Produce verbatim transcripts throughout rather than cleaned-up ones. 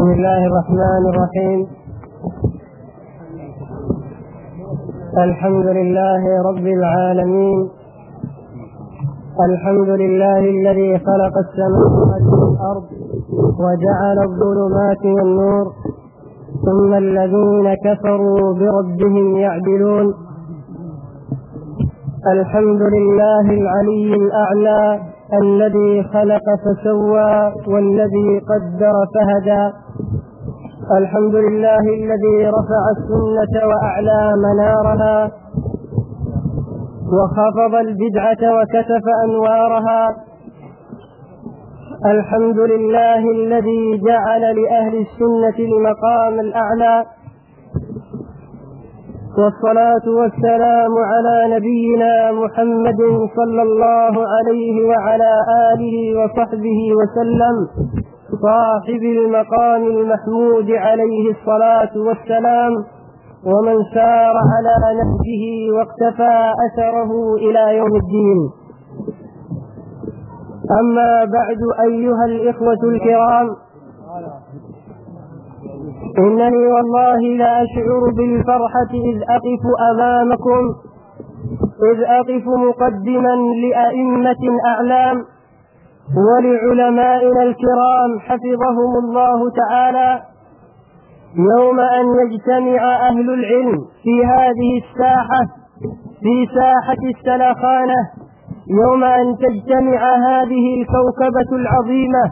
بسم الله الرحمن الرحيم. الحمد لله رب العالمين، الحمد لله الذي خلق السماوات والأرض وجعل الظلمات والنور، ثم الذين كفروا بربهم يعدلون. الحمد لله العلي الأعلى الذي خلق فسوى والذي قدر فهدى. الحمد لله الذي رفع السنة وأعلى منارها وخفض البدعة وكتف أنوارها. الحمد لله الذي جعل لأهل السنة المقام الأعلى، والصلاة والسلام على نبينا محمد صلى الله عليه وعلى آله وصحبه وسلم، صاحب المقام المحمود عليه الصلاة والسلام، ومن سار على نهجه واقتفى أثره إلى يوم الدين. أما بعد، أيها الإخوة الكرام، إنني والله لا أشعر بالفرحة إذ أقف أمامكم، إذ أقف مقدما لأئمة أعلام ولعلمائنا الكرام حفظهم الله تعالى، يوم أن يجتمع أهل العلم في هذه الساحة، في ساحة السلخانة، يوم أن تجتمع هذه الكوكبة العظيمة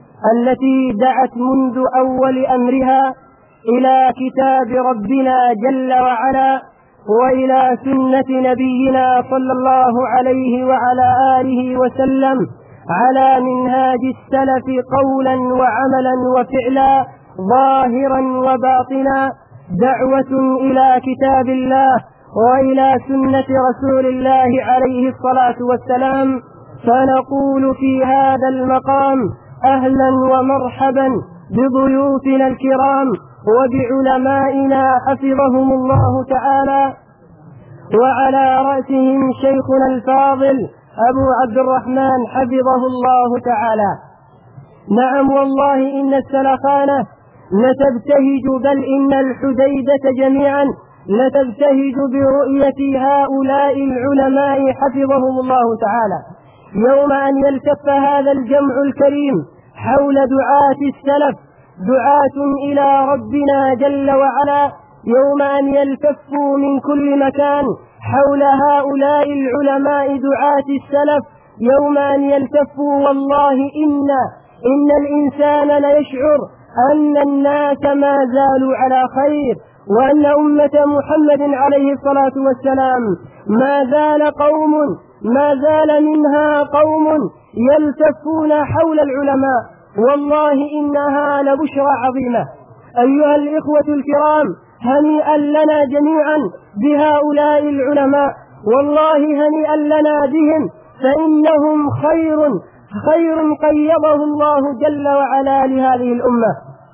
التي دعت منذ أول أمرها إلى كتاب ربنا جل وعلا وإلى سنة نبينا صلى الله عليه وعلى آله وسلم على منهاج السلف قولا وعملا وفعلا، ظاهرا وباطنا، دعوة إلى كتاب الله وإلى سنة رسول الله عليه الصلاة والسلام. فنقول في هذا المقام أهلا ومرحبا بضيوفنا الكرام وبعلمائنا حفظهم الله تعالى، وعلى رأسهم شيخنا الفاضل أبو عبد الرحمن حفظه الله تعالى. نعم والله إن السلخانة لتبتهج، بل إن الحديدة جميعا لتبتهج برؤية هؤلاء العلماء حفظهم الله تعالى، يوم أن يلتف هذا الجمع الكريم حول دعاة السلف، دعاة إلى ربنا جل وعلا، يوم أن يلتفوا من كل مكان حول هؤلاء العلماء دعاة السلف، يوم أن يلتفوا. والله إن إن الإنسان ليشعر أن الناس ما زالوا على خير، وأن أمة محمد عليه الصلاة والسلام ما زال قوم ما زال منها قوم يلتفون حول العلماء. والله إنها لبشرى عظيمة. أيها الإخوة الكرام، هنيئا لنا جميعا بهؤلاء العلماء، والله هنيئا لنا بهم، فإنهم خير خير قيضه الله جل وعلا لهذه الأمة،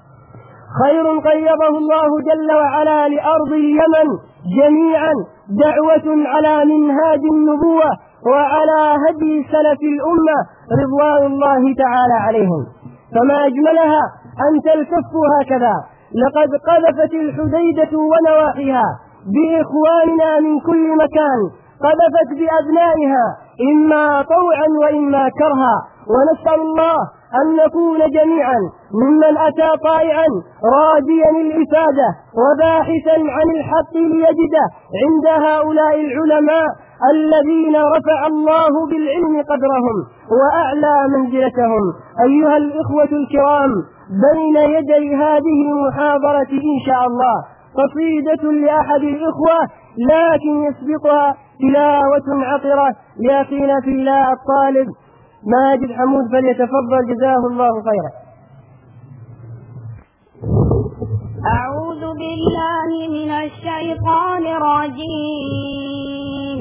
خير قيضه الله جل وعلا لأرض اليمن جميعا، دعوة على منهاج النبوة وعلى هدي سلف الأمة رضوان الله تعالى عليهم. فما أجملها أن تلتفوا هكذا. لقد قذفت الحديدة ونواحيها بإخواننا من كل مكان، قذفت بأبنائها إما طوعا وإما كرها، ونسأل الله أن نكون جميعا ممن أتى طائعا راجيا الإفادة وباحثا عن الحق ليجده عند هؤلاء العلماء الذين رفع الله بالعلم قدرهم وأعلى منزلتهم. أيها الإخوة الكرام، بين يدي هذه المحاضرة إن شاء الله قصيدة لأحد الإخوة، لكن يسبقها تلاوة عطرة لأخينا في الله الطالب ماجد حمود، فليتفضل جزاه الله خيرا. أعوذ بالله من الشيطان الرجيم.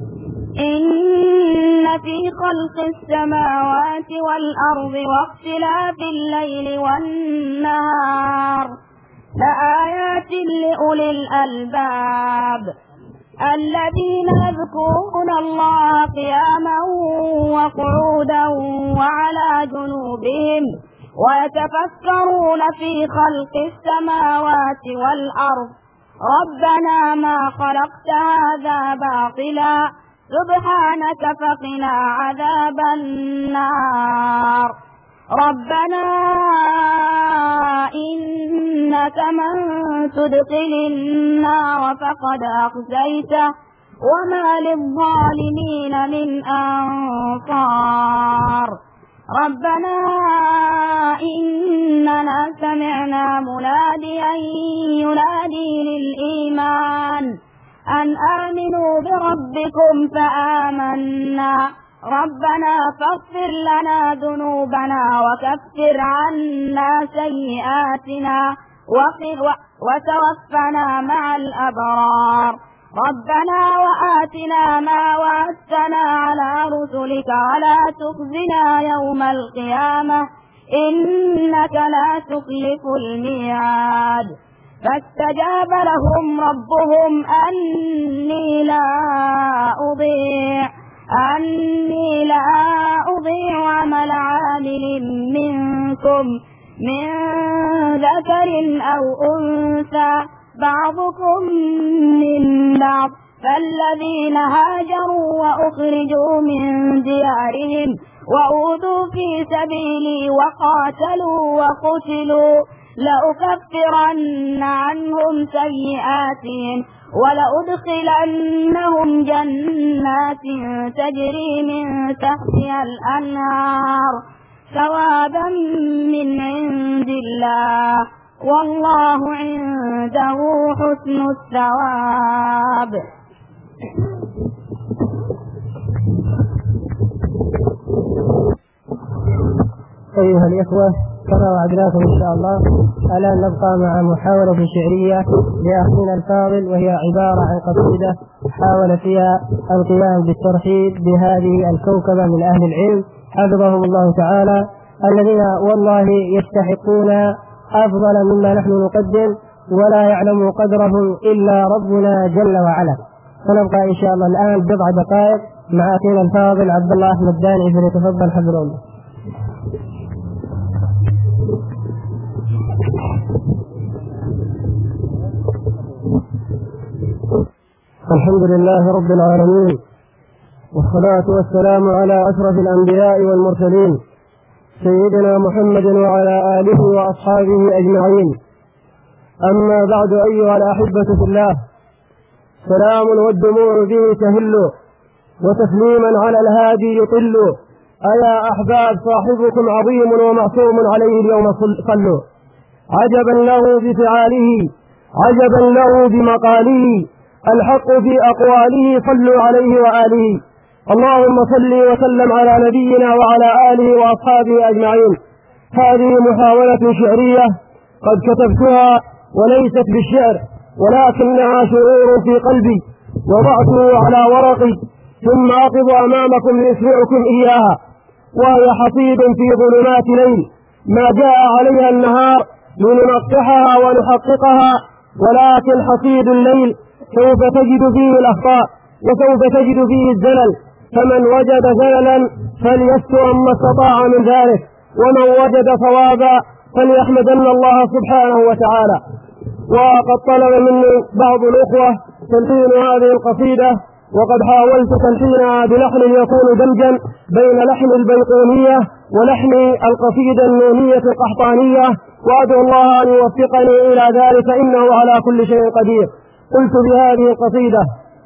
إن في خلق السماوات والأرض واختلاف الليل والنهار لآيات لأولي الألباب الذين يذكرون الله قياما وقعودا وعلى جنوبهم ويتفكرون في خلق السماوات والأرض ربنا ما خلقت هذا باطلا سبحانك فقنا عذاب النار ربنا إنك من تدخل النار فقد أخزيته وما للظالمين من أنصار ربنا إننا سمعنا مناديا ينادي للإيمان أن آمنوا بربكم فآمنا ربنا فاغفر لنا ذنوبنا وكفر عنا سيئاتنا وتوفنا مع الأبرار ربنا وآتنا ما وعدتنا على رسلك ولا تخزنا يوم القيامة إنك لا تخلف الميعاد فاستجاب لهم ربهم أني لا أضيع أني لا أضيع عمل عامل منكم من ذكر أو أنثى بعضكم من بعض فالذين هاجروا وأخرجوا من ديارهم وأوذوا في سبيلي وقاتلوا وقتلوا لأكفرن عنهم سيئاتهم ولأدخلنهم جنات تجري من تحتها الأنهار ثوابا من عند الله والله عنده حسن الثواب. أيها الإخوة كما وعدناكم إن شاء الله الآن نبقى مع محاولة شعرية لأخينا الفاضل وهي عبارة عن قصيدة حاول فيها القيام بالترحيب بهذه الكوكبة من أهل العلم حفظهم الله تعالى الذين والله يستحقون أفضل مما نحن نقدم ولا يعلم قدرهم إلا ربنا جل وعلا. فنبقى إن شاء الله الآن بضع دقائق مع أخينا الفاضل عبد الله أحمد داني فليتفضل حفظه الله. الحمد لله رب العالمين والصلاة والسلام على أشرف الأنبياء والمرسلين سيدنا محمد وعلى آله وأصحابه أجمعين. أما بعد أيها الأحبة في الله سلام والدموع به تهل وتسليما على الهادي يطل أيا أحباب صاحبكم عظيم ومعصوم عليه اليوم صلوا عجبا له بفعاله عجبا له بمقاله الحق في أقواله صلوا عليه وآله. اللهم صل وسلم على نبينا وعلى آله وأصحابه أجمعين. هذه محاولة شعرية قد كتبتها وليست بالشعر ولكنها شعور في قلبي وضعته على ورقي ثم أقف أمامكم لأسمعكم إياها وهي حصيد في ظلمات ليل ما جاء عليها النهار لننقحها ونحققها ولكن حصيد الليل سوف تجد فيه الأخطاء وسوف تجد فيه الزلل فمن وجد زللا فليستر ما استطاع من ذلك ومن وجد صوابا فليحمدن الله سبحانه وتعالى. وقد طلب مني بعض الأخوة تلحين هذه القصيدة وقد حاولت تلحينها بلحن يكون دمجا بين لحن البيقونية ولحن القصيدة النونية القحطانية وأدعو الله أن يوفقني إلى ذلك إنه على كل شيء قدير. قلت بهذه القصيدة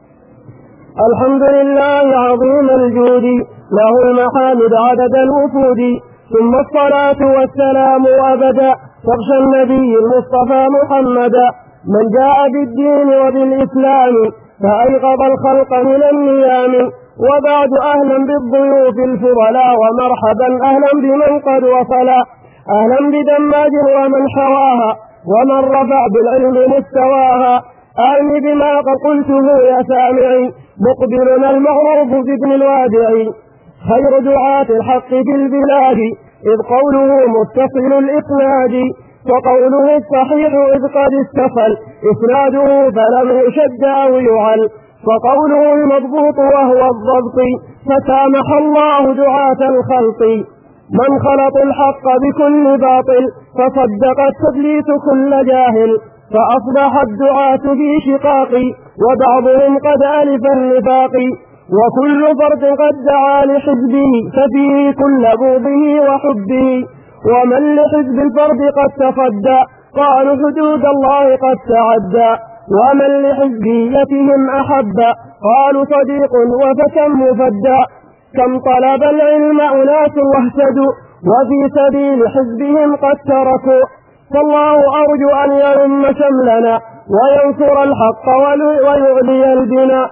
الحمد لله عظيم الجود له المحامد عدد الوفود ثم الصلاة والسلام أبدا تغشى النبي المصطفى محمدا من جاء بالدين وبالإسلام فأيقظ الخلق من النيام. وبعد أهلا بالضيوف الفضلاء ومرحبا أهلا بمن قد وصلا أهلا بدماج ومن حواها ومن رفع بالعلم مستواها أعني بما قد قلته يا سامعي مقبلنا المعروف في ابن الوادعي خير دعاة الحق في البلاد إذ قوله متصل الإسناد وقوله الصحيح إذ قد استفل إسناده فلم يشد أو يعل وقوله المضبوط وهو الضبط فسامح الله دعاة الخلق. من خلطوا الحق بكل باطل فصدق التدليس كل جاهل فأصبح الدعاة في شقاق وبعضهم قد ألف النفاق وكل فرد قد دعا لحزبه ففيه كل بغضه وحبه ومن لحزب الفرد قد تصدى قالوا حدود الله قد تعدى ومن لحزبيتهم أحب قالوا صديق وفتى مفدى كم طلب العلم أناس واهتدوا وفي سبيل حزبهم قد تركوا فالله أرجو أن يلم شملنا وينصر الحق ويعلي البناء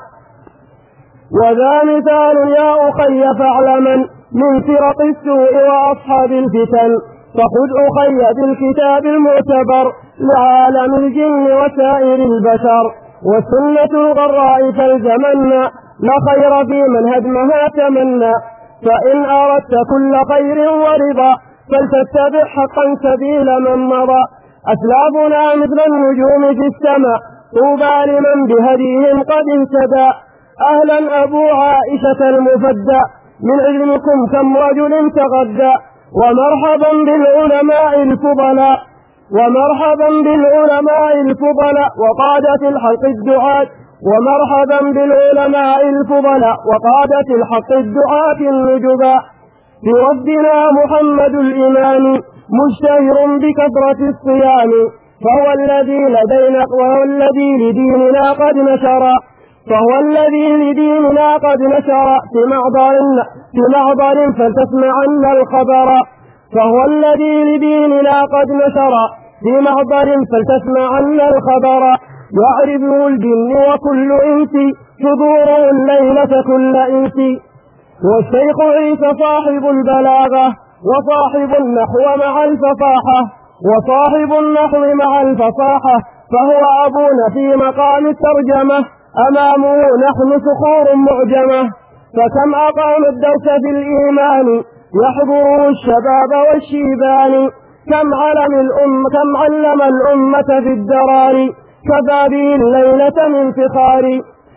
وذا مثال يا أخي فاعلما من فرق السوء وأصحاب الفتن فخذ أخي بالكتاب المعتبر لعالم الجن وسائر البشر والسنة الغراء فالزمنا لا خير في من هدمها تمنى فإن أردت كل خير ورضا فلتتبع حقا سبيل من مضى أسلافنا مثل النجوم في السماء طوبى لمن بهديهم قد اهتدى أهلا أبو عائشة المفدى من علمكم كم رجل تغدى ومرحبا بالعلماء الفضلاء ومرحبا بالعلماء الفضلاء وقادة الحق الدعاة ومرحبا بالعلماء الفضلاء وقادة الحق الدعاة النجباء في وفدنا محمد الإمام مشتهر بكثرة الصيام فهو الذي لدينا وهو الذي لديننا قد نشر فهو الذي لديننا قد نشر في معضل في معضل فلتسمعن الخبر فهو الذي لديننا قد نشر في معضل فلتسمعن الخبر يعرفه الجن وكل إنس حضوره الليلة كل إنس والشيخ عيسى صاحب البلاغة وصاحب النحو مع الفصاحة وصاحب النحو مع الفصاحة فهو أبونا في مقام الترجمة أمامه نحن صخور معجمة فكم أقام الدرس في الإيمان يحضره الشباب والشيبان كم علم الأم كم علم الأمة في الدرار كفى به الليلة من فخار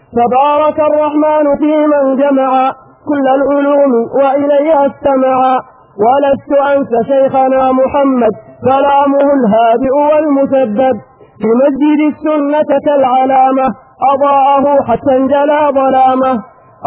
تبارك الرحمن في من جمع كل العلوم وإليها استمع ولست أنسى شيخنا محمد كلامه الهادئ والمسدد في مسجد السنة كالعلامة أضاءه حتى انجلى ظلامه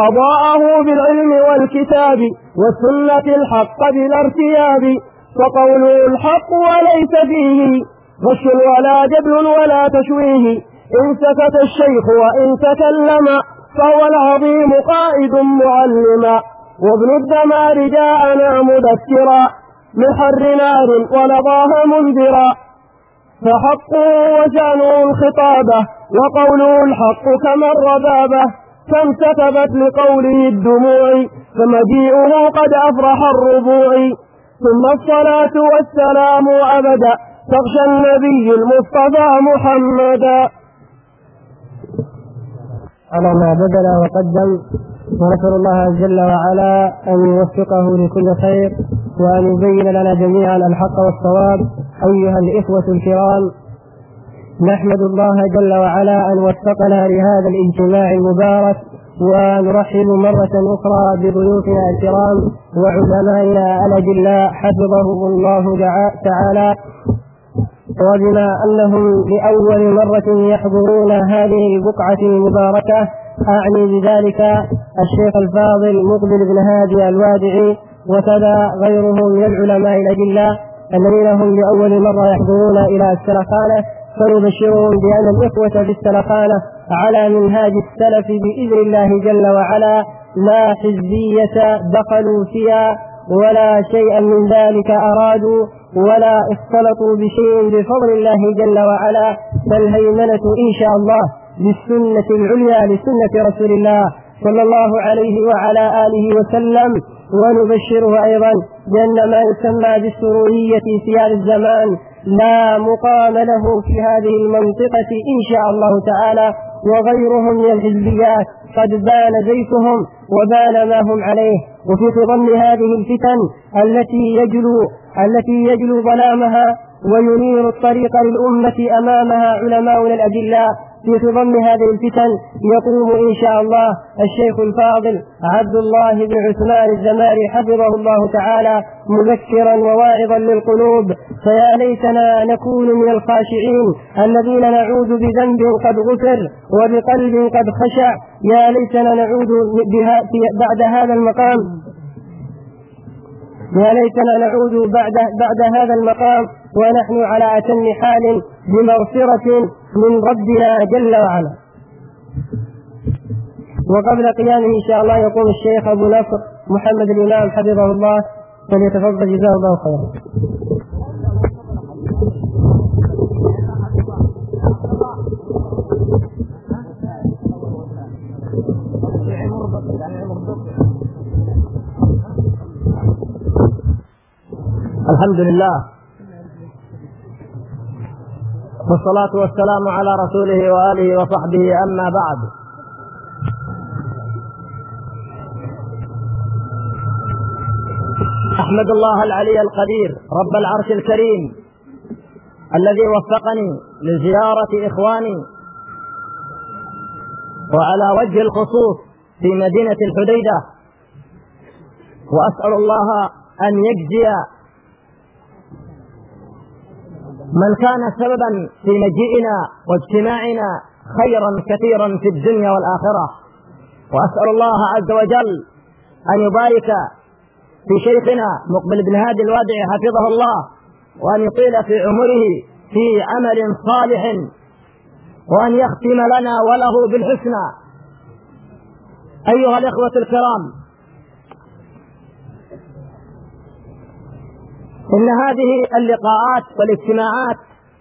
أضاءه بالعلم والكتاب والسنة الحق بلا ارتياب فقوله الحق وليس فيه غش ولا جبل ولا تشويه إن سكت الشيخ وإن تكلم فهو العظيم قائد معلما وابن الدمار جاءنا مذكرا من حر نار ولظاها منذرا فحقه وشأنه الخطابة وقوله الحق كما الربابة كم كتبت لقوله الدموع فمجيئه قد أفرح الربوع ثم الصلاة والسلام أبدا تغشى النبي المصطفى محمدا على ما بذل وقدم ونسأل الله جل وعلا أن يوفقه لكل خير وأن يبين لنا جميعا الحق والصواب. أيها الإخوة الكرام، نحمد الله جل وعلا أن وفقنا لهذا الاجتماع المبارك، ونرحب مرة أخرى بضيوفنا الكرام وعلمائنا الأجلاء حفظهم الله تعالى، وبما أنهم لأول مرة يحضرون هذه البقعة المباركة أعني بذلك الشيخ الفاضل مقبل بن هادي الوادعي وكذا غيرهم من العلماء الأجلاء الذين هم لأول مرة يحضرون إلى السلخانة، فنبشرهم بأن الإخوة في السلخانة على منهاج السلف بإذن الله جل وعلا، لا حزبية دخلوا فيها ولا شيئا من ذلك أرادوا ولا اختلطوا بشيء بفضل الله جل وعلا، فالهيمنة إن شاء الله بالسنة العليا لسنة رسول الله صلى الله عليه وعلى آله وسلم. ونبشره أيضا بأن ما يسمى بالسرورية في هذا الزمان لا مقام له في هذه المنطقة إن شاء الله تعالى، وغيرهم من الحزبيات قد بان زيتهم وبان ما هم عليه. وفي ظل هذه الفتن التي يجلو التي يجلو ظلامها وينير الطريق للأمة أمامها علماؤنا الأجلاء في خضم هذه الفتن يقوم إن شاء الله الشيخ الفاضل عبد الله بن عثمان الزماري حفظه الله تعالى مذكرا وواعظا للقلوب. فيا ليتنا نكون من الخاشعين الذين نعود بذنب قد غفر وبقلب قد خشع. يا ليتنا نعود بها بعد هذا المقام يا ليتنا نعود بعد, بعد هذا المقام ونحن على أتم حال بمغفرة من ربنا جل وعلا. وقبل قيامه إن شاء الله يقوم الشيخ أبو نصر محمد الإمام حفظه الله، فليتفضل جزاه الله خيرا. الحمد لله والصلاة والسلام على رسوله وآله وصحبه، أما بعد. أحمد الله العلي القدير رب العرش الكريم الذي وفقني لزيارة إخواني وعلى وجه الخصوص في مدينة الحديدة، وأسأل الله أن يجزي من كان سببا في مجيئنا واجتماعنا خيرا كثيرا في الدنيا والآخرة. وأسأل الله عز وجل أن يبارك في شيخنا مقبل بن هادي الوادعي حفظه الله، وأن يطيل في عمره في عمل صالح، وأن يختم لنا وله بالحسنى. أيها الإخوة الكرام، إن هذه اللقاءات والاجتماعات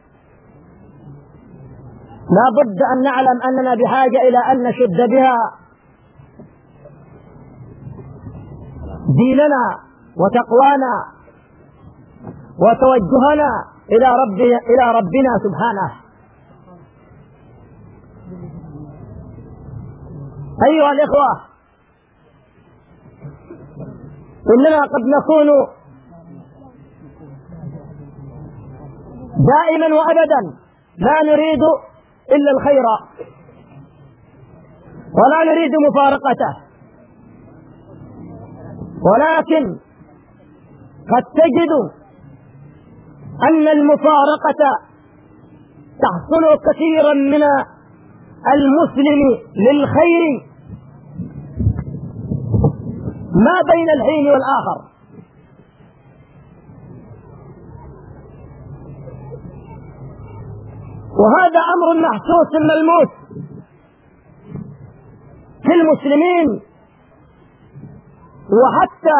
لا بد أن نعلم أننا بحاجة إلى أن نشد بها ديننا وتقوانا وتوجهنا إلى رب إلى ربنا سبحانه. أيها الإخوة، إننا قد نكون دائما وأبدا لا نريد إلا الخير ولا نريد مفارقته، ولكن قد تجد أن المفارقة تحصل كثيرا من المسلم للخير ما بين الحين والآخر. وهذا أمر محسوس ملموس في المسلمين، وحتى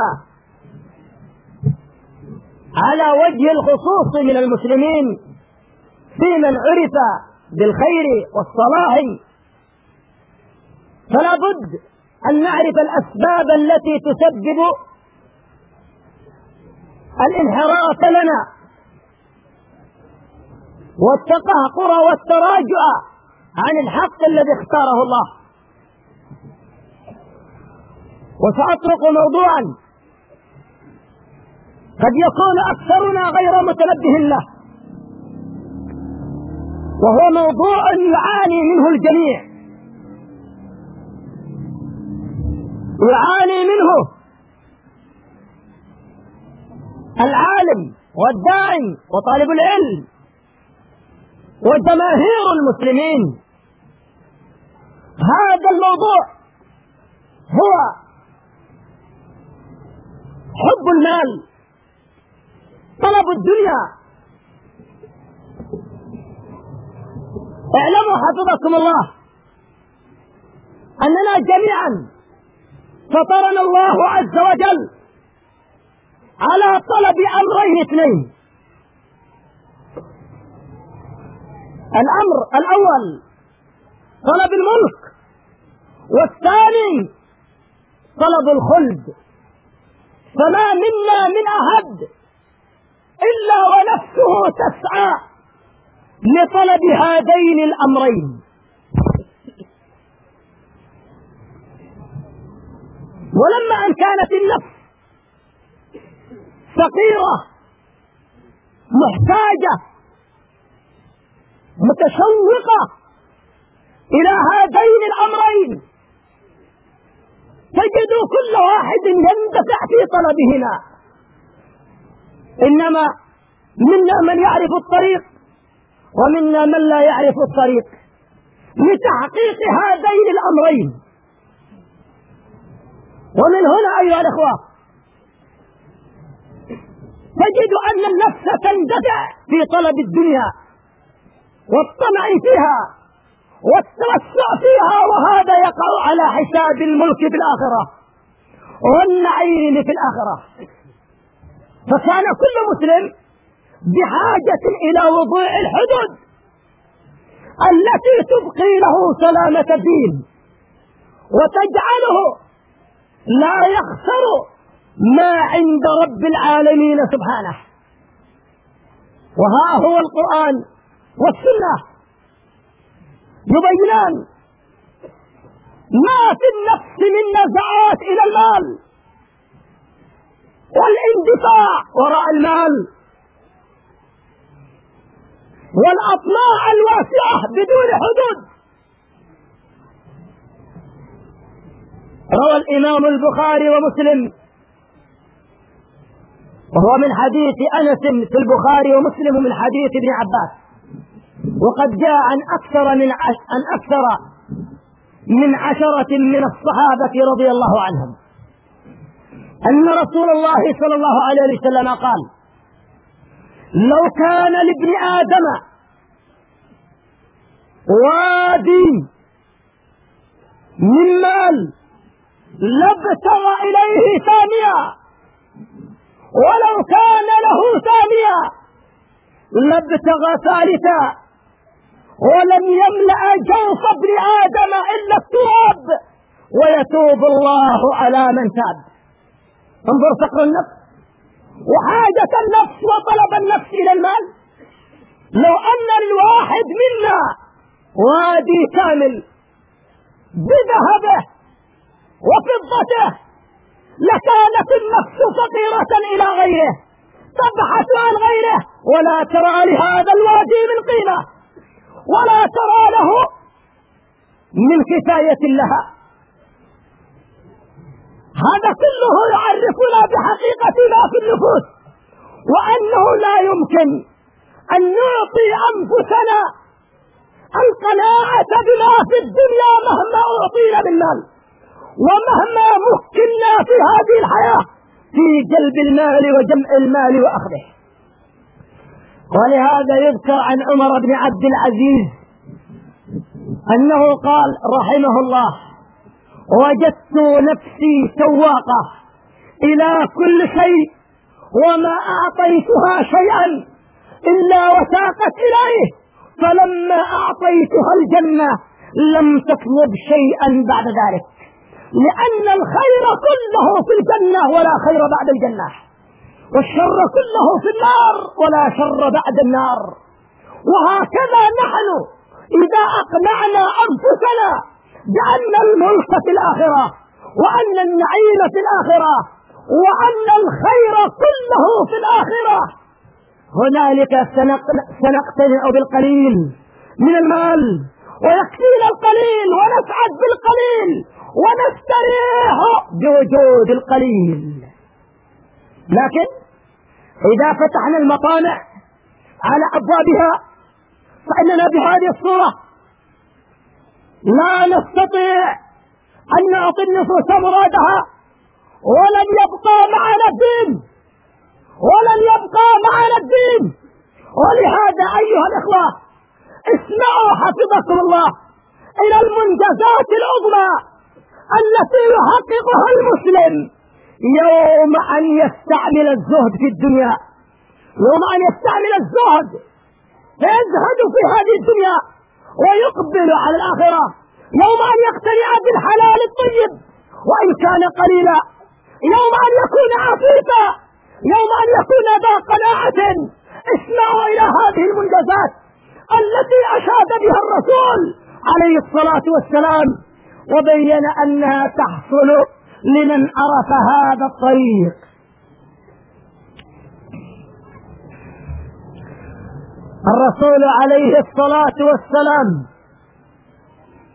على وجه الخصوص من المسلمين في من عرف بالخير والصلاح. فلا بد أن نعرف الأسباب التي تسبب الانحراف لنا والتقهقر والتراجع عن الحق الذي اختاره الله. وسأطرق موضوعا قد يكون أكثرنا غير متنبه له، وهو موضوع يعاني منه الجميع، يعاني منه العالم والداعي وطالب العلم وجماهير المسلمين. هذا الموضوع هو حب المال، طلب الدنيا. اعلموا حفظكم الله أننا جميعا فطرنا الله عز وجل على طلب أمرين اثنين. الأمر الأول طلب الملك، والثاني طلب الخلد. فما منا من أحد إلا ونفسه تسعى لطلب هذين الأمرين. ولما أن كانت النفس فقيرة محتاجة متشوقة إلى هذين الأمرين تجد كل واحد يندفع في طلبهما، إنما منا من يعرف الطريق ومنا من لا يعرف الطريق لتحقيق هذين الأمرين. ومن هنا أيها الأخوة تجد أن النفس تندفع في طلب الدنيا والطمع فيها والتوسع فيها، وهذا يقع على حساب الملك في الآخرة والنعيم في الآخرة. فكان كل مسلم بحاجة إلى وضوع الحدود التي تبقي له سلامة الدين وتجعله لا يخسر ما عند رب العالمين سبحانه. وها هو القرآن والسنة يبينان ما في النفس من نزعات إلى المال والاندفاع وراء المال والأطماع الواسعة بدون حدود. روى الإمام البخاري ومسلم، وهو من حديث أنس في البخاري ومسلم من حديث ابن عباس، وقد جاء عن أكثر من عش... عن أكثر من عشرة من الصحابة رضي الله عنهم أن رسول الله صلى الله عليه وسلم قال: لو كان لابن آدم وادي من مال لابتغى إليه ثانية، ولو كان له ثانية لابتغى ثالثا، ولم يملأ جوف ابن آدم إلا التراب ويتوب الله على من تاب. انظر فقر النفس وحاجة النفس وطلب النفس إلى المال. لو أن الواحد منا وادي كامل بذهبه وفضته لكانت النفس فقيرة إلى غيره تبحث عن غيره ولا ترى لهذا الوادي من قيمة ولا ترى له من كفاية لها. هذا كله يعرفنا بحقيقة ما في النفوس، وأنه لا يمكن أن نعطي أنفسنا القناعة بما في الدنيا مهما أعطينا من مال ومهما مكنا في هذه الحياة في جلب المال وجمع المال وأخذه. ولهذا يذكر عن عمر بن عبد العزيز أنه قال رحمه الله: وجدت نفسي سواقة إلى كل شيء وما أعطيتها شيئا إلا وساقت إليه، فلما أعطيتها الجنة لم تطلب شيئا بعد ذلك، لأن الخير كله في الجنة ولا خير بعد الجنة، والشر كله في النار ولا شر بعد النار. وهكذا نحن إذا أقنعنا أنفسنا بأن الملك في الآخرة وأن النعيم في الآخرة وأن الخير كله في الآخرة، هنالك سنقتنع بالقليل من المال ويكفينا القليل ونسعد بالقليل ونستريح بوجود القليل. لكن إذا فتحنا المطامع على أبوابها فإننا بهذه الصورة لا نستطيع أن نعطي النفوس مرادها، ولن يبقى معنا الدين ولن يبقى معنا الدين. ولهذا أيها الإخوة اسمعوا حفظكم الله إلى المنجزات العظمى التي يحققها المسلم يوم أن يستعمل الزهد في الدنيا، يوم أن يستعمل الزهد فيزهد في هذه الدنيا ويقبل على الآخرة، يوم أن يقتنع بالحلال الطيب وإن كان قليلا، يوم أن يكون عفيفا، يوم أن يكون ذا قناعة. اسمعوا إلى هذه المنجزات التي أشاد بها الرسول عليه الصلاة والسلام وبين أنها تحصل لمن عرف هذا الطريق. الرسول عليه الصلاة والسلام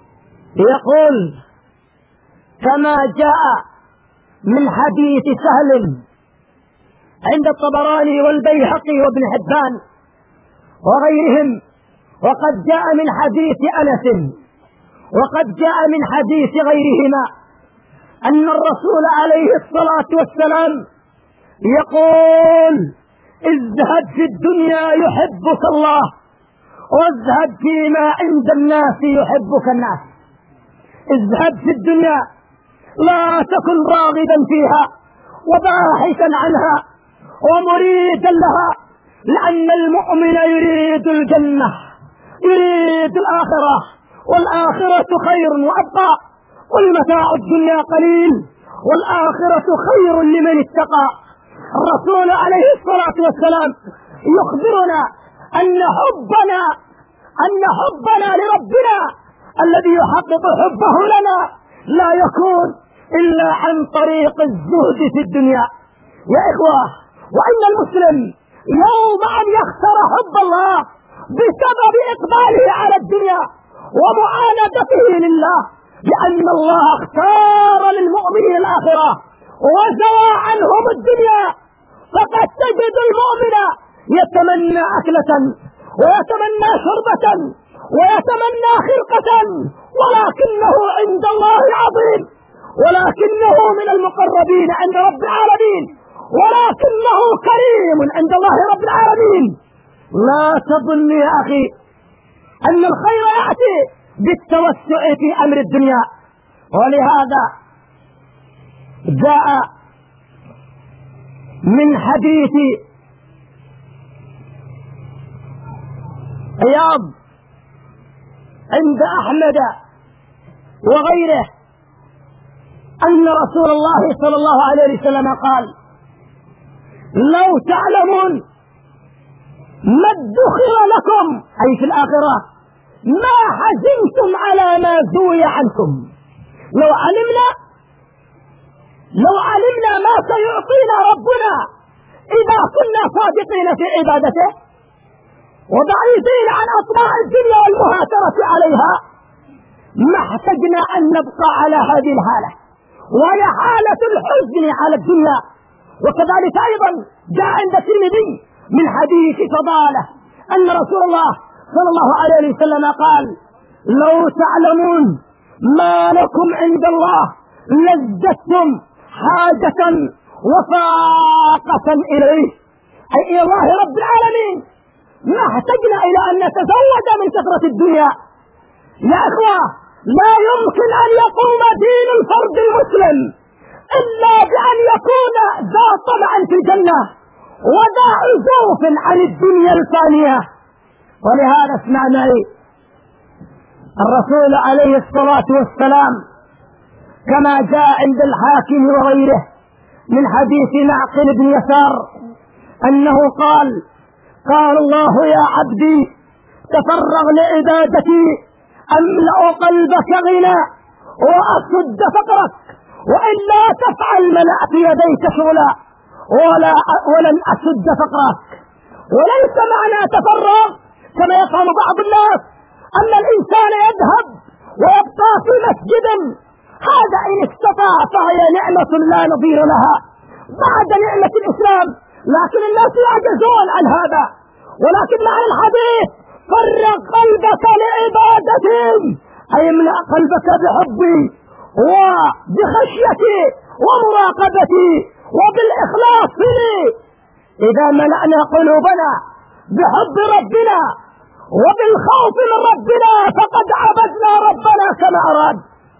يقول كما جاء من حديث سهل عند الطبراني والبيهقي وابن حبان وغيرهم، وقد جاء من حديث أنس، وقد جاء من حديث غيرهما، أن الرسول عليه الصلاة والسلام يقول: ازهد في الدنيا يحبك الله، وازهد فيما عند الناس يحبك الناس. ازهد في الدنيا، لا تكن راغبا فيها وباحثا عنها ومريدا لها، لأن المؤمن يريد الجنة، يريد الآخرة، والآخرة خير وأبقى، والمتاع الدنيا قليل والآخرة خير لمن اتقى. الرسول عليه الصلاة والسلام يخبرنا أن حبنا أن حبنا لربنا الذي يحقق حبه لنا لا يكون إلا عن طريق الزهد في الدنيا. يا إخوة، وإن المسلم يوم أن يخسر حب الله بسبب إقباله على الدنيا ومعاندته لله، لأن الله اختار للمؤمنين الآخرة وزوى عنهم الدنيا، فقد تجد المؤمن يتمنى أكلة ويتمنى شربة ويتمنى خلقة، ولكنه عند الله عظيم، ولكنه من المقربين عند رب العالمين، ولكنه كريم عند الله رب العالمين. لا تظن يا أخي أن الخير يأتي بالتوسع في أمر الدنيا. ولهذا جاء من حديث عياض عند أحمد وغيره أن رسول الله صلى الله عليه وسلم قال: لو تعلمون ما ادخر لكم، أي في الآخرة، ما حزنتم على ما زوي عنكم. لو علمنا لو علمنا ما سيعطينا ربنا إذا كنا صادقين في عبادته وبعيدين عن أطماع الدنيا والمهاترة عليها، ما احتجنا أن نبقى على هذه الحالة، وهي حالة الحزن على الدنيا. وكذلك أيضا جاء عند الترمذي من حديث فضالة أن رسول الله صلى الله عليه وسلم قال: لو تعلمون ما لكم عند الله لازددتم حاجة وفاقة إليه، أي إلى الله رب العالمين. ما احتجنا إلى أن نتزود من كثرة الدنيا. يا إخوة، لا يمكن أن يقوم دين الفرد المسلم إلا بأن يكون ذا طمع في الجنة وذا عزوف عن الدنيا الفانية. ولهذا اسمع معي، الرسول عليه الصلاة والسلام كما جاء عند الحاكم وغيره من حديث معقل بن يسار أنه قال: قال الله: يا عبدي تفرغ لعبادتي أملأ قلبك غنى وأسد فقرك، وإلا تفعل ملأت يديك شغلا ولا ولن أسد فقرك. وليس معنى تفرغ كما يفهم بعض الناس أن الإنسان يذهب ويبقى في مسجد، هذا إن استطاع فهي نعمة لا نظير لها بعد نعمة الإسلام، لكن الناس يعجزون عن هذا. ولكن مع الحديث فرغ قلبك لعبادتي، أي املأ قلبك بحبي وبخشيتي ومراقبتي وبالإخلاص لي. إذا ملأنا قلوبنا بحب ربنا وبالخوف من ربنا فقد عبدنا ربنا كما أراد.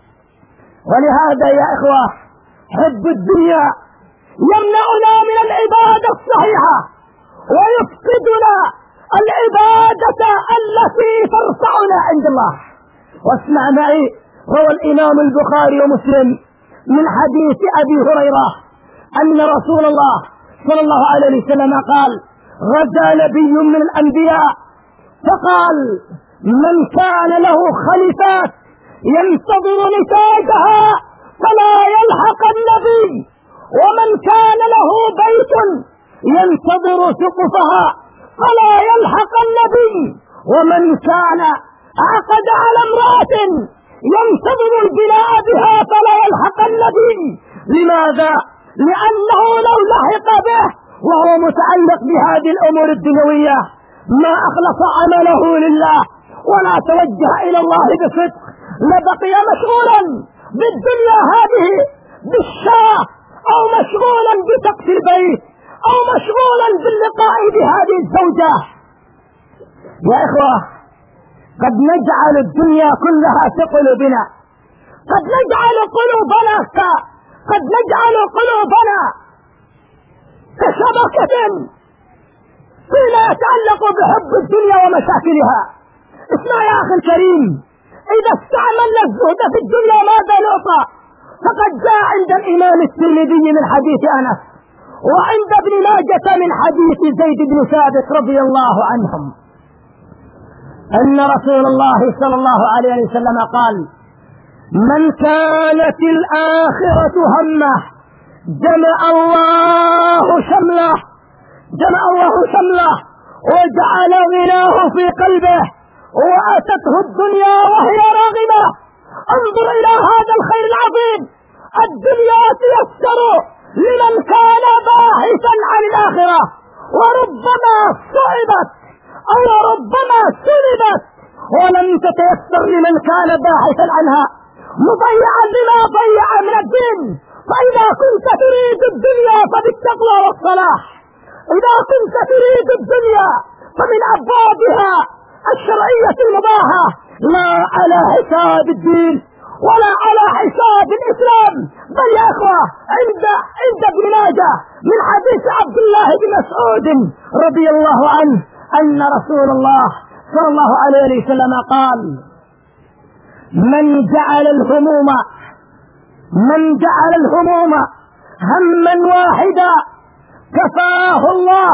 ولهذا يا إخوة، حب الدنيا يمنعنا من العبادة الصحيحة ويفقدنا العبادة التي ترفعنا عند الله. واسمع معي، روى الإمام البخاري ومسلم من حديث أبي هريرة أن رسول الله صلى الله عليه وسلم قال: غزا نبي من الأنبياء فقال: من كان له خليفات ينتظر نتاجها فلا يلحق النبي، ومن كان له بيت ينتظر سقفها فلا يلحق النبي، ومن كان عقد على امرأة ينتظم البناء بها فلا يلحقن به. لماذا؟ لأنه لو لحق به وهو متعلق بهذه الأمور الدنيوية ما أخلص عمله لله ولا توجه إلى الله بصدق، لبقي مشغولا بالدنيا هذه بالشاة، أو مشغولا بسقف البيت، أو مشغولا باللقاء بهذه الزوجة. يا إخوة، قد نجعل الدنيا كلها في قلوبنا، قد نجعل قلوبنا قد نجعل قلوبنا كشبكة فيما يتعلق بحب الدنيا ومشاكلها. اسمع يا أخي الكريم، إذا استعملنا الزهد في الدنيا ماذا نعطى؟ فقد جاء عند الإمام الترمذي من حديث أنس، وعند ابن ماجة من حديث زيد بن ثابت رضي الله عنهم، أن رسول الله صلى الله عليه وسلم قال: من كانت الآخرة همه جمع الله شمله جمع الله شمله وجعل غناه في قلبه، وأتته الدنيا وهي راغمة. انظر إلى هذا الخير العظيم، الدنيا تيسر لمن كان باحثا عن الآخرة، وربما صعبت أو ربما سلبت ولم تتيسر لمن كان باحثا عنها مضيعا لما ضيع من الدين. فإذا كنت تريد الدنيا فبالتقوى والصلاح، إذا كنت تريد الدنيا فمن أبوابها الشرعية المباحة، لا على حساب الدين ولا على حساب الإسلام. بل يا أخوة، عند عند ابن ماجه من حديث عبد الله بن مسعود رضي الله عنه أن رسول الله صلى الله عليه وسلم قال: من جعل الهموم من جعل الهموم هما واحدا كفاه الله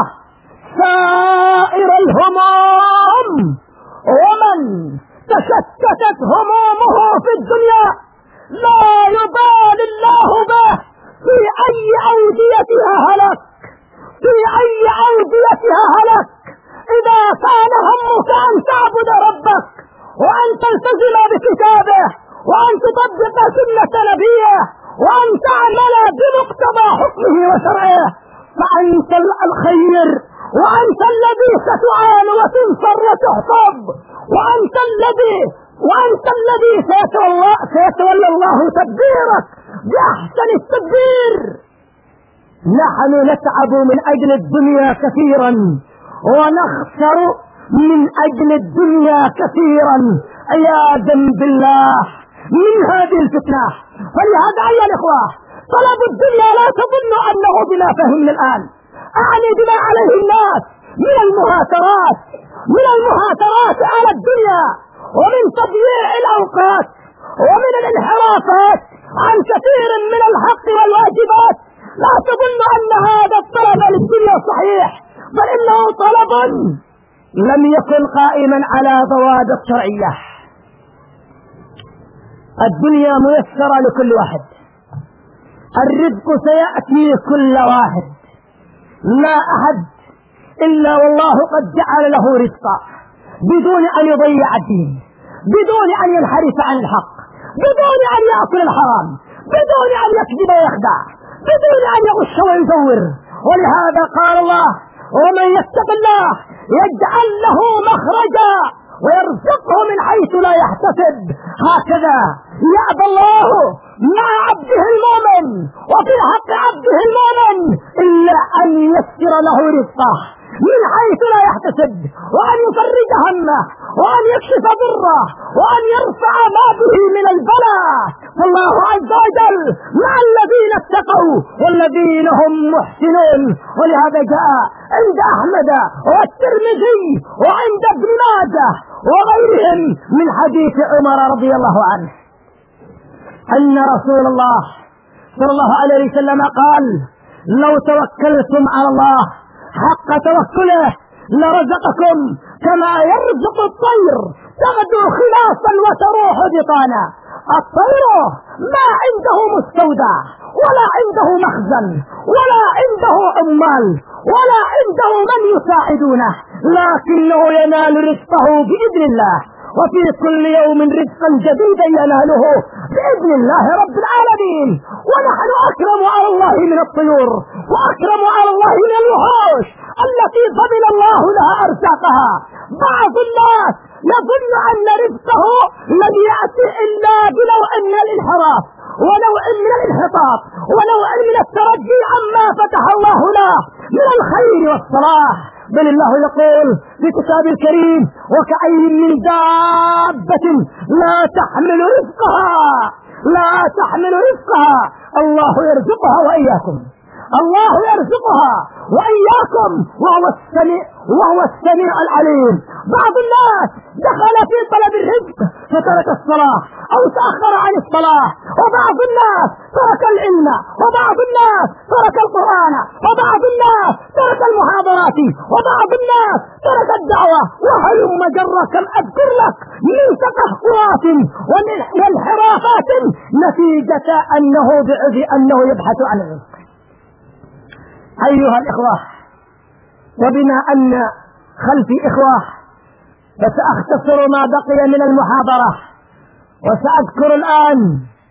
سائر الهموم، ومن تشتتت همومه في الدنيا لا يبالي الله به في أي أوديتها هلك في أي أوديتها هلك. إذا كان همك أن تعبد ربك وأن تلتزم بكتابه وأن تطبق سنة نبيه وأن تعمل بمقتضى حكمه وشرعه فأنت الخير، وأنت الذي ستعان وتنصر وتحفظ، وأنت الذي وأنت الذي سيتولى, سيتولى الله تدبيرك بأحسن التدبير. نحن نتعب من أجل الدنيا كثيرا ونخسر من أجل الدنيا كثيرا عياذا بالله من هذه الفتنة. فلهذا أيها الإخوة، طلب الدنيا لا تظن أنه بما فهمنا الآن، أعني بما عليه الناس من المهاترات من المهاترات على الدنيا، ومن تضييع الأوقات، ومن الانحرافات عن كثير من الحق والواجبات. لا تظن أن هذا الطلب للدنيا صحيح، بل إنه طلب لم يكن قائما على ضوابط شرعية. الدنيا ميسرة لكل واحد، الرزق سيأتي كل واحد، لا أحد إلا والله قد جعل له رزقا بدون أن يضيع الدين، بدون أن ينحرف عن الحق، بدون أن يأكل الحرام، بدون أن يكذب ويخدع، بدون أن يغش ويزور. ولهذا قال الله: ومن يتق الله يجعل له مخرجا ويرزقه من حيث لا يحتسب. هكذا يأبى الله مع عبده المؤمن وفي حق عبده المؤمن إلا أن ييسر له رزقه من حيث لا يحتسب، وأن يفرج همه، وأن يكشف ضره، وأن يرفع ما به من البلاء. فالله عز وجل مع الذين اتقوا والذين هم محسنون. ولهذا جاء عند أحمد والترمذي وعند ابن ماجه وغيرهم من حديث عمر رضي الله عنه أن رسول الله صلى الله عليه وسلم قال: لو توكلتم على الله حق توكله لرزقكم كما يرزق الطير تغدو خلاصا وتروح بطانا. الطير ما عنده مستودع ولا عنده مخزن ولا عنده عمال ولا عنده من يساعدونه، لكنه ينال رزقه بإذن الله وفي كل يوم رزقا جديدا يناله بإذن الله رب العالمين. ونحن أكرم على الله من الطيور، وأكرم على الله من الوحوش التي ضمن الله لها أرزاقها. بعض الناس يظن أن رزقه لن يأتي إلا بنوع من الانحراف ونوع من الانحطاط ونوع من الترجي عما فتح الله له من الخير والصلاح. بل الله يقول في كتاب الكريم: وكأي من دابة لا تحمل رزقها لا تحمل رزقها الله يرزقها وإياكم الله يرزقها وإياكم وهو السميع وهو السميع العليم. بعض الناس دخل في طلب الرزق فترك الصلاة أو تأخر عن الصلاة، وبعض الناس ترك العلم، وبعض الناس ترك القرآن، وبعض الناس ترك المحاضرات، وبعض الناس ترك الدعوة. وهلم جرة كم أذكر لك من تقهقرات وانحرافات نتيجة أنه بعد أنه يبحث عن الرزق. أيها الإخوة، وبما أن خلفي إخوة فسأختصر ما بقي من المحاضرة، وسأذكر الآن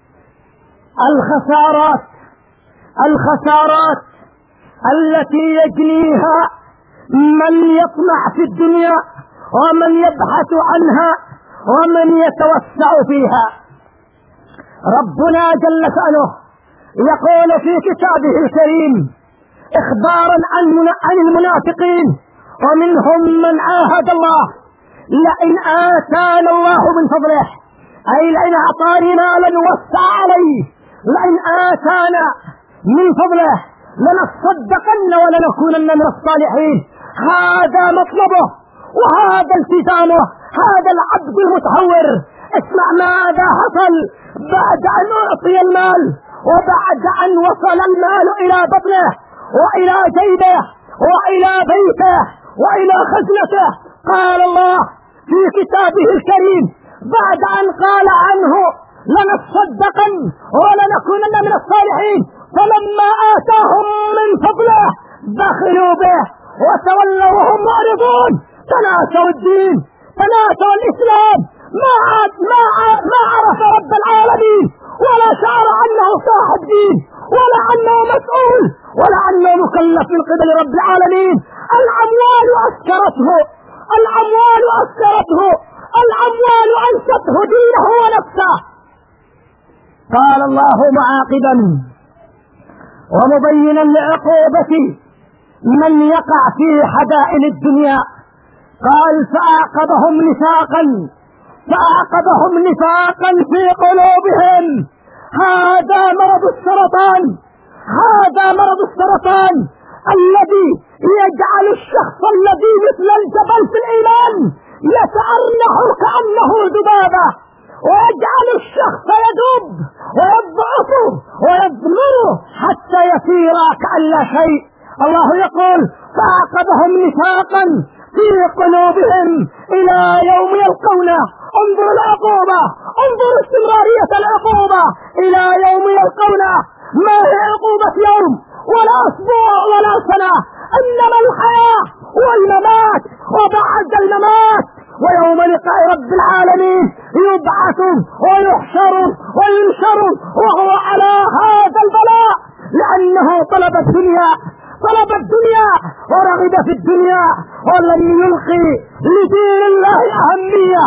الخسارات الخسارات التي يجنيها من يطمع في الدنيا ومن يبحث عنها ومن يتوسع فيها. ربنا جل شأنه يقول في كتابه الكريم إخبارا عن المنافقين: ومنهم من عاهد الله لئن آتانا الله من فضله، أي لئن أعطاني مالا وسع عليه، لئن آتانا من فضله لنصدقن ولنكونن من الصالحين. هذا مطلبه وهذا التزامه، هذا العبد المتهور. اسمع ماذا حصل بعد أن أعطي المال، وبعد أن وصل المال إلى بطنه وإلى جيبه وإلى بيته وإلى خزنته. قال الله في كتابه الكريم بعد أن قال عنه لنصدقن ولنكونن من الصالحين: فلما آتاهم من فضله بخلوا به وتولوا وهم معرضون. تناسوا الدين، تناسوا الإسلام، ما عاد ما عاد ما عرف رب العالمين، ولا شعر أنه صاحب دين، ولا أنه مسؤول، ولا أنه مكلف من قبل رب العالمين. الأموال أسكرته الأموال أسكرته الأموال أنسته دينه ونفسه. قال الله معاقبا ومبينا لعقوبة من يقع في حدائل الدنيا، قال: فأعقبهم نفاقا فأعقبهم نفاقا في قلوبهم. هذا مرض السرطان هذا مرض السرطان الذي يجعل الشخص الذي مثل الجبل في الإيمان يتأرنح كأنه ذبابة، ويجعل الشخص يذوب ويضعف ويضمر حتى يصير كأن لا شيء. الله يقول: فأعقبهم نفاقا في قلوبهم إلى يوم يلقونه. انظر العقوبة، انظر استمرارية العقوبة إلى يوم يلقونه. ما هي عقوبة يوم ولا أسبوع ولا سنة، إنما الحياة والممات وبعد الممات ويوم لقاء رب العالمين يبعث ويحشر وينشر وهو على هذا البلاء، لأنه طلب الدنيا طلب الدنيا ورغب في الدنيا ولم يلقي لدين الله أهمية.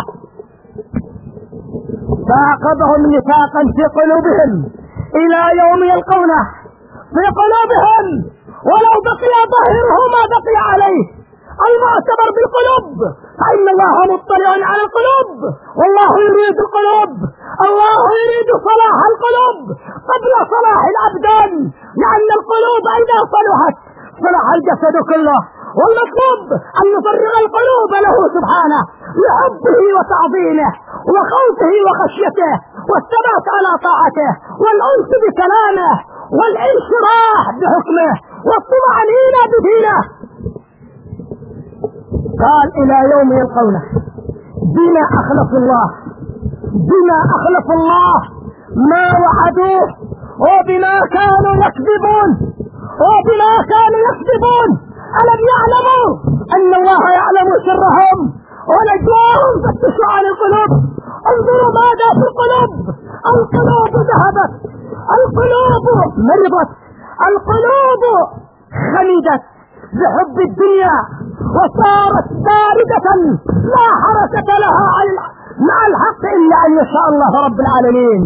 فعقبهم نفاقا في قلوبهم إلى يوم يلقونه، في قلوبهم، ولو بقي ظاهره ما بقي عليه. المعتبر بالقلوب، فإن الله مطلع على القلوب، والله يريد القلوب، الله يريد صلاح القلوب قبل صلاح الأبدان، لأن القلوب إذا صلحت صلح الجسد كله. والمطلوب أن نفرغ القلوب له سبحانه لحبه وتعظيمه وخوفه وخشيته والثبات على طاعته والأنس بكلامه والانشراح بحكمه والطمأنينة بدينه. قال: إلى يوم يلقونه. بما أخلف الله بما أخلف الله ما وعدوه، وبما كانوا يكذبون وبما كانوا يكذبون. ألم يعلموا أن الله يعلم سرهم ونجواهم؟ فتشوا عن القلوب القلوب. انظروا ماذا في القلوب. القلوب ذهبت، القلوب مرضت، القلوب خمدت بحب الدنيا وصارت باردة لا حركة لها مع الحق إلا أن يشاء الله رب العالمين.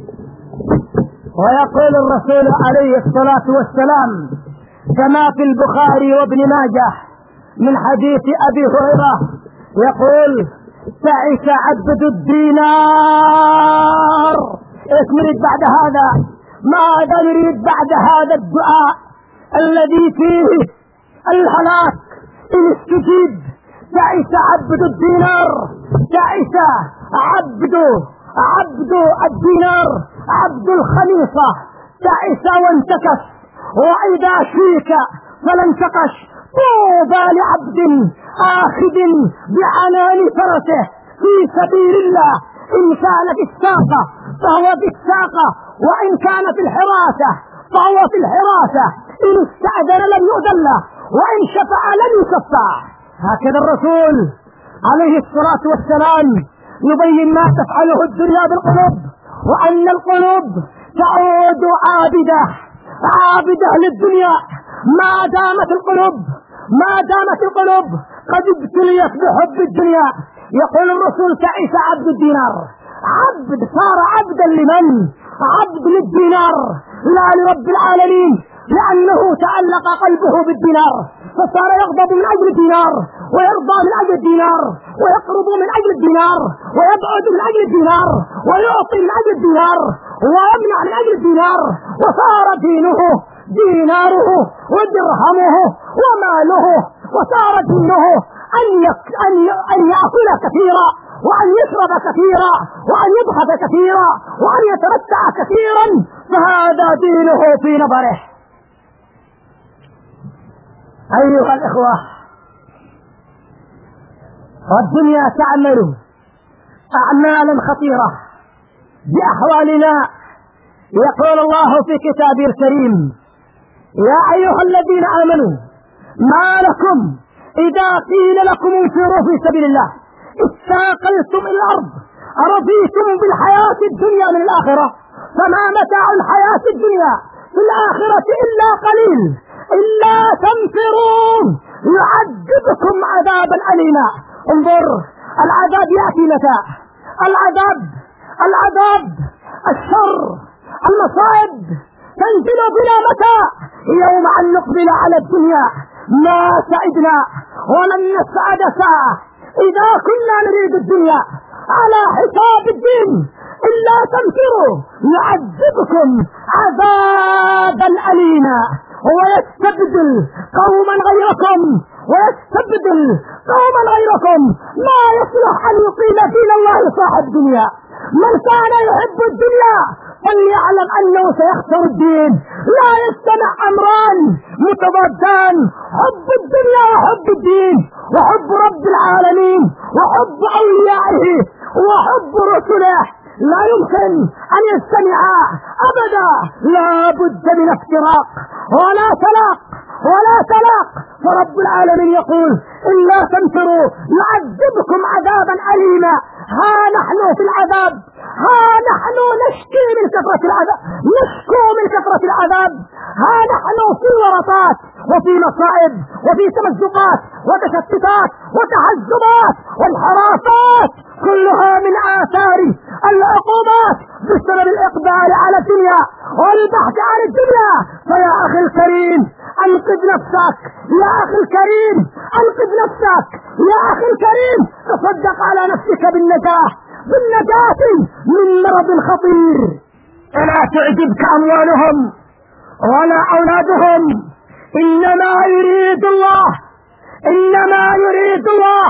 ويقول الرسول عليه الصلاة والسلام كما في البخاري وابن ماجه من حديث أبي هريرة يقول: تعس عبد الدينار. ايش نريد بعد هذا؟ ماذا نريد بعد هذا الدعاء الذي فيه الهلاك إن استجيب؟ تعس عبد الدينار، تعس عبد عبد الدينار، عبد الخميصة، تعس وانتكس، وإذا شيك فلا انتقش. طوبى لعبد آخذ بعنان فرسه في سبيل الله، إن كانت الساقة فهو بالساقة، وإن كانت الحراسة فهو في الحراسة، إن استأذن لم يؤذن له، وإن شفع لم يشفع. هكذا الرسول عليه الصلاة والسلام يبين ما تفعله الدنيا بالقلوب، وأن القلوب تعود عابدة عابدة للدنيا ما دامت القلوب ما دامت القلوب قد ابتليت بحب الدنيا. يقول الرسول: تعس عبد الدينار. عبد صار عبدا لمن؟ عبد للدينار لا لرب العالمين، لأنه تعلق قلبه بالدينار فصار يغضب من أجل الدينار، ويرضى من أجل الدينار، ويقرب من أجل الدينار، ويبعد من أجل الدينار، ويعطي من أجل الدينار، ويمنع من أجل الدينار. وصار دينه ديناره ودرهمه وماله، وصار دينه أن أن أن يأكل كثيرا، وأن يشرب كثيرا، وأن يضحك كثيرا، وأن يتمتع كثيرا، فهذا دينه في نظره. أيها الإخوة، الدنيا تعمل أعمالا خطيرة بأحوالنا. يقول الله في كتابه الكريم: يا أيها الذين آمنوا ما لكم إذا قيل لكم انفروا في سبيل الله استاقلتم إلى الأرض أرضيتم بالحياة الدنيا من الآخرة، فما متاع الحياة الدنيا في الآخرة إلا قليل، إلا تنفرون يعذبكم عذابا أليما. انظر، العذاب يأتي متى؟ العذاب العذاب الشر المصائب تنزل بنا متى؟ يوم أن نقبل على الدنيا ما سعدنا ولن نسعد ساعة إذا كنا نريد الدنيا على حساب الدين. إلا تنفروا يعذبكم عذابا أليما ويستبدل قوما غيركم ويستبدل قوما غيركم. ما يصلح أن يقيم دين الله صاحب دنيا. من كان يحب الدنيا فليعلم أنه سيخسر الدين. لا يجتمع أمران متضادان: حب الدنيا وحب الدين، وحب رب العالمين وحب أوليائه وحب رسله. لا يمكن أن يجتمعا أبدا، لا بد من افتراق ولا تلاق ولا تلاق. فرب العالمين يقول: إلا تنفروا يعذبكم عذابا أليما. ها نحن في العذاب، ها نحن نشكي من كثرة العذاب، نشكو من كثرة العذاب. ها نحن في ورطات وفي مصائب وفي تمزقات وتشتتات وتحزبات والحراسات، كلها من آثار العقوبات بسبب الإقبال على الدنيا والبحث عن الدنيا. فيا أخي الكريم أنقذ نفسك، يا أخي الكريم أنقذ نفسك، يا أخي الكريم تصدق على نفسك بالنجاة بالنجاة من مرض خطير. فلا تعجبك أموالهم ولا أولادهم، إنما يريد الله إنما يريد الله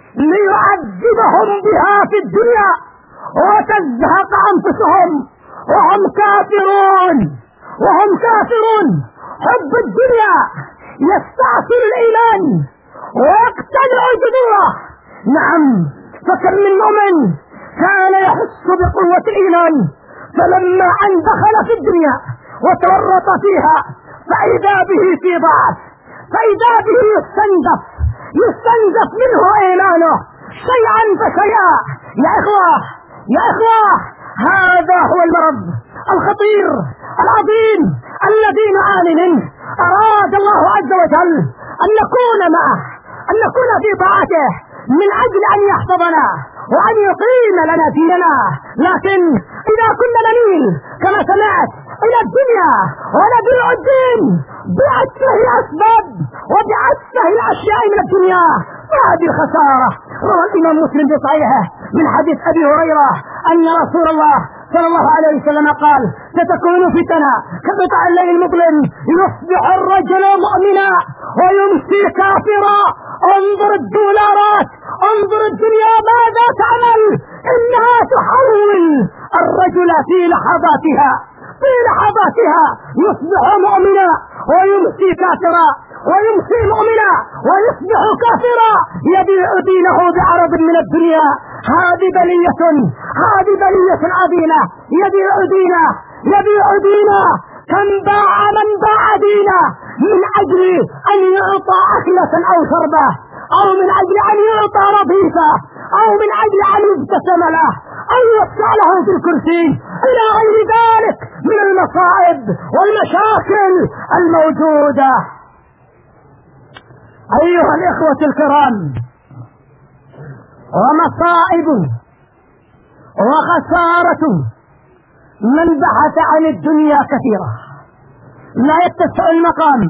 ليعذبهم بها في الدنيا وتزهق أنفسهم وهم كافرون وهم كافرون. حب الدنيا يستعصر الإيمان ويقتلع جذوره. نعم، فكم من مؤمن كان يحس بقوة الإيمان، فلما أن دخل في الدنيا وتورط فيها فإذا به في ضعف، فإذا به يستنزف يستنزف منه إيمانه شيئا فشيئا. يا إخوة يا إخوة هذا هو المرض الخطير العظيم الذي نعاني منه. أراد الله عز وجل أن نكون معه، أن نكون في طاعته من أجل أن يحفظنا وأن يقيم لنا ديننا. لكن إذا كنا نميل كما سمعت إلى الدنيا ونبيع الدين بأتفه الأسباب وبأتفه الأشياء من الدنيا، فهذه الخسارة. روى الإمام مسلم في صحيحه من حديث أبي هريرة أن رسول الله صلى الله عليه وسلم قال: ستكون فتنة كقطع الليل المظلم، يصبح الرجل مؤمنا ويمسي كافرا. انظر الدولارات، انظر الدنيا ماذا تعمل، إنها تحول الرجل في لحظاتها في لحظاتها يصبح مؤمنا ويمسي كافرا، ويمسي مؤمنا ويصبح كافرا، يبيع دينه بعرض من الدنيا. هذه بلية هذه بلية عظيمة. يبيع دينه يبيع دينه كم باع من باع دينه من أجل أن يعطى أكلة أو شربة، أو من أجل أن يعطى رضيفة، أو من أجل أن يبتسم له أو يوسع له في الكرسي، إلى غير ذلك من المصائب والمشاكل الموجودة. أيها الإخوة الكرام، ومصائب وخسارة من بحث عن الدنيا كثيرة، لا يتسع المقام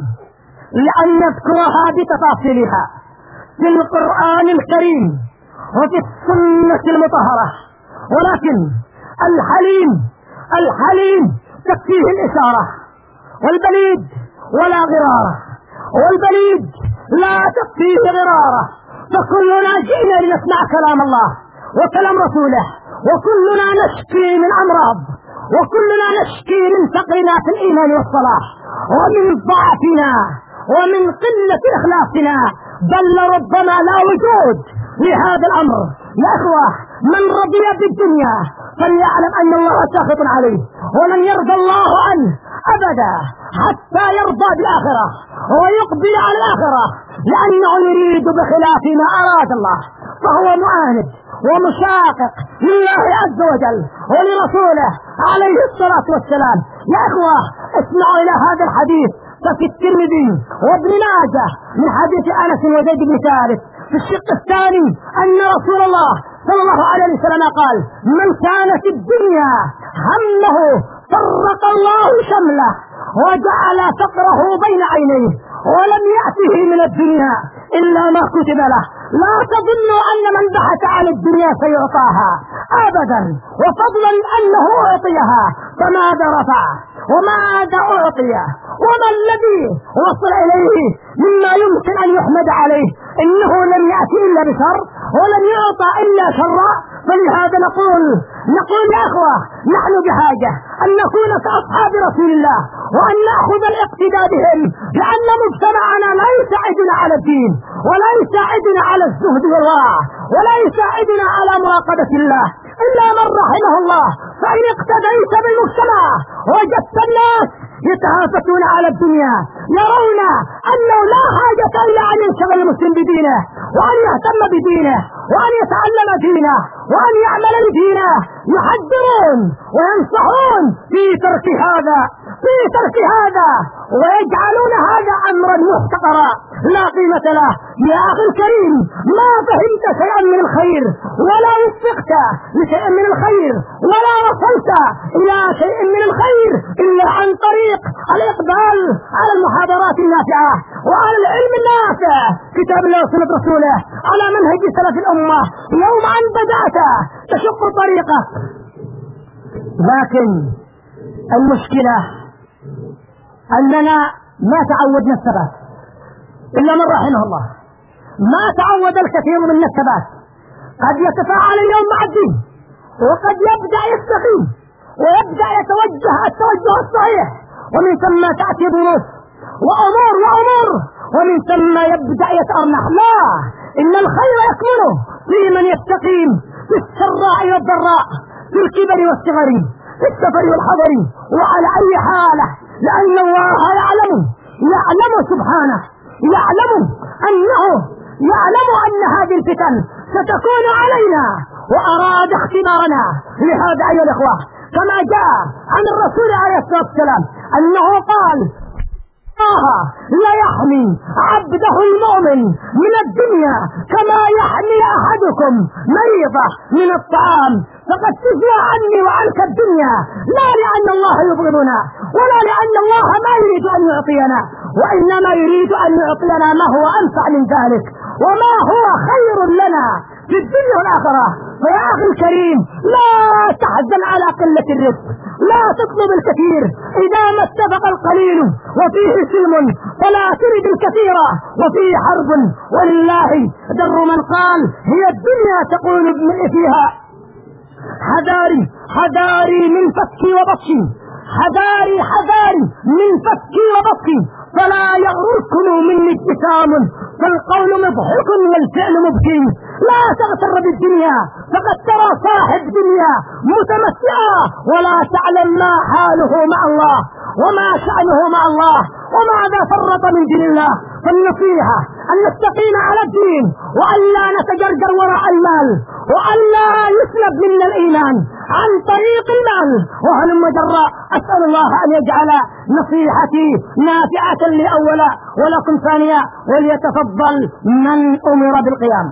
لأن نذكرها بتفاصيلها في القرآن الكريم وفي السنة المطهرة، ولكن الحليم الحليم تكفيه الإشارة، والبليد ولا غرارة، والبليد لا تكفيه غرارة. فكلنا جئنا لنسمع كلام الله وكلام رسوله، وكلنا نشكي من أمراض، وكلنا نشكي من فقرنا في الإيمان والصلاح، ومن ضعفنا ومن قلة إخلاصنا، بل ربما لا وجود لهذا الأمر. يا إخوة، من رضي بالدنيا فليعلم أن الله ساخط عليه، ولن يرضى الله عنه أبدا حتى يرضى بالآخرة ويقبل على الآخرة، لأنه يريد بخلاف ما أراد الله، فهو معاند ومشاقق لله عز وجل ولرسوله عليه الصلاة والسلام. يا إخوة، اسمعوا إلى هذا الحديث ففي الترمذي وابن ماجه من حديث أنس وزيد بن ثابت في الشق الثاني أن رسول الله صلى الله عليه وسلم قال: من كانت الدنيا همه فرق الله شمله وجعل فقره بين عينيه، ولم يأته من الدنيا إلا ما كتب له. لا تظنوا أن من بحث عن الدنيا سيعطاها أبدا، وفضلا أنه أعطيها فماذا رفع وماذا أعطي، وما الذي وصل إليه مما يمكن أن يحمد عليه. إنه لم يأتي إلا بشر ولم يعطى إلا شرا. فلهذا نقول نقول يا أخوة، نحن بحاجة أن نكون كأصحاب رسول الله وأن نأخذ الاقتداء بهم، لأن مجتمعنا لا يساعدنا على الدين، ولا يساعدنا على الزهد والورع، ولا يساعدنا على مراقبة الله إلا من رحمه الله. فإن اقتديت بالمجتمع وجدت الناس يتهافتون على الدنيا، يرون أنه لا حاجة إلا أن ينشغل المسلم بدينه، وأن يهتم بدينه، وأن يتعلم دينه، وأن يعمل لدينه، يحذرون وينصحون في ترك هذا في ترك هذا ويجعلون هذا أمرا محتقرا لا قيمة له. يا أخي الكريم، ما فهمت شيئا من الخير، ولا وفقت لشيء من الخير، ولا وصلت إلى شيء من الخير إلا عن طريق الإقبال على المحاضرات النافعة وعلى العلم النافع، كتاب الله وسنة رسوله، على منهج سلف الأمة. يوم أن بدأت تشق طريقك. لكن المشكلة أننا ما تعودنا الثبات إلا من رحمه الله. ما تعود الكثير من الثبات، قد يتفاعل اليوم مع الدين، وقد يبدأ يستقيم ويبدأ يتوجه التوجه الصحيح، ومن ثم تأتي ظروف وأمور وأمور، ومن ثم يبدأ يتأرنح. لا، إن الخير يكمن في من يستقيم في السراء والضراء، في الكبر والصغر، في السفر والحضر، وعلى أي حالة، لأن الله يعلم يعلم سبحانه يعلم أنه يعلم أن هذه الفتن ستكون علينا وأراد اختبارنا. لهذا أيها الإخوة كما جاء عن الرسول عليه الصلاة والسلام أنه قال الله لا يحمي عبده المؤمن من الدنيا كما يحمي أحدكم مريضة من الطعام، فقد تجوى عني وعنك الدنيا، لا لأن الله يبغضنا ولا لأن الله ما يريد أن يعطينا، وإنما يريد أن يعطينا ما هو أنفع من ذلك وما هو خير لنا في الدنيا والآخرة. فيا أخي الكريم لا تحزن على قلة الرزق، لا تطلب الكثير، إذا ما اتفق القليل وفيه سلم فلا ترد الكثير وفيه حرب. ولله در من قال هي الدنيا تقول فيها حذاري حذاري من فكي وبطشي، حذاري حذاري من فكي وبطشي، فلا يغركم مني ابتسام فالقول مضحك والفعل مبكي. لا تغتر بالدنيا فقد ترى صاحب دنيا متمتعا ولا تعلم ما حاله مع الله وما شأنه مع الله وماذا فرط من دين الله. فالنصيحة أن نستقيم على الدين وأن لا نتجرجر وراء المال وأن لا يسلب منا الإيمان عن طريق المال. وهلم جرا أسأل الله أن يجعل نصيحتي نافعة لي أولا ولكم ثانيا، وليتفضل من أمر بالقيام.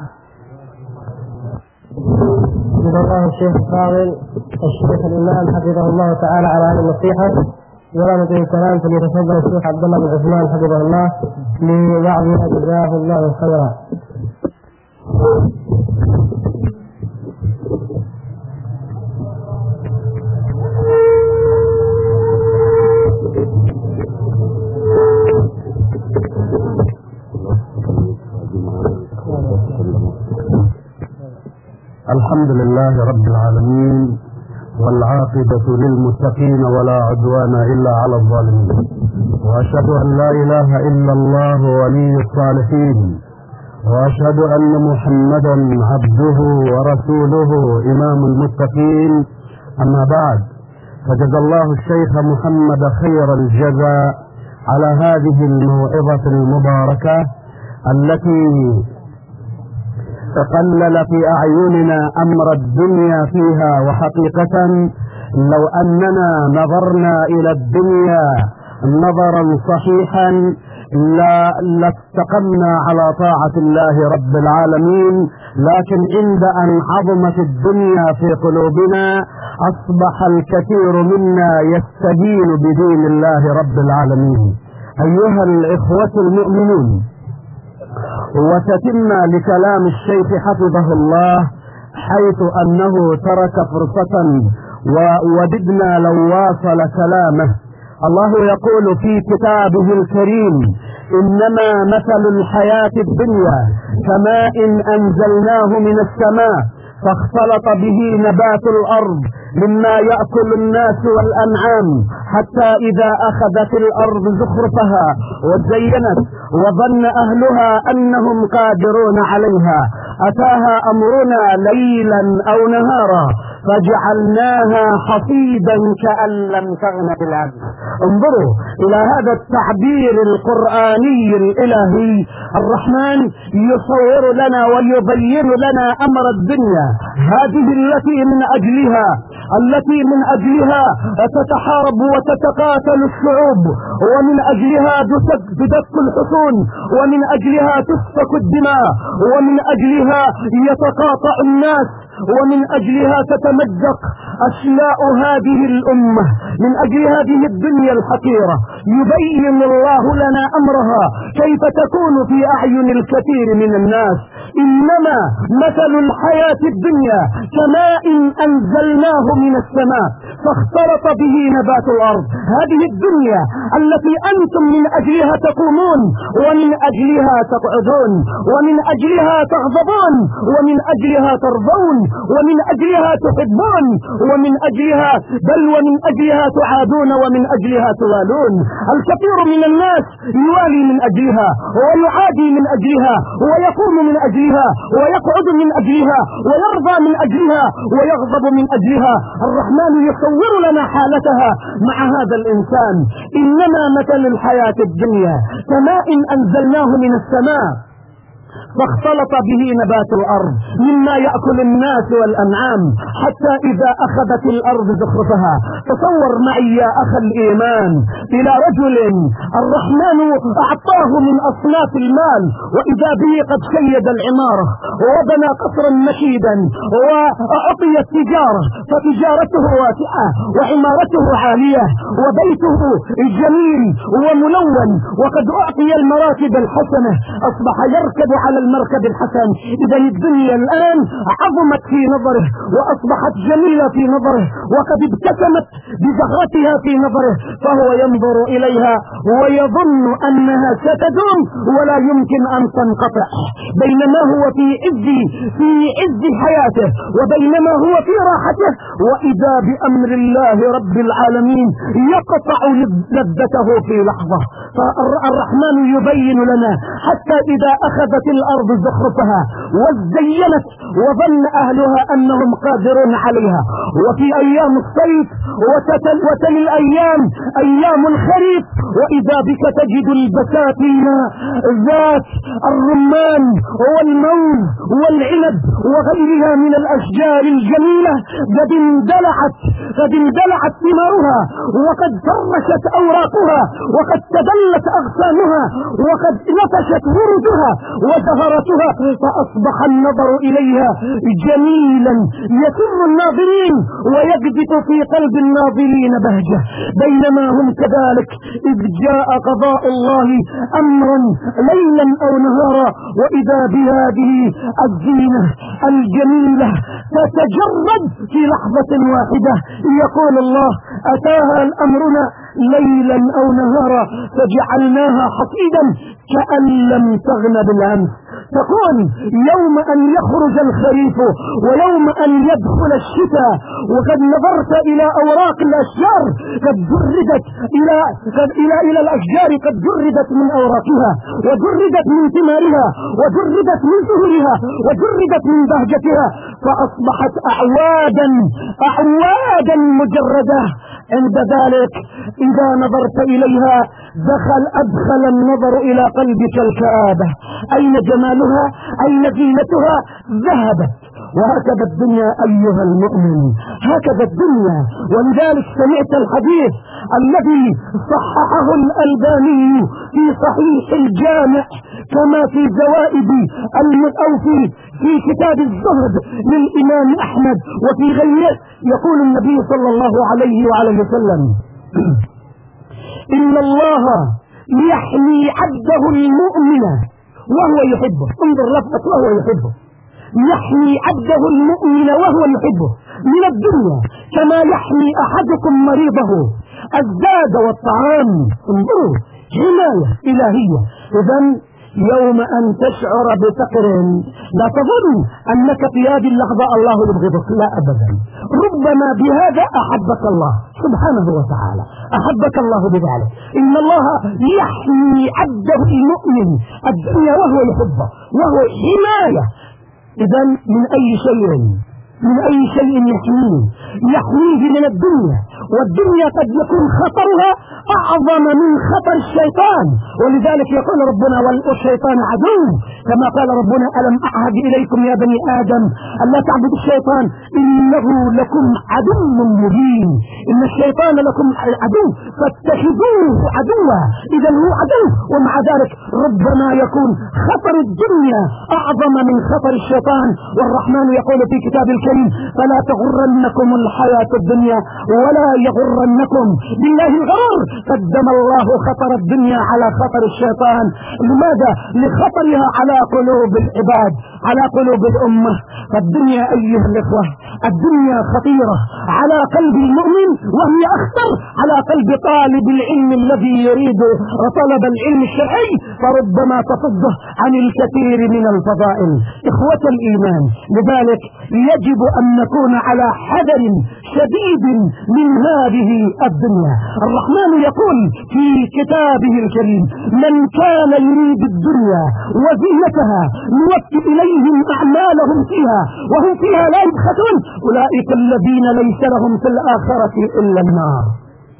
جزا الله الشيخ الفاضل الشيخ الإمام حفظه الله تعالى على هذه النصيحة. ولا نطيع الكلام فليتفضل الشيخ عبد الله بن عثمان حفظه الله لوعظنا جزاه الله خيرا. الحمد لله رب العالمين والعاقبة للمتقين ولا عدوان إلا على الظالمين، وأشهد أن لا إله إلا الله ولي الصالحين، وأشهد أن محمدا عبده ورسوله إمام المتقين. أما بعد، فجزا الله الشيخ محمد خير الجزاء على هذه الموعظة المباركة التي تقلل في أعيننا أمر الدنيا فيها. وحقيقة لو أننا نظرنا إلى الدنيا نظرا صحيحا لا لاستقمنا على طاعة الله رب العالمين، لكن عند أن عظمت الدنيا في قلوبنا أصبح الكثير منا يستهين بدين الله رب العالمين. أيها الإخوة المؤمنون، وتتم لكلام الشيخ حفظه الله حيث أنه ترك فرصة ووددنا لو واصل كلامه. الله يقول في كتابه الكريم: إنما مثل الحياة الدنيا كماء أنزلناه من السماء فاختلط به نبات الأرض مما يأكل الناس والأنعام حتى إذا أخذت الأرض زخرفها وزينت وظن أهلها أنهم قادرون عليها أتاها أمرنا ليلا أو نهارا فجعلناها حصيدا كأن لم تغن بالأمس. انظروا إلى هذا التعبير القرآني الإلهي. الرحمن يصور لنا ويبين لنا أمر الدنيا هذه التي من أجلها التي من أجلها تتحارب وتتقاتل الشعوب، ومن أجلها تدك الحصون، ومن أجلها تسفك الدماء، ومن أجلها يتقاطع الناس، ومن أجلها تتمزق أشياء هذه الأمة. من أجل هذه الدنيا الحقيرة يبين الله لنا أمرها كيف تكون في أعين الكثير من الناس. إنما مثل الحياة الدنيا كماء أنزلناه من السماء فاختلط به نبات الأرض. هذه الدنيا التي أنتم من أجلها تقومون، ومن أجلها تقعدون، ومن أجلها تغضبون، ومن أجلها ترضون، ومن أجلها تحبون، ومن أجلها بل ومن أجلها تعادون، ومن أجلها توالون. الكثير من الناس يوالي من أجلها ويعادي من أجلها ويقوم من أجلها ويقعد من أجلها ويرضى من أجلها ويغضب من أجلها. الرحمن يصور لنا حالتها مع هذا الإنسان. إنما مثل الحياة الدنيا كماء أنزلناه من السماء فاختلط به نبات الأرض مما يأكل الناس والأنعام حتى إذا أخذت الأرض زخرفها. تصور معي يا أخ الإيمان إلى رجل الرحمن أعطاه من أصناف المال وإذا به قد شيد العمارة وبنى قصرا مشيدا وأعطي التجارة، فتجارته واسعة وعمارته عالية وبيته جميل وملون وقد أعطي المراكب الحسنة، أصبح يركب على المركب الحسن. إذا الدنيا الآن عظمت في نظره وأصبحت جميلة في نظره وقد ابتسمت بزهرتها في نظره، فهو ينظر إليها ويظن أنها ستدوم ولا يمكن أن تنقطع، بينما هو في عز في عز حياته وبينما هو في راحته، وإذا بأمر الله رب العالمين يقطع لذته في لحظة. فالرحمن يبين لنا حتى إذا أخذت الأرض زخرفها وزينت وظن أهلها أنهم قادرون عليها، وفي أيام الصيف وتتل, وتل الأيام أيام الخريف، وإذا بك تجد البساتين ذات الرمان والموز والعنب وغيرها من الأشجار الجميلة قد اندلعت قد اندلعت ثمارها وقد فرشت أوراقها وقد تدلت أغصانها وقد نفشت ورودها وزهرتها، فأصبح النظر إليها جميلا يسر الناظرين ويقذف في قلب الناظرين بهجة، بينما هم كذلك إذ جاء قضاء الله أمرا ليلا أو نهارا وإذا بهذه الزينة الجميلة تتجرد في لحظة واحدة. يقول الله: أتاها أمرنا ليلا أو نهارا فجعلناها حصيدا كأن لم تغن بالأمس. تكون يوم أن يخرج الخريف ويوم أن يدخل الشتاء وقد نظرت إلى أوراق الأشجار قد جردت إلى قد إلى إلى الأشجار قد جردت من أوراقها وجردت من ثمارها وجردت من زهرها وجردت من بهجتها، فأصبحت أعوادا أعوادا مجردة. عند ذلك إذا نظرت إليها دخل أدخل النظر إلى قلبك الكآبة. أين جمالها؟ أين زينتها؟ ذهبت. وهكذا الدنيا أيها المؤمن، هكذا الدنيا. ولذلك سمعت الحديث الذي صححه الألباني في صحيح الجامع كما في زوائد أو في في كتاب الزهد للإمام أحمد وفي غيره. يقول النبي صلى الله عليه وعليه وسلم: إن الله يحمي عبده المؤمن وهو يحبه. انظر لفظة وهو يحبه. يحمي عبده المؤمن وهو يحبه من الدنيا كما يحمي أحدكم مريضه الزاد والطعام. انظروا، حماية إلهية. إذن يوم أن تشعر بفقر لا تظن أنك في هذه اللحظة الله يبغضك، لا أبدا. ربما بهذا أحبك الله سبحانه وتعالى، أحبك الله بذلك. إن الله يحمي عبده المؤمن الدنيا وهو يحبه وهو حماية. إذن من أي شيء من أي شيء يحميه؟ يحميه من الدنيا، والدنيا قد يكون خطرها أعظم من خطر الشيطان. ولذلك يقول ربنا: والشيطان عدو، كما قال ربنا: ألم أعهد إليكم يا بني آدم ألا تعبدوا الشيطان إنه لكم عدو مبين. إن الشيطان لكم عدو فاتخذوه عدوا. إذا هو عدو، ومع ذلك ربما يكون خطر الدنيا أعظم من خطر الشيطان. والرحمن يقول في كتاب الكريم: فلا تغرنكم الحياة الدنيا ولا يغرنكم بالله الغرور. قدم الله خطر الدنيا على خطر الشيطان. لماذا؟ لخطرها على قلوب العباد، على قلوب الأمة. فالدنيا أيها الإخوة، الدنيا خطيرة على قلب المؤمن، وهي أخطر على قلب طالب العلم الذي يريد طلب العلم الشرعي، فربما تصده عن الكثير من الفضائل. إخوة الإيمان، لذلك يجب أن نكون على حذر شديد من هذه الدنيا. الرحمن يقول في كتابه الكريم: من كان يريد الدنيا وزينتها نوفي إليهم أعمالهم فيها وهم فيها لا يبخسون أولئك الذين ليس لهم في الآخرة إلا النار.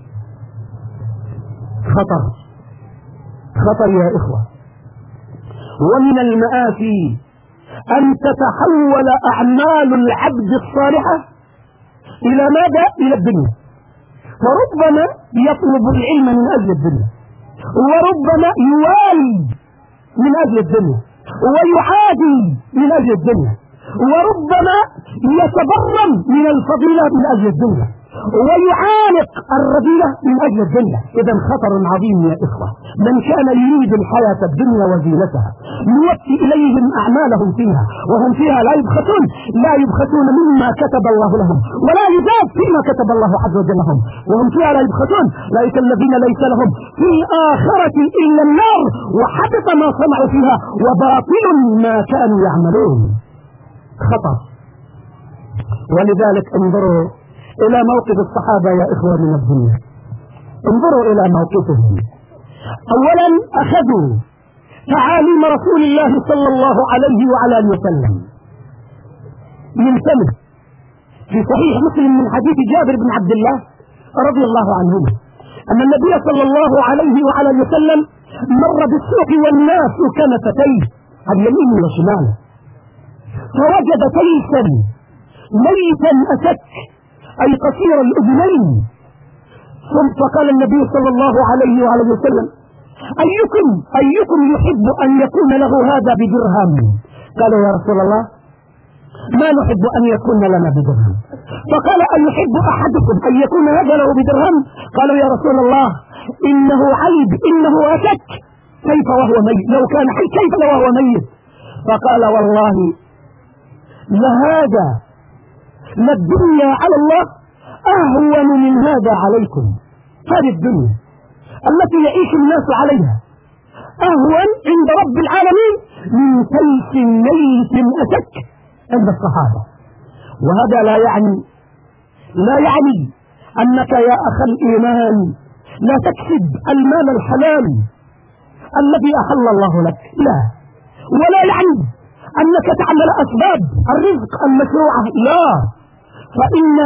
خطر خطر يا إخوة. ومن المآسي أن تتحول أعمال العبد الصالحة إلى ماذا؟ إلى الدنيا. فربما يطلب العلم من أجل الدنيا، وربما يوالي من أجل الدنيا، ويعادي من أجل الدنيا، وربما يتبرم من الفضيلة من أجل الدنيا، ويعانق الرذيلة من أجل الدنيا. إذا خطر عظيم يا إخوة. من كان يريد الحياة الدنيا وزينتها نوفي إليهم أعمالهم فيها وهم فيها لا يبخسون، لا يبخسون مما كتب الله لهم، ولا يزاد فيما كتب الله عز وجل لهم، وهم فيها لا يبخسون. أولئك الذين ليس لهم في الآخرة إلا النار وحبط ما صنعوا فيها وباطل ما كانوا يعملون. خطر. ولذلك انظروا إلى موقف الصحابة يا إخوة من الدنيا، انظروا إلى موقفهم. أولا أخذوا تعاليم رسول الله صلى الله عليه وعلى آله وسلم من سنة في صحيح مسلم من حديث جابر بن عبد الله رضي الله عنهما أن النبي صلى الله عليه وعلى آله وسلم مر بالسوق والناس كنفتيه عن يمين وشمال، فوجد تيسا ميتا أسك أي قصير الأذنين. ثم فقال النبي صلى الله عليه وعلى آله وسلم أيكم أيكم يحب أن يكون له هذا بدرهم؟ قالوا يا رسول الله ما نحب أن يكون لنا بدرهم. فقال أيحب أحدكم أن يكون هذا له بدرهم؟ قالوا يا رسول الله إنه عيب، إنه أسك، كيف وهو ميت؟ لو كان حي كيف وهو ميت؟ فقال والله لهذا للدنيا على الله أهون من هذا عليكم. هذه الدنيا التي يعيش الناس عليها أهون عند رب العالمين من سيف ميت أسك عند الصحابة. وهذا لا يعني لا يعني أنك يا أخ الإيمان لا تكسب المال الحلال الذي أحل الله لك، لا. ولا يعني أنك تعمل أسباب الرزق المشروعة، لا. فإن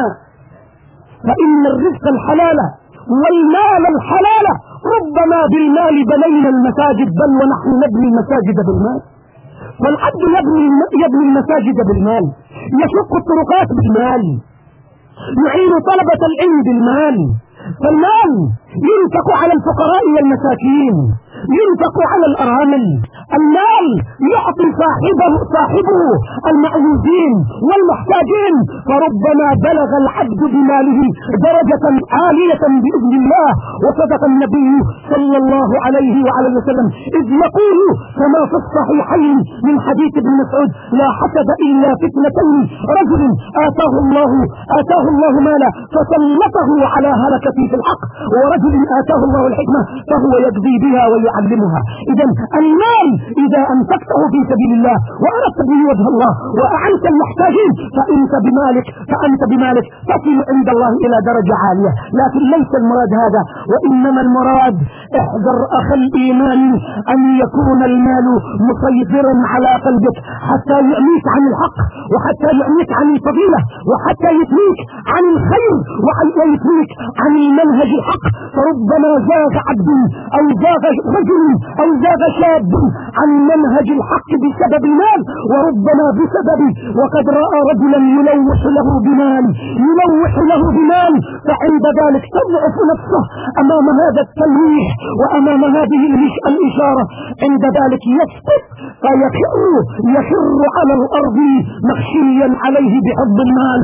فإن الرزق الحلال والمال الحلال ربما بالمال بنينا المساجد، بل ونحن نبني المساجد بالمال. والعبد يبني يبني المساجد بالمال، يشق الطرقات بالمال، يعين طلبة العلم بالمال. فالمال ينفق على الفقراء والمساكين، ينفق على الأرامل. المال يعطي صاحبه صاحبه المعوزين والمحتاجين. فربما بلغ العبد بماله درجة عالية بإذن الله. وصدق النبي صلى الله عليه وعلى وسلم إذ يقول كما في الصحيحين من حديث ابن مسعود لا حسد إلا فتنتين، رجل آتاه الله آتاه الله مالا فسلطه على هلكته في الحق، ورجل آتاه الله الحكمة فهو يقضي بها ويعلمها. إذا المال إذا أنفقته في سبيل الله وأردت به وجه الله وأعنت المحتاجين فأنت بمالك فأنت بمالك تصل عند الله إلى درجة عالية. لكن ليس المراد هذا، وإنما المراد احذر أخ الإيمان أن يكون المال مسيطرا على قلبك حتى يعميك عن الحق، وحتى يعميك عن الفضيلة، وحتى يثنيك عن الخير، ويثنيك عن المنهج الحق. فربما زاغ عبد أو زاغ رجل أو زاغ شاب عن منهج الحق بسبب المال، وربما بسبب وقد رأى رجلا يلوح له بمال يلوح له بمال فعند ذلك تضعف نفسه أمام هذا التلويح وأمام هذه الإشارة. عند ذلك يسقط فيخر يخر على الأرض مخشيا عليه بحب المال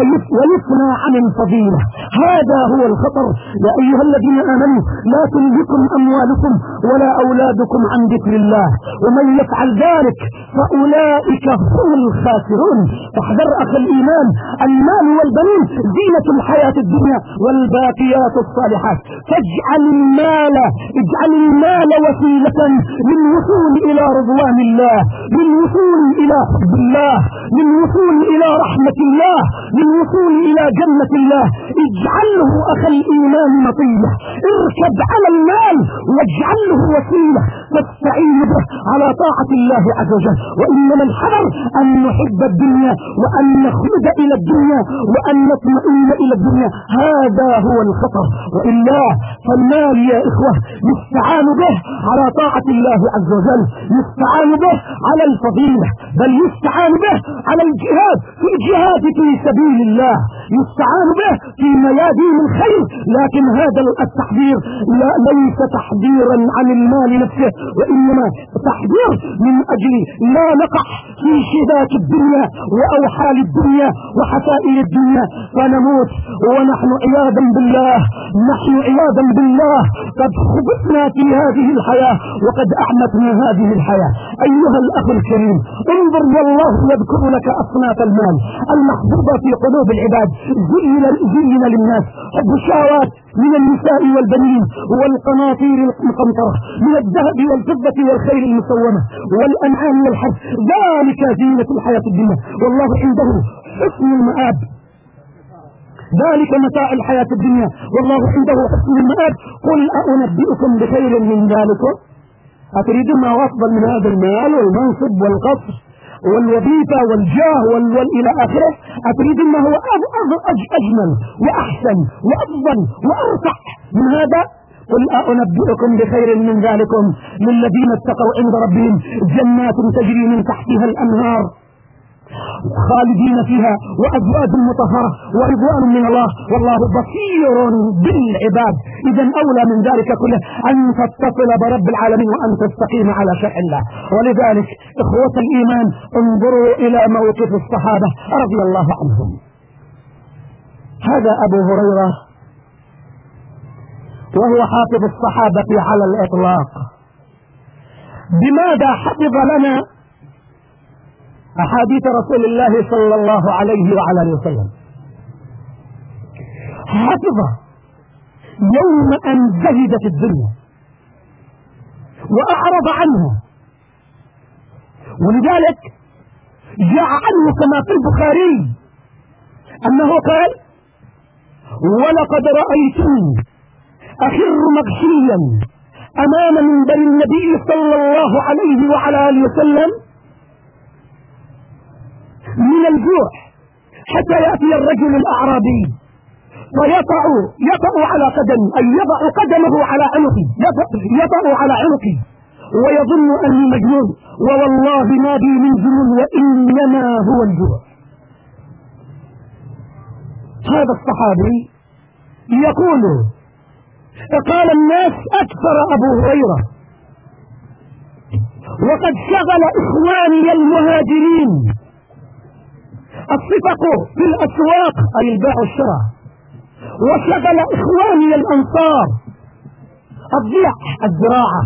ويفنى عن الفضيلة. هذا هو الخطر. يا أيها الذين آمنوا لا تلهكم أموالكم ولا أولادكم عن ذكر الله ومن يفعل ذلك فأولئك هم الخاسرون. فاحذر أخ الإيمان، المال والبنون زينة الحياة الدنيا والباقيات الصالحات. فاجعل المال اجعل المال وسيلة للوصول إلى رضوان الله، للوصول إلى حب الله، للوصول إلى رحمة الله، للوصول إلى جنة الله. اجعله أخا الإيمان مطية، اركب على المال واجعله وسيلة تستعين به على طاعة الله عز وجل. وإنما الحذر أن نحب الدنيا وأن نخلد إلى الدنيا وأن نطمئن إلى الدنيا، هذا هو الخطر. وإلا فالمال يا إخوة يستعان به على طاعة الله عز وجل، يستعان به على الفضيلة، بل يستعان به على الجهاد، في الجهاد في سبيل الله يستعان به في ميادين الخير. لكن هذا التحذير لا ليس تحذيرا عن المال نفسه، وإنما تحذير من أجل لا نقع في شباك الدنيا وأوحال الدنيا وحسائل الدنيا فنموت ونحن عياذا بالله نحن عياذا بالله قد خبثنا في هذه الحياة وقد أعمتنا هذه الحياة. أيها الأخ الكريم، انظر والله يذكر لك أصناف المال المحبوبة في قلوب العباد. زين زين للناس حب الشهوات من النساء والبنين والقناطير المقنطرة من الذهب والفضة والخيل المسومة والأنعام والحرث، ذلك زينة الحياة الدنيا والله عنده حسن المآب. ذلك متاع الحياة الدنيا والله عنده حسن المآب. قل أنبئكم بخير من ذلك؟ أتريدون ما أفضل من هذا المال والمنصب والقصر والوظيفة والجاه والإلى آخره؟ أتريدون ما هو أجمل وأحسن وأفضل وأرفع من هذا؟ قل أنبئكم بخير من ذلكم للذين اتقوا عند ربهم جنات تجري من تحتها الأنهار خالدين فيها وأزواج مطهرة ورضوان من الله والله بصير بالعباد. إذا أولى من ذلك كله أن تتصل برب العالمين وأن تستقيم على شرع الله. ولذلك إخوة الإيمان انظروا إلى موقف الصحابة رضي الله عنهم. هذا أبو هريرة وهو حافظ الصحابة على الإطلاق. بماذا حفظ لنا أحاديث رسول الله صلى الله عليه وعلى وسلم؟ حفظ يوم أن زهد في الدنيا وأعرض عنها، ولذلك جاء عنه كما في البخاري أنه قال: ولقد رأيتني أخر مغشيا أمام منبر النبي صلى الله عليه وعلى آله وسلم من الجوع حتى يأتي الرجل الأعرابي ويطع يطع على قدم أي يضع قدمه على عنقي يطع على عنقي ويظن أني مجنون، ووالله ما بي من جنون وإنما هو الجوع. هذا الصحابي يقول: فقال الناس أكثر أبو هريرة وقد شغل إخواني المهاجرين الصفق في الأسواق أي البيع والشراء، وشغل إخواني الأنصار الضيع الزراعة،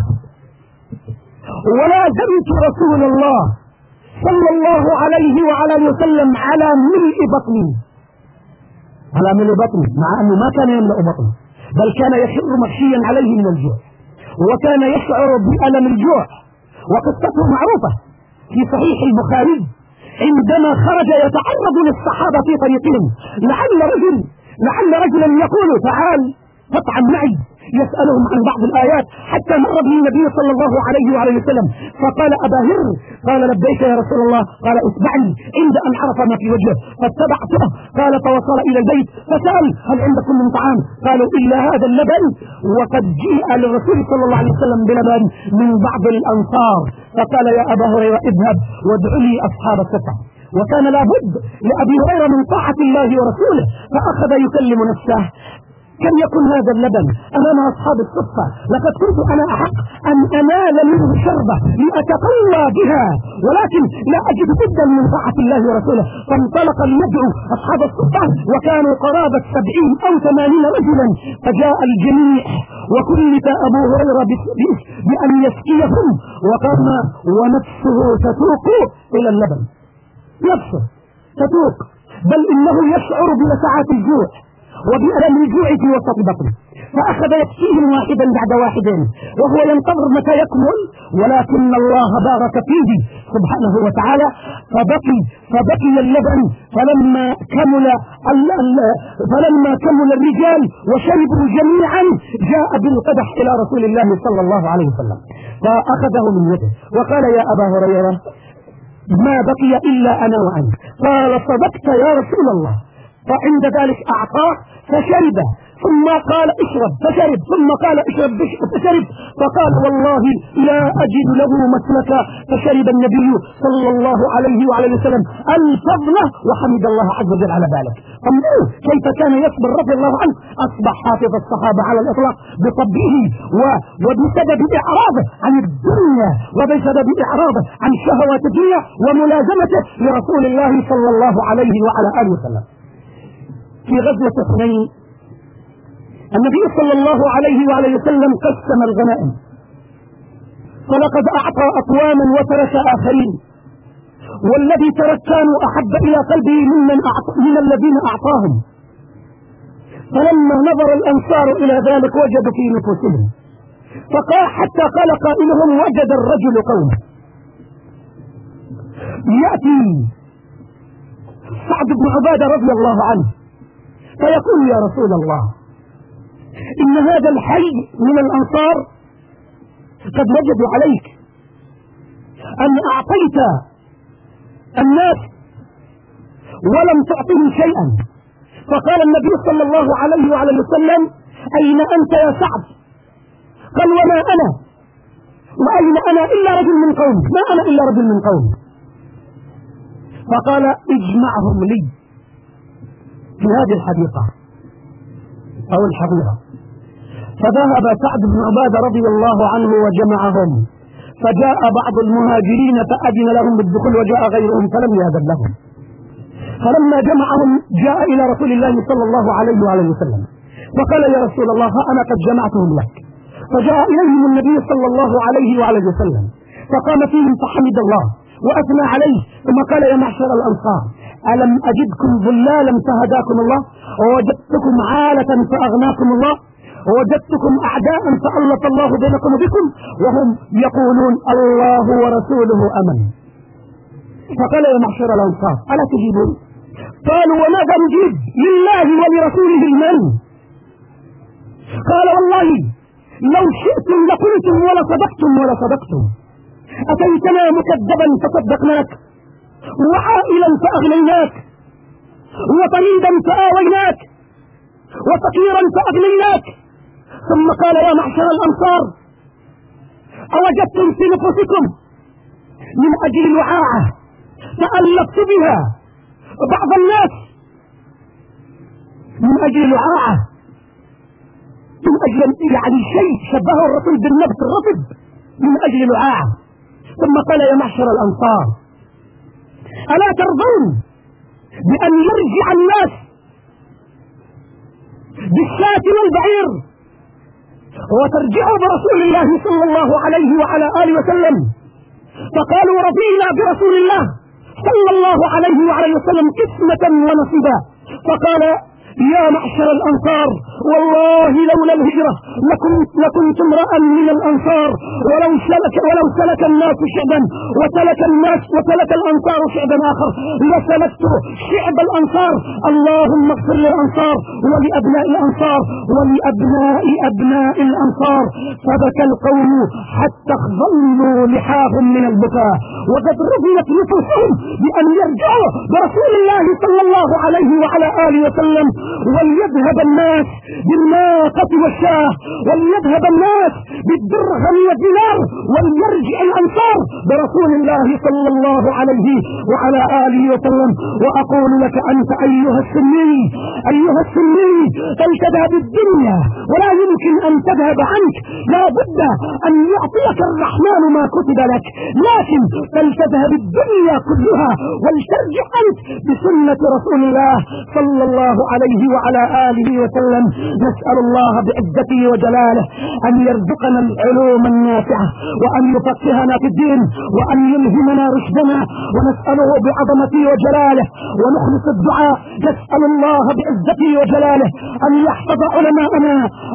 ولازمت رسول الله صلى الله عليه وعلى وسلم على ملء بطني على ملء بطني مع أنه ما كان يملأ بطنه بل كان يخر مغشيا عليه من الجوع وكان يشعر بألم الجوع. وقصته معروفة في صحيح البخاري عندما خرج يتعرض للصحابة في طريقهم، لعل رجل لعل رجلا يقول: تعال فاطعم معي، يسألهم عن بعض الآيات حتى مر به النبي صلى الله عليه وعليه وسلم فقال: أبا هر. قال: لبيك يا رسول الله. قال: اتبعني. عند أن عرف ما في وجهه فاتبعته. قال: فوصل إلى البيت فسأل: هل عندكم من طعام؟ قالوا: إلا هذا اللبن. وقد جاء للرسول صلى الله عليه وسلم بلبن من بعض الأنصار، فقال: يا أبا هريرة اذهب وادع لي أصحاب السفر. وكان لابد لأبي هريرة من طاعة الله ورسوله، فأخذ يكلم نفسه: كم يكون هذا اللبن أمام أصحاب الصفة؟ لقد كنت أنا أحق أن أنال منه شربة لأتقوى بها، ولكن لا أجد بدا من طاعة الله ورسوله. فانطلق ليدعو أصحاب الصفة وكانوا قرابة سبعين أو ثمانين رجلا، فجاء الجميع وكلف أبو هريرة بأن يسقيهم، وقام ونفسه تتوق إلى اللبن، نفسه تتوق، بل إنه يشعر بلسعات الجوع وبألم الجوع في وسط بطنه، فأخذ يكفيهم واحدا بعد واحد وهو ينتظر متى يكمل، ولكن الله بارك فيه سبحانه وتعالى فبقي فبقي اللبن فلما كمل فلما كمل الرجال وشربوا جميعا جاء بالقدح إلى رسول الله صلى الله عليه وسلم فأخذه من يده وقال يا أبا هريرة ما بقي إلا أنا وأنت. قال صدقت يا رسول الله. فعند ذلك أعطاه فشرب ثم قال اشرب فشرب ثم قال اشرب فشرب فقال والله لا أجد له مسلكا. فشرب النبي صلى الله عليه وعلى وسلم الفضلة وحمد الله عز وجل على ذلك. انظروا كيف كان يصبر رضي الله عنه. أصبح حافظ الصحابة على الإطلاق بطبعه وبسبب إعراضه عن الدنيا وبسبب إعراضه عن شهوات الدنيا وملازمته لرسول الله صلى الله عليه وعلى آله وسلم. في غزوة حنين النبي صلى الله عليه وعلى وسلم قسم الغنائم فلقد أعطى أقواما وترك آخرين والذي ترك كانوا أحب إلى قلبه ممن أعطى من الذين أعطاهم. فلما نظر الأنصار إلى ذلك وجدوا في نفوسهم فقال حتى قال قائلهم وجد الرجل قومه. يأتي سعد بن عبادة رضي الله عنه فيقول يا رسول الله إن هذا الحي من الأنصار قد وجدوا عليك أن أعطيت الناس ولم تعطهم شيئا. فقال النبي صلى الله عليه وعلى وسلم أين أنت يا سعد؟ قال وما أنا وأين أنا إلا رجل من قومي ما أنا إلا رجل من قومي. فقال اجمعهم لي في هذه الحديقة أو الحظيرة. فذهب سعد بن عبادة رضي الله عنه وجمعهم فجاء بعض المهاجرين فأذن لهم بالدخول وجاء غيرهم فلم يأذن لهم. فلما جمعهم جاء إلى رسول الله صلى الله عليه وعلى وسلم فقال يا رسول الله ها أنا قد جمعتهم لك. فجاء إليهم النبي صلى الله عليه وعلى وسلم فقام فيهم فحمد الله وأثنى عليه ثم قال يا معشر الأنصار ألم أجدكم ظلالا فهداكم الله ووجدتكم عالة فأغناكم الله ووجدتكم أعداء فألط الله بينكم وبكم وهم يقولون الله ورسوله أمن. فقال يا معشر الأنصار ألا تجيبون؟ قالوا وماذا نجيب؟ لله ولرسوله المن. قال والله لو شئتم لقلتم ولا صدقتم ولا صدقتم. أتيتنا مكذبا فصدقناك وعائلا فأغنيناك وطريدا فآويناك وفقيرا فأغنيناك. ثم قال يا معشر الأنصار أوجدتم في نفوسكم من أجل الوعاء تألفت بها بعض الناس من أجل الوعاء من أجل يعني شيء شبهه الرسول بالنبت الرطب من أجل الوعاء. ثم قال يا معشر الأنصار ألا ترضون بأن يرجع الناس بالشاة والبعير وترجعوا برسول الله صلى الله عليه وعلى آله وسلم؟ فقالوا رضينا برسول الله صلى الله عليه وعلى وسلم قسمة ونصيبا. فقال يا معشر الأنصار والله لولا الهجرة لكنت, لكنت امرأ من الأنصار ولو سلك, ولو سلك الناس شعبا وسلك الناس وسلك الأنصار شعبا آخر لسلكت شعب الأنصار. اللهم اغفر للأنصار ولأبناء الأنصار ولأبناء أبناء الأنصار. فبكى القوم حتى اخضلوا لحاهم من البكاء وقد رضيت نفوسهم بأن يرجعوا برسول الله صلى الله عليه وعلى آله وسلم وليذهب الناس بالناقة والشاه وليذهب الناس بالدرهم والدينار وليرجع الأنصار برسول الله صلى الله عليه وعلى آله وسلم. وأقول لك أنت أيها السني أيها السني فلتذهب الدنيا ولا يمكن أن تذهب عنك لا بد أن يعطيك الرحمن ما كتب لك لكن فلتذهب الدنيا كلها ولترجع أنت بسنة رسول الله صلى الله عليه وعلى آله وسلم. نسأل الله بعزته وجلاله أن يرزقنا العلوم النافعة وأن يفقهنا في الدين وأن يلهمنا رشدنا ونسأله بعظمته وجلاله ونخلص الدعاء. نسأل الله بعزته وجلاله أن يحفظ علماءنا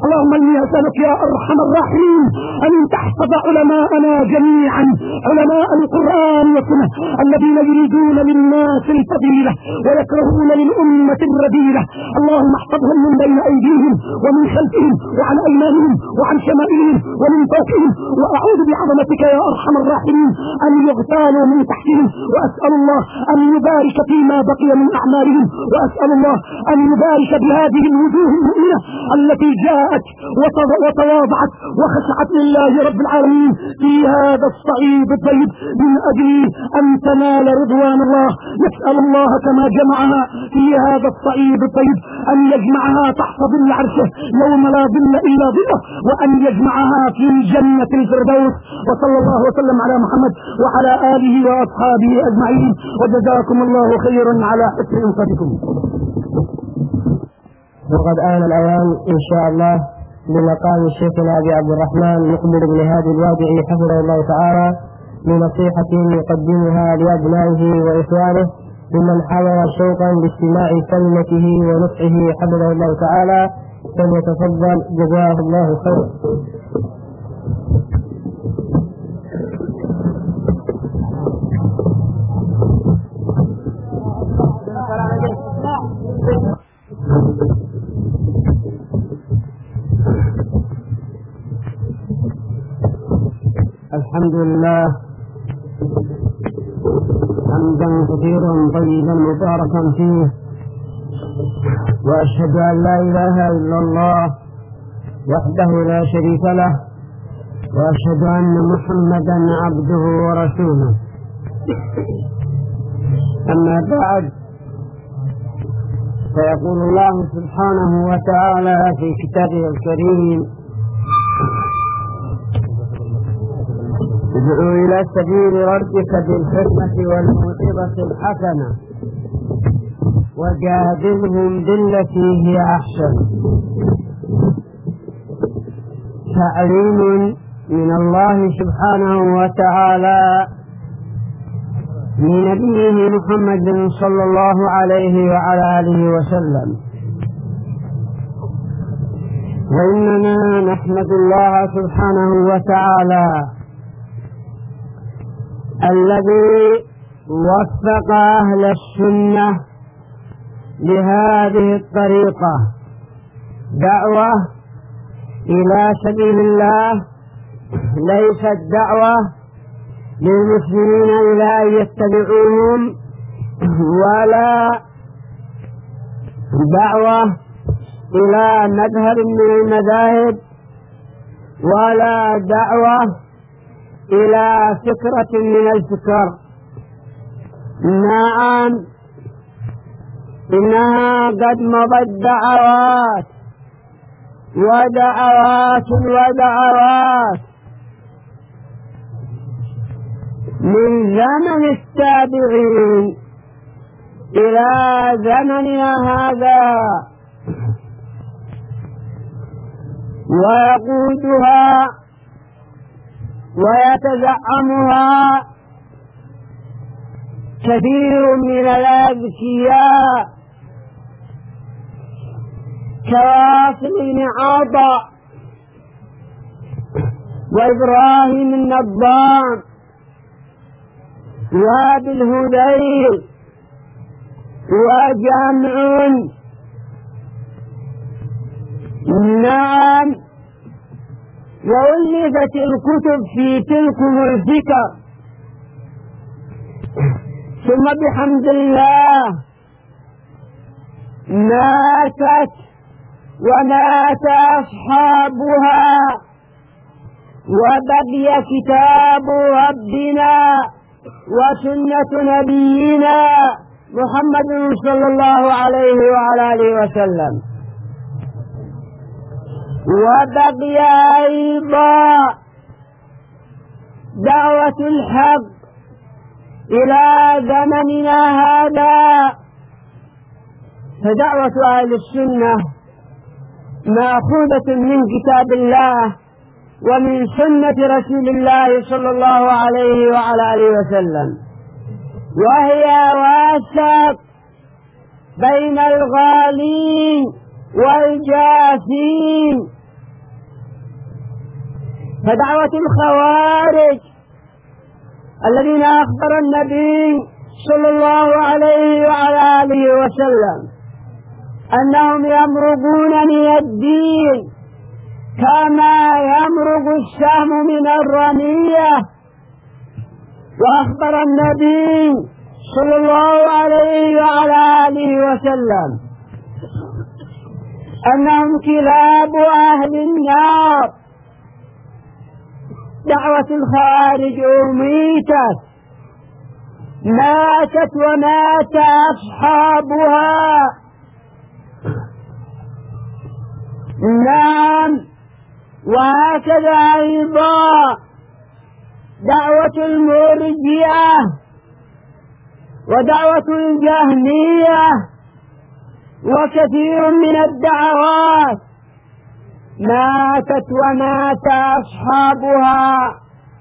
اللهم إني أسألك يا أرحم الراحمين أن تحفظ علماءنا جميعا، علماء القرآن والسنة الذين يريدون للناس الفضيلة ويكرهون للأمة الرذيلة. اللهم احفظهم من بين أيديهم ومن خلفهم وعن أيمانهم وعن شمائلهم ومن فوقهم، وأعوذ بعظمتك يا أرحم الراحمين أن يغتالوا من تحتهم. وأسأل الله أن يبارك فيما بقي من أعمالهم، وأسأل الله أن يبارك بهذه الوجوه المؤمنة التي جاءت وتواضعت وخشعت لله رب العالمين في هذا الصعيد الطيب من أجل أن تنال رضوان الله. نسأل الله كما جمعها في هذا الصعيد الطيب أن يجمعها تحت ظل عرشه يوم لا ظل إلا ظله، وأن يجمعها في جنة الفردوس. وصلى الله وسلم على محمد وعلى آله وأصحابه أجمعين، وجزاكم الله خيرا على حسن انصاتكم. وقد آن الأوان إن شاء الله لمقام شيخنا أبي عبد الرحمن مقبل بن هادي الوادعي حفظه الله تعالى لنصيحة يقدمها لأبنائه وإخوانه ممن حضر شوقا لاستماع كلمته ونصحه حفظه الله تعالى، فليتفضل جزاه الله خيرا. الحمد لله حمدا كثيرا طيبا مباركا فيه، وأشهد أن لا إله إلا الله وحده لا شريك له، وأشهد أن محمدا عبده ورسوله. أما بعد، فيقول الله سبحانه وتعالى في كتابه الكريم: ادعو إلى سبيل ربك بالحكمة والموعظة الحسنة وجادلهم بالتي هي أحسن. تعليم من الله سبحانه وتعالى لنبيه محمد صلى الله عليه وعلى آله وسلم. وإننا نحمد الله سبحانه وتعالى الذي وفق أهل السنة لهذه الطريقة، دعوة إلى سبيل الله، ليست دعوة للمسلمين إلى أن يتبعوهم، ولا دعوة إلى مذهب من المذاهب، ولا دعوة إلى فكرة من الفكر. نعم، إنها قد مضت دعوات ودعوات ودعوات من زمن التابعين إلى زمننا هذا، ويقودها ويتزعمها كثير من الأذكياء كواصل بن عطاء وإبراهيم النظام وابن الهذيل وجمع. نعم، وألفت الكتب في تلكم الفكر، ثم بحمد الله ماتت ومات أصحابها، وبقي كتاب ربنا وسنة نبينا محمد صلى الله عليه وعلى آله وسلم. وبقي أيضا دعوة الحق إلى زمننا هذا، فدعوة أهل السنة مأخوذة من كتاب الله ومن سنة رسول الله صلى الله عليه وعلى آله وسلم، وهي واسط بين الغالين والجافين فدعوة الخوارج الذين أخبر النبي صلى الله عليه وعلى آله وسلم أنهم يمرقون من الدين كما يمرق السهم من الرمية، وأخبر النبي صلى الله عليه وعلى آله وسلم أنهم كلاب أهل النار. دعوة الخوارج أميتت، ماتت ومات أصحابها. نعم، وهكذا أيضا دعوة المرجئة ودعوة الجهمية وكثير من الدعوات ماتت ومات أصحابها،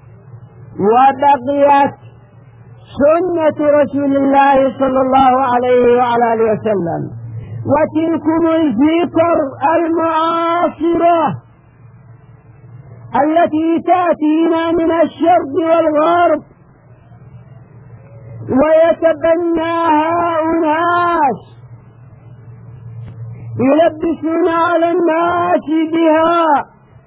وبقيت سنة رسول الله صلى الله عليه وعلى آله وسلم. وتلكم الفكر المعاصرة التي تأتينا من الشرق والغرب ويتبناها أناس يلبسون على الناس بها،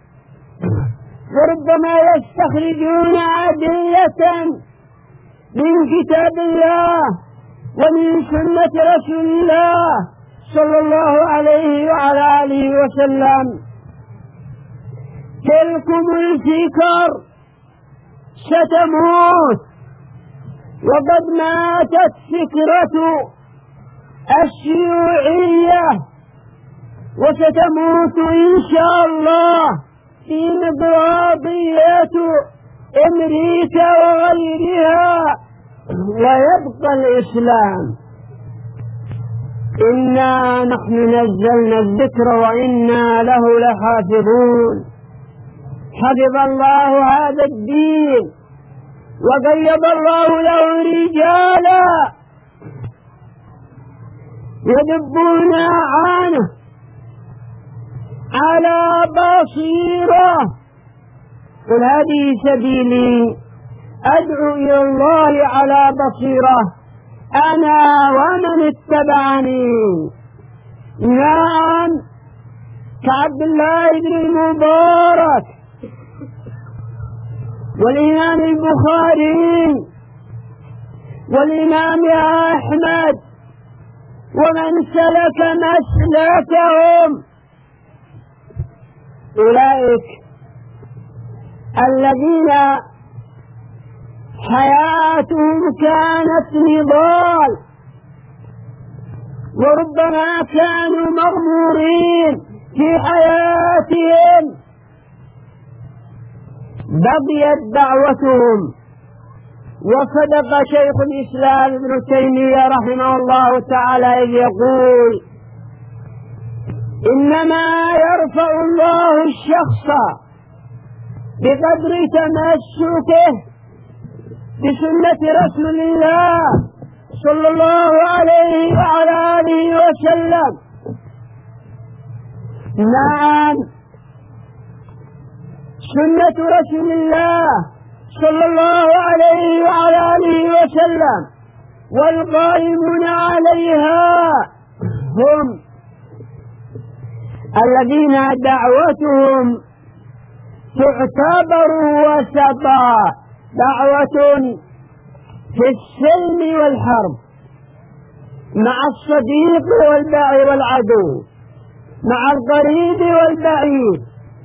وربما يستخرجون أدلة من كتاب الله ومن سنة رسول الله صلى الله عليه وعلى آله وسلم. تلكم الفكر ستموت، وقد ماتت فكرة الشيوعية، وستموت إن شاء الله ديمقراطية أمريكا وغيرها، ويبقى الإسلام. إنا نحن نزلنا الذكر وإنا له لحافظون. حفظ الله هذا الدين وقيض الله له رجالا يدبون عنه على بصيرة. قل هذه سبيلي أدعو إلى الله على بصيرة أنا ومن اتبعني. نعم، كعبد الله بن المبارك والإمام البخاري والإمام أحمد ومن سلك مسلكهم، أولئك الذين حياتهم كانت نضال، وربما كانوا مغمورين في حياتهم، بقيت دعوتهم. وصدق شيخ الإسلام ابن تيمية رحمه الله تعالى إذ يقول: إنما يرفع الله الشخص بقدر تمسكه بسنة رسول الله صلى الله عليه وعلى آله وسلم. نعم، سنة رسول الله صلى الله عليه وعلى آله وسلم والقائمون عليها هم الذين دعوتهم تعتبر وسطا، دعوة في السلم والحرب، مع الصديق والعدو، مع القريب والبعيد،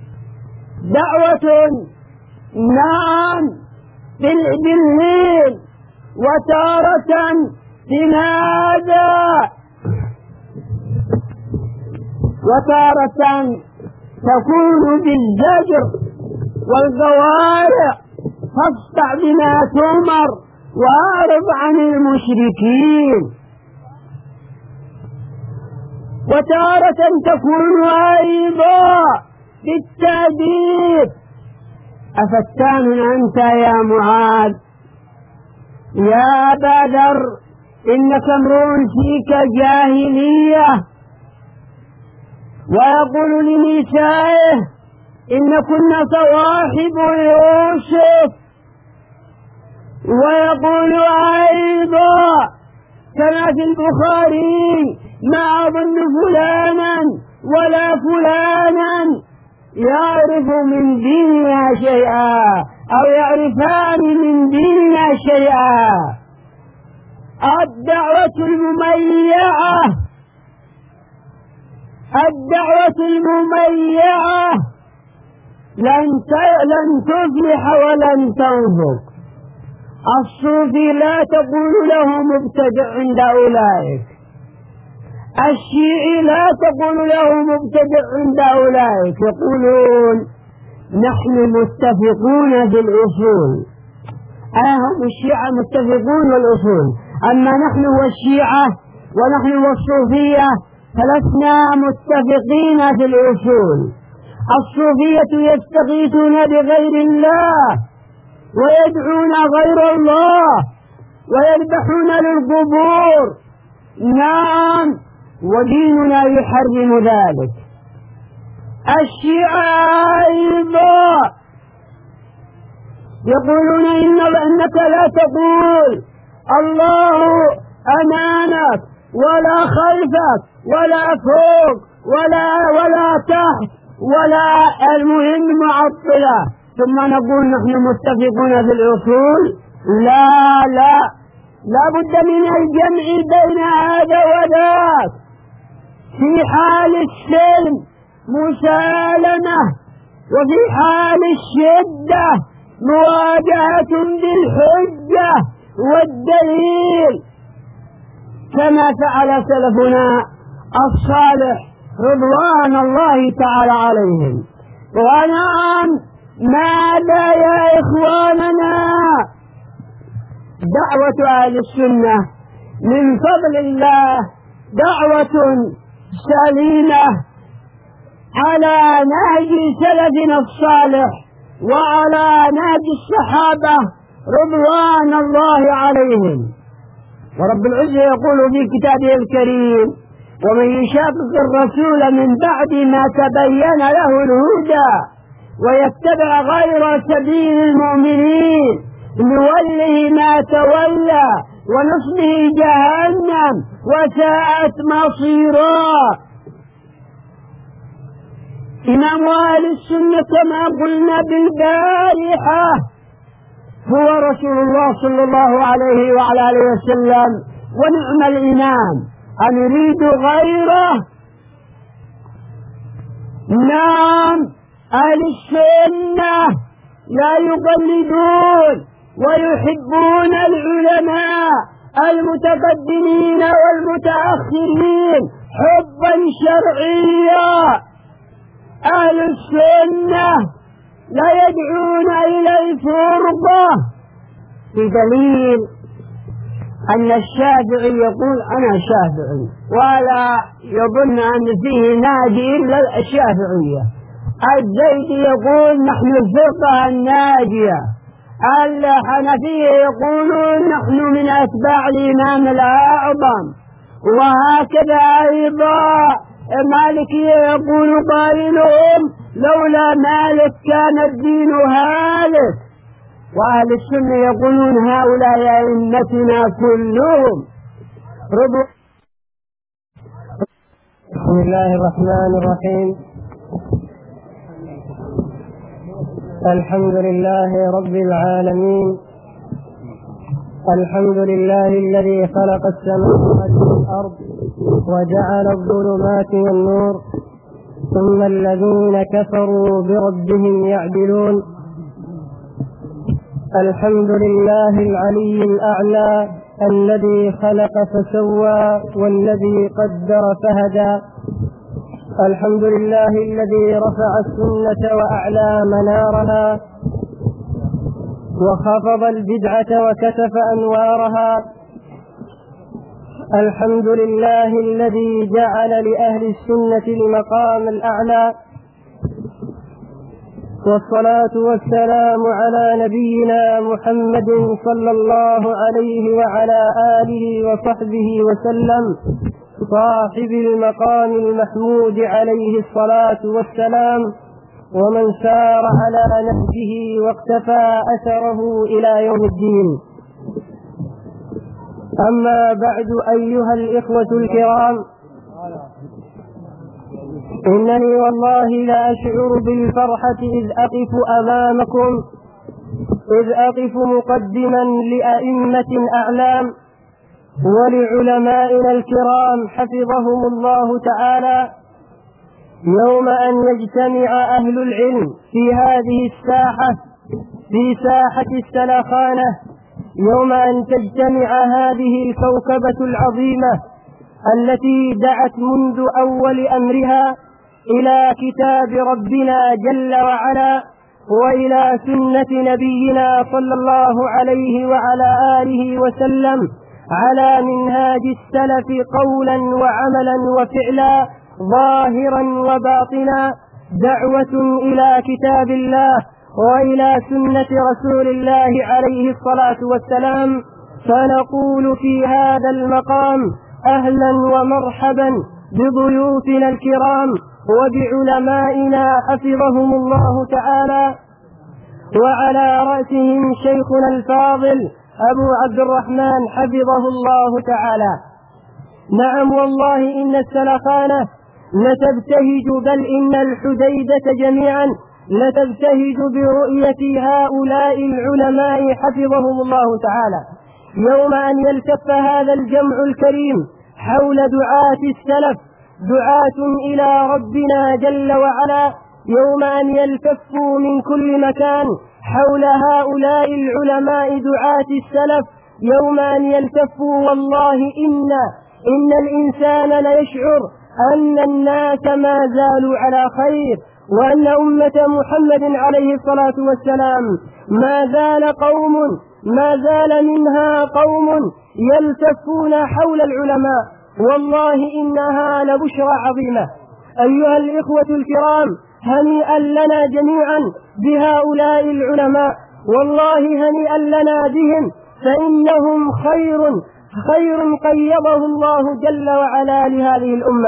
دعوة نعم بالليل، وتارة بماذا، وتارة تكون بالزجر والقوارع، فاصدع بما تؤمر واعرض عن المشركين. وتارة تكون أيضا بالتأديب. أفتان أنت يا معاذ، يا أبا ذر، إنك امرؤ فيك جاهلية. ويقول لنسائه: إن كنا صواحب يوسف. ويقول أيضا كما في البخاري ما أظن فلانا ولا فلانا يعرف من ديننا شيئا أو يعرفان من ديننا شيئا. الدعوة المميعة الدعوة المميعة لن لن تفلح ولن تنفق. الصوفي لا تقول له مبتدع عند أولئك، الشيعي لا تقول له مبتدع عند أولئك، يقولون نحن متفقون في الأصول. أهم الشيعة متفقون بالأصول، أما نحن والشيعة ونحن والصوفية فلسنا متفقين في الأصول. الصوفية يستغيثون بغير الله ويدعون غير الله ويذبحون للقبور. نعم، وديننا يحرم ذلك. الشيعة أيضا يقولون إن أنك لا تقول الله أمامك ولا خلفك ولا فوق ولا ولا تحت ولا المهم معطلة، ثم نقول نحن متفقون في الأصول. لا لا لا بد من الجمع بين هذا وذاك. في حال السلم مسالمة، وفي حال الشدة مواجهة بالحجة والدليل، كما فعل سلفنا الصالح رضوان الله تعالى عليهم. ونعم، ماذا يا إخواننا؟ دعوة أهل السنة من فضل الله دعوة سليمة على نهج سلفنا الصالح وعلى نهج الصحابة رضوان الله عليهم. ورب العزة يقول في كتابه الكريم: ومن يشاقق الرسول من بعد ما تبين له الهدى ويتبع غير سبيل المؤمنين نوله ما تولى ونصله جهنم وساءت مصيرا. إمام أهل السنة كما قلنا بالبارحة هو رسول الله صلى الله عليه وعلى آله وسلم، ونعم الإمام. أنريد غيره؟ نعم، أهل السنة لا يقلدون ويحبون العلماء المتقدمين والمتأخرين حبا شرعيا. أهل السنة لا يدعون إلى الفرقة، بدليل أن الشافعي يقول أنا شافعي ولا يظن أن فيه ناجي إلا الشافعية. الزيدي يقول نحن الفرقة الناجية. الحنفية يقولون نحن من أتباع الإمام الأعظم. وهكذا أيضا مالكية يقول قائلهم لولا مالك كان الدين هالك. وأهل السنة يقولون هؤلاء أئمتنا كلهم رضو. بسم الله الرحمن الرحيم. الحمد لله رب العالمين، الحمد لله الذي خلق السماوات والأرض وجعل الظلمات والنور، ثم الذين كفروا بربهم يعدلون. الحمد لله العلي الأعلى الذي خلق فسوى والذي قدر فهدى. الحمد لله الذي رفع السنة وأعلى منارها وخفض البدعة وكتف أنوارها. الحمد لله الذي جعل لأهل السنة المقام الأعلى، والصلاة والسلام على نبينا محمد صلى الله عليه وعلى آله وصحبه وسلم، صاحب المقام المحمود عليه الصلاة والسلام، ومن سار على نهجه واقتفى أثره إلى يوم الدين. أما بعد أيها الإخوة الكرام، إنني والله لا أشعر بالفرحة إذ أقف أمامكم إذ أقف مقدما لأئمة أعلام ولعلمائنا الكرام حفظهم الله تعالى، يوم أن يجتمع أهل العلم في هذه الساحة في ساحة السلخانة، يوم أن تجتمع هذه الكوكبة العظيمة التي دعت منذ أول أمرها إلى كتاب ربنا جل وعلا وإلى سنة نبينا صلى الله عليه وعلى آله وسلم على منهاج السلف قولا وعملا وفعلا ظاهرا وباطنا، دعوة إلى كتاب الله وإلى سنة رسول الله عليه الصلاة والسلام. فنقول في هذا المقام أهلا ومرحبا بضيوفنا الكرام وبعلمائنا حفظهم الله تعالى، وعلى رأسهم شيخنا الفاضل أبو عبد الرحمن حفظه الله تعالى. نعم والله إن السلخانة لتبتهج، بل إن الحديدة جميعا لتبتهج برؤية هؤلاء العلماء حفظهم الله تعالى، يوم أن يلتف هذا الجمع الكريم حول دعاة السلف، دعاة إلى ربنا جل وعلا، يوم أن يلتفوا من كل مكان حول هؤلاء العلماء دعاة السلف، يوم أن يلتفوا والله إن إن الإنسان ليشعر أن الناس ما زالوا على خير، وأن أمة محمد عليه الصلاة والسلام ما زال قوم ما زال منها قوم يلتفون حول العلماء. والله إنها لبشرى عظيمة. أيها الإخوة الكرام، هنيئا لنا جميعا بهؤلاء العلماء، والله هنيئا لنا بهم، فإنهم خير خير قيضه الله جل وعلا لهذه الأمة،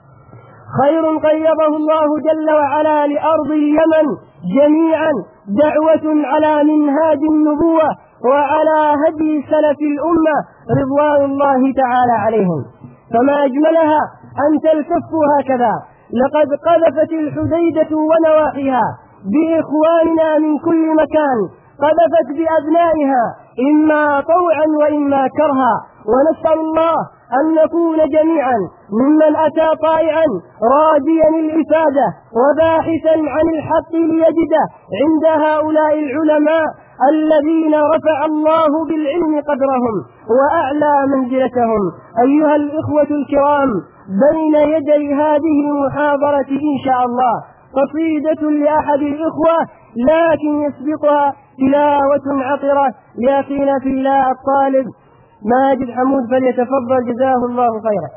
خير قيضه الله جل وعلا لأرض اليمن جميعا، دعوة على منهاج النبوة وعلى هدي سلف الأمة رضوان الله تعالى عليهم. فما أجملها أن تلتفوا هكذا. لقد قذفت الحديدة ونواحيها بإخواننا من كل مكان، قذفت بأبنائها إما طوعا وإما كرها، ونسأل الله أن نكون جميعا ممن أتى طائعا راجيا الإفادة وباحثا عن الحق ليجده عند هؤلاء العلماء الذين رفع الله بالعلم قدرهم وأعلى منزلتهم. أيها الإخوة الكرام، بين يدي هذه المحاضرة إن شاء الله قصيدة لأحد الإخوة، لكن يسبقها تلاوة عطرة لأخينا في الله الطالب ماجد حمود، فليتفضل جزاه الله خيرا.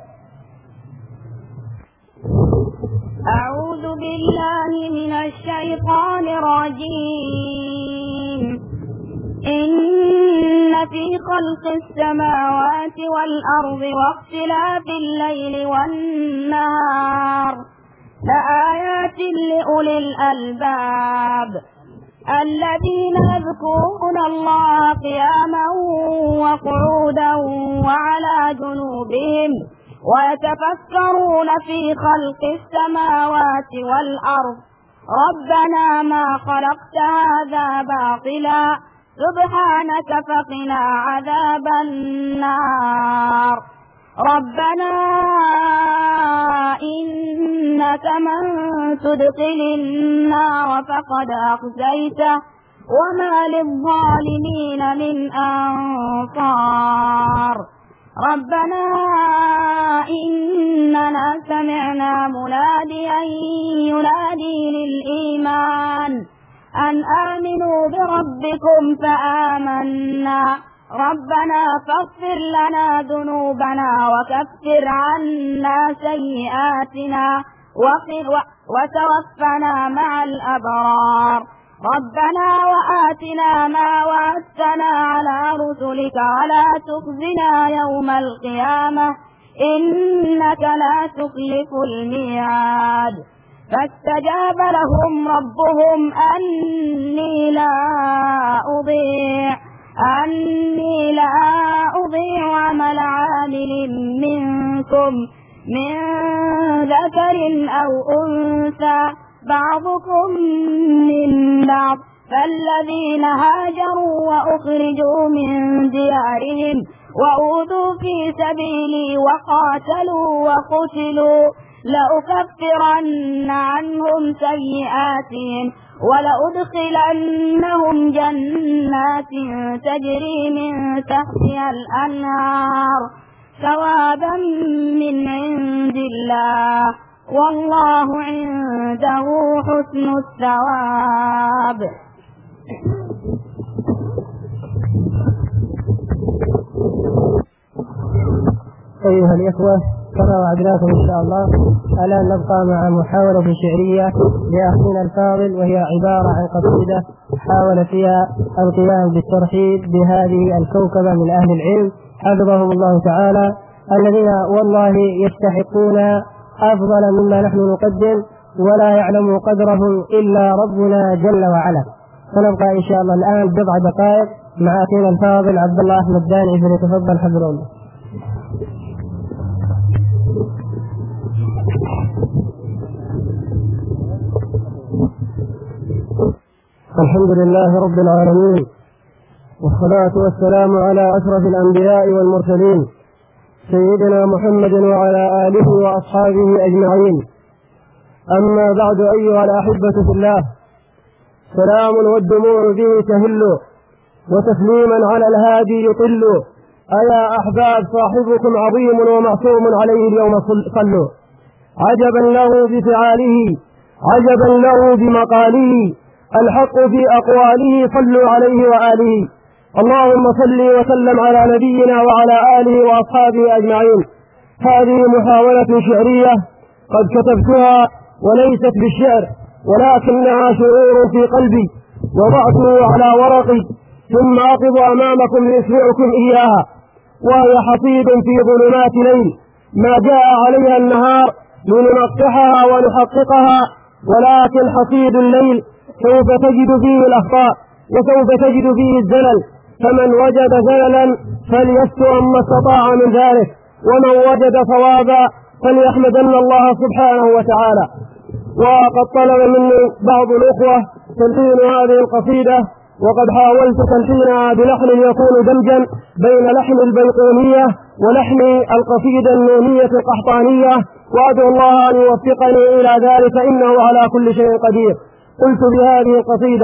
أعوذ بالله من الشيطان الرجيم. إن في خلق السماوات والأرض واختلاف الليل والنهار لآيات لأولي الألباب الذين يذكرون الله قياما وقعودا وعلى جنوبهم ويتفكرون في خلق السماوات والأرض ربنا ما خلقت هذا باطلا سبحانك فقنا عذاب النار. ربنا إنك من تدخل النار فقد أخزيته وما للظالمين من أنصار. ربنا إننا سمعنا مناديا ينادي للإيمان أن آمنوا بربكم فآمنا. ربنا فاغفر لنا ذنوبنا وكفر عنا سيئاتنا وتوفنا مع الأبرار. ربنا وآتنا ما وعدتنا على رسلك ولا تخزنا يوم القيامة إنك لا تخلف الميعاد. فاستجاب لهم ربهم أني لا أضيع أني لا أضيع عمل عامل منكم من ذكر أو أنثى بعضكم من بعض فالذين هاجروا وأخرجوا من ديارهم وأوذوا في سبيلي وقاتلوا وقتلوا لأكفرن عنهم سيئاتهم ولأدخلنهم جنات تجري من تحتها الأنهار ثوابا من عند الله والله عنده حسن الثواب. أيها الإخوة، كما وعدناكم إن شاء الله الآن نبقى مع محاولة شعرية لأخينا الفاضل، وهي عبارة عن قصيدة حاول فيها القيام بالترحيب بهذه الكوكبة من أهل العلم حفظهم الله تعالى، الذين والله يستحقون أفضل مما نحن نقدم، ولا يعلم قدرهم إلا ربنا جل وعلا. فنبقى إن شاء الله الآن بضع دقائق مع أخينا الفاضل عبد الله أحمد داني، فليتفضل حفظه الله. الحمد لله رب العالمين، والصلاة والسلام على أشرف الأنبياء والمرسلين سيدنا محمد وعلى آله وأصحابه أجمعين. أما بعد أيها الأحبة في الله، سلام والدموع به تهل وتسليما على الهادي يطل. أيا أحباب صاحبكم عظيم ومعصوم عليه اليوم صلوا. عجبا له بفعاله، عجبا له بمقاله، الحق في أقواله، صلوا عليه وآله. اللهم صل وسلم على نبينا وعلى آله وأصحابه أجمعين. هذه محاولة شعرية قد كتبتها وليست بالشعر، ولكنها شعور في قلبي وضعته على ورقي، ثم أقف أمامكم لأسمعكم إياها، وهي حصيد في ظلمات ليل ما جاء عليها النهار لننقحها ونحققها، ولكن حصيد الليل سوف تجد فيه الأخطاء وسوف تجد فيه الزلل، فمن وجد زللا فليستر ما استطاع من ذلك، ومن وجد صوابا فليحمدن الله سبحانه وتعالى. وقد طلب مني بعض الأخوة تلحين هذه القصيدة، وقد حاولت تلحينها بلحن يكون دمجا بين لحن البيقونية ولحن القصيدة النونية القحطانية، وأدعو الله أن يوفقني إلى ذلك إنه على كل شيء قدير. قلت بهذه القصيدة: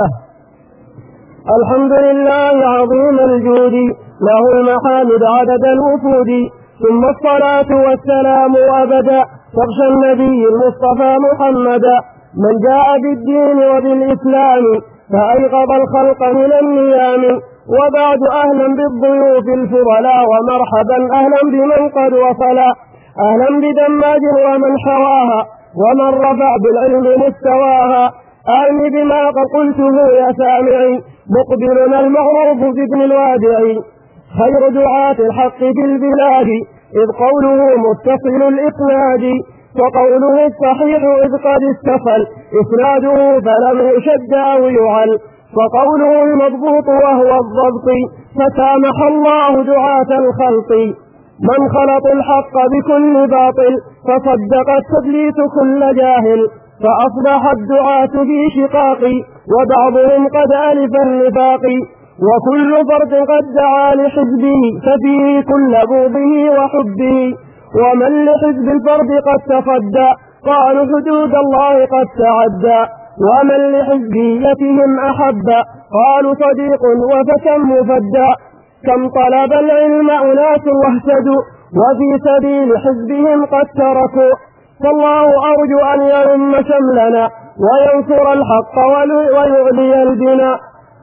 الحمد لله عظيم الجود، له المحامد عدد الوفود، ثم الصلاة والسلام أبدا تغشى النبي المصطفى محمدا، من جاء بالدين وبالإسلام فأيقظ الخلق من النيام. وبعد أهلا بالضيوف الفضلاء، ومرحبا أهلا بمن قد وصلا، أهلا بدماج ومن حواها، ومن رفع بالعلم مستواها. أعني بما قد قلته يا سامعي، مقبلنا المعروف بابن الوادعي، خير دعاة الحق في البلاد، إذ قوله متصل الإسناد، وقوله الصحيح إذ قد استفل إسناده فلم يشد أو يعل، وقوله المضبوط وهو الضبط، فسامح الله دعاة الخلق. من خلط الحق بكل باطل، فصدق التدليس كل جاهل، فأصبح الدعاة في شقاق، وبعضهم قد ألف النفاق، وكل فرد قد دعا لحزبه، ففيه كل بغضه وحبه. ومن لحزب الفرد قد تصدى، قالوا حدود الله قد تعدى، ومن لحزبيتهم أحب، قالوا صديق وفتى مفدى. كم طلب العلم أناس واهتدوا، وفي سبيل حزبهم قد تركوا، فالله أرجو أن يلم شملنا، وينصر الحق ويعلي البناء.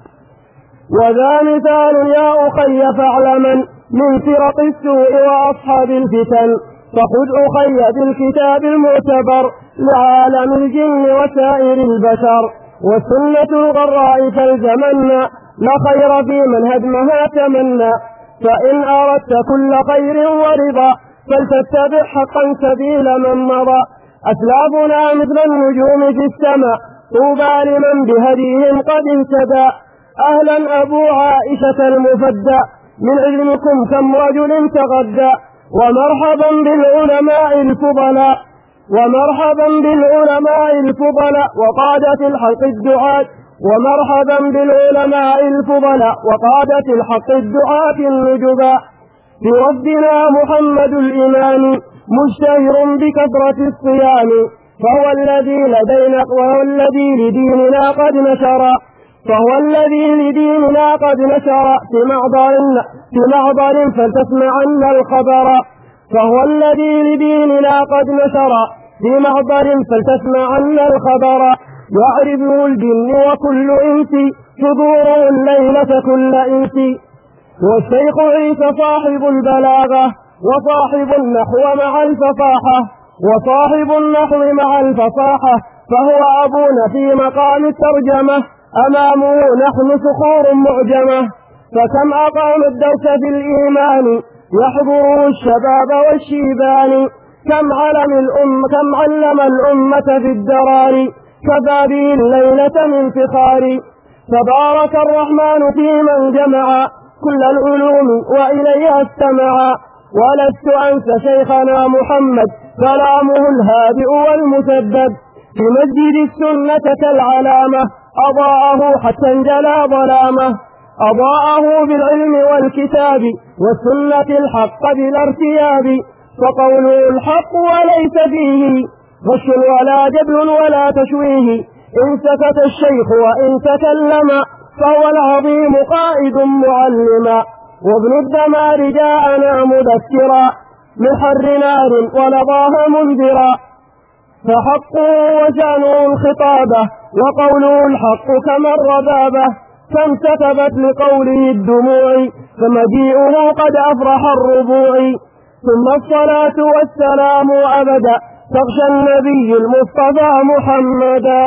وذا مثال يا أخي فاعلما من فرق السوء وأصحاب الفتن، فخذ أخي بالكتاب المعتبر لعالم الجن وسائر البشر، والسنة الغراء فالزمنا، لا خير في من هدمها تمنى. فإن أردت كل خير ورضا، فلتتبع حقا سبيل من مضى، أسلافنا مثل النجوم في السماء طوبى لمن بهديهم قد اهتدى. أهلا أبو عائشة المفدى من علمكم كم رجل تغدى. ومرحبا بالعلماء الفضلاء ومرحبا بالعلماء الفضلاء وقادة الحق الدعاة ومرحبا بالعلماء الفضلاء وقادة الحق الدعاة النجباء. بربنا محمد الإمام مشتهر بكثرة الصيام فهو الذي لدينا وهو الذي لديننا قد نشر فهو الذي لديننا قد نشر في معبر في معبر فلتسمعن الخبر فهو الذي لديننا قد نشر في معبر فلتسمعن الخبر. يعرفه الجن وكل إنس حضوره الليلة كل إنس. والشيخ عيسى صاحب البلاغة وصاحب النحو مع الفصاحة وصاحب النحو مع الفصاحة فهو أبونا في مقام الترجمة أمامه نحن صخور معجمة. فكم أقام الدرس في الإيمان يحضره الشباب والشيبان كم علم الأم كم علم الأمة في الدرار كفى به الليلة من فخار. تبارك الرحمن في من جمع كل العلوم وإليها استمع. ولست أنسى شيخنا محمد كلامه الهادئ والمسدد في مسجد السنة كالعلامة أضاءه حتى انجلى ظلامه. أضاءه بالعلم والكتاب والسنة الحق بلا ارتياب. فقوله الحق وليس فيه غش ولا جبل ولا تشويه. إن سكت الشيخ وإن تكلم فهو العظيم قائد معلما. وابن الدمار جاءنا مذكرا من حر نار ونضاها منذرا. فحقه وشأنه الخطابة وقوله الحق كما الربابة كم كتبت لقوله الدموع فمجيئه قد أفرح الربوع. ثم الصلاة والسلام أبدا تغشى النبي المصطفى محمدا.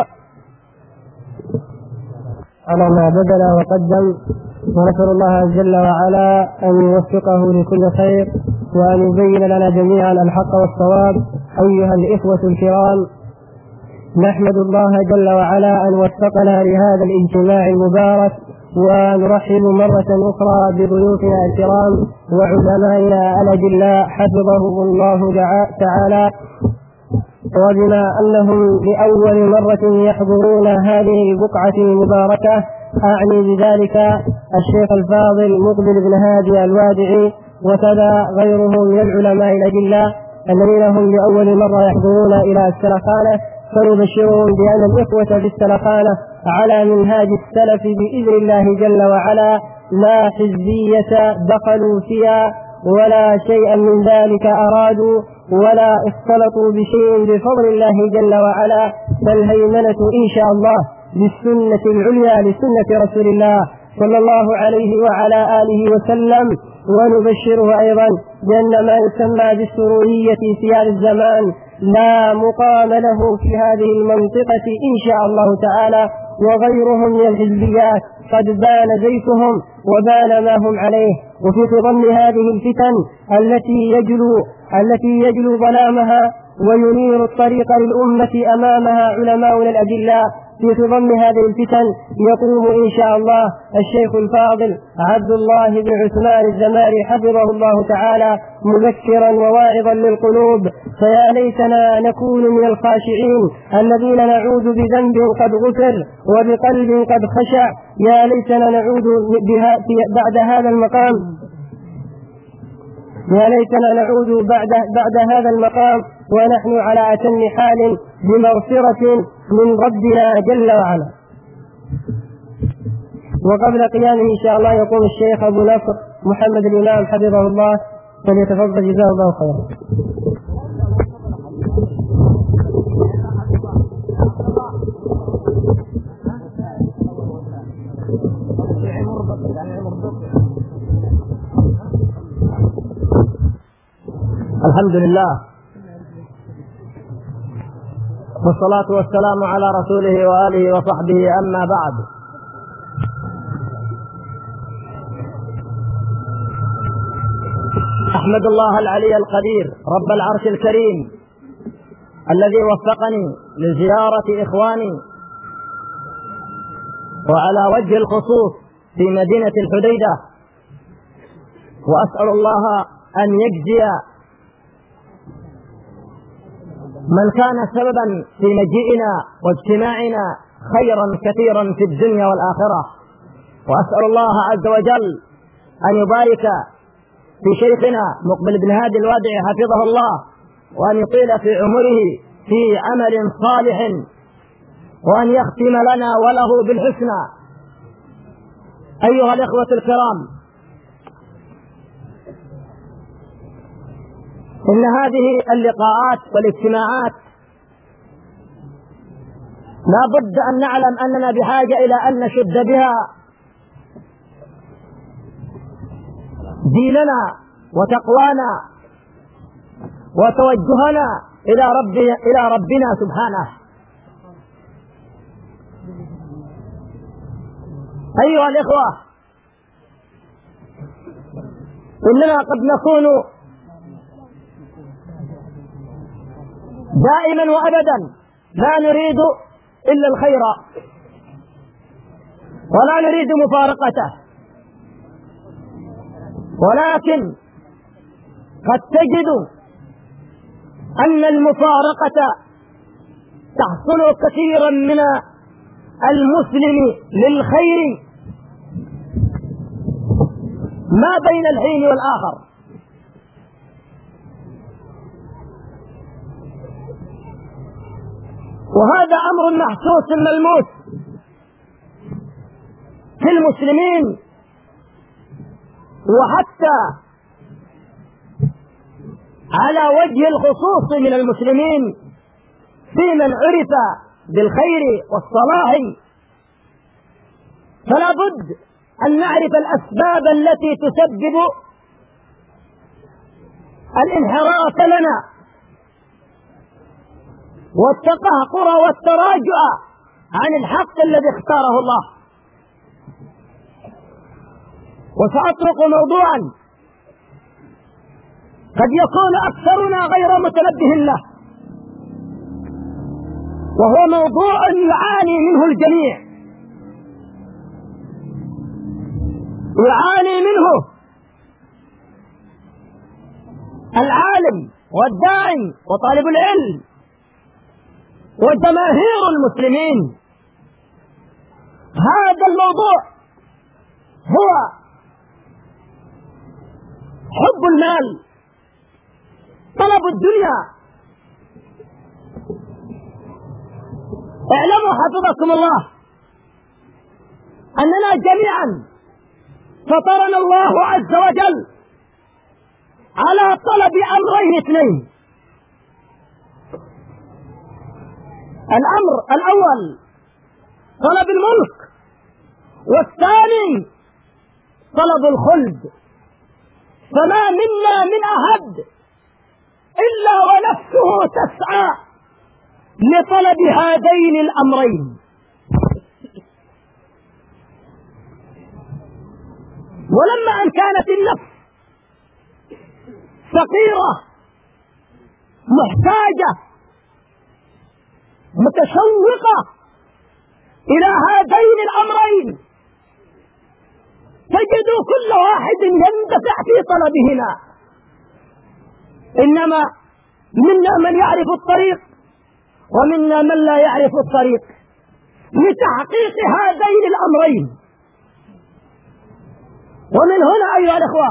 على ما بذل وقدم. ونسأل الله جل وعلا أن يوفقه لكل خير وأن يبين لنا جميعا الحق والصواب. أيها الإخوة الكرام، نحمد الله جل وعلا أن وفقنا لهذا الاجتماع المبارك ونرحب مرة أخرى بضيوفنا الكرام وعلمائنا الأجلاء حفظهم الله تعالى. وبما أنهم لأول مرة يحضرون هذه البقعة المباركة أعني بذلك الشيخ الفاضل مقبل بن هادي الوادعي وكذا غيره من العلماء الأجلاء الذين هم لأول مرة يحضرون إلى السلخانة. فنبشرهم بأن الإخوة في السلخانة على منهاج السلف بإذن الله جل وعلا لا حزبية دخلوا فيها ولا شيئا من ذلك أرادوا ولا اختلطوا بشيء بفضل الله جل وعلا. فالهيمنة إن شاء الله للسنة العليا لسنة رسول الله صلى الله عليه وعلى آله وسلم. ونبشره أيضا بأن ما يسمى بالسرورية في هذا الزمان لا مقام له في هذه المنطقة إن شاء الله تعالى. وغيرهم من الحزبيات قد بان زيتهم وبان ما هم عليه. وفي ضمن هذه الفتن التي يجلو التي يجلو ظلامها وينير الطريق للأمة أمامها علماؤنا الأجلاء في ضمن هذه الفتن يقوم إن شاء الله الشيخ الفاضل عبد الله بن عثمان الزماري حفظه الله تعالى مذكرا وواعظا للقلوب. فيا ليتنا نكون من الخاشعين الذين نعود بذنب قد غفر وبقلب قد خشع. يا ليتنا نعود بها بعد هذا المقام يا ليتنا نعود بعد, بعد هذا المقام ونحن على أتم حال بمغفرة من ربنا جل وعلا. وقبل قيامه إن شاء الله يقوم الشيخ أبو نصر محمد الإمام حفظه الله فليتفضل جزاه الله خيرا. الحمد لله والصلاة والسلام على رسوله وآله وصحبه. أما بعد، أحمد الله العلي القدير رب العرش الكريم الذي وفقني لزيارة إخواني وعلى وجه الخصوص في مدينة الحديدة، وأسأل الله أن يجزي من كان سببا في مجيئنا واجتماعنا خيرا كثيرا في الدنيا والآخرة. وأسأل الله عز وجل أن يبارك في شيخنا مقبل بن هادي الوادعي حفظه الله، وأن يطيل في عمره في عمل صالح، وأن يختم لنا وله بالحسنى. أيها الإخوة الكرام، إن هذه اللقاءات والاجتماعات لا بد أن نعلم أننا بحاجة إلى أن نشد بها ديننا وتقوانا وتوجهنا إلى رب إلى ربنا سبحانه. أيها الإخوة، إننا قد نكون دائما وأبدا لا نريد إلا الخير ولا نريد مفارقته، ولكن قد تجد أن المفارقة تحصل كثيرا من المسلم للخير ما بين الحين والآخر. وهذا أمر محسوس ملموس في المسلمين، وحتى على وجه الخصوص من المسلمين في من عرف بالخير والصلاح. فلا بد أن نعرف الأسباب التي تسبب الانحراف لنا والتقهقر والتراجع عن الحق الذي اختاره الله. وسأطرق موضوعا قد يكون أكثرنا غير متنبه له، وهو موضوع يعاني منه الجميع، يعاني منه العالم والداعي وطالب العلم وجماهير المسلمين. هذا الموضوع هو حب المال، طلب الدنيا. اعلموا حفظكم الله أننا جميعا فطرنا الله عز وجل على طلب أمرين اثنين. الأمر الأول طلب الملك، والثاني طلب الخلد. فما منا من أحد إلا ونفسه تسعى لطلب هذين الأمرين. ولما أن كانت النفس فقيرة محتاجة متشوقة إلى هذين الأمرين، تجد كل واحد يندفع في طلبهما. إنما منا من يعرف الطريق ومنا من لا يعرف الطريق لتحقيق هذين الأمرين. ومن هنا أيها الأخوة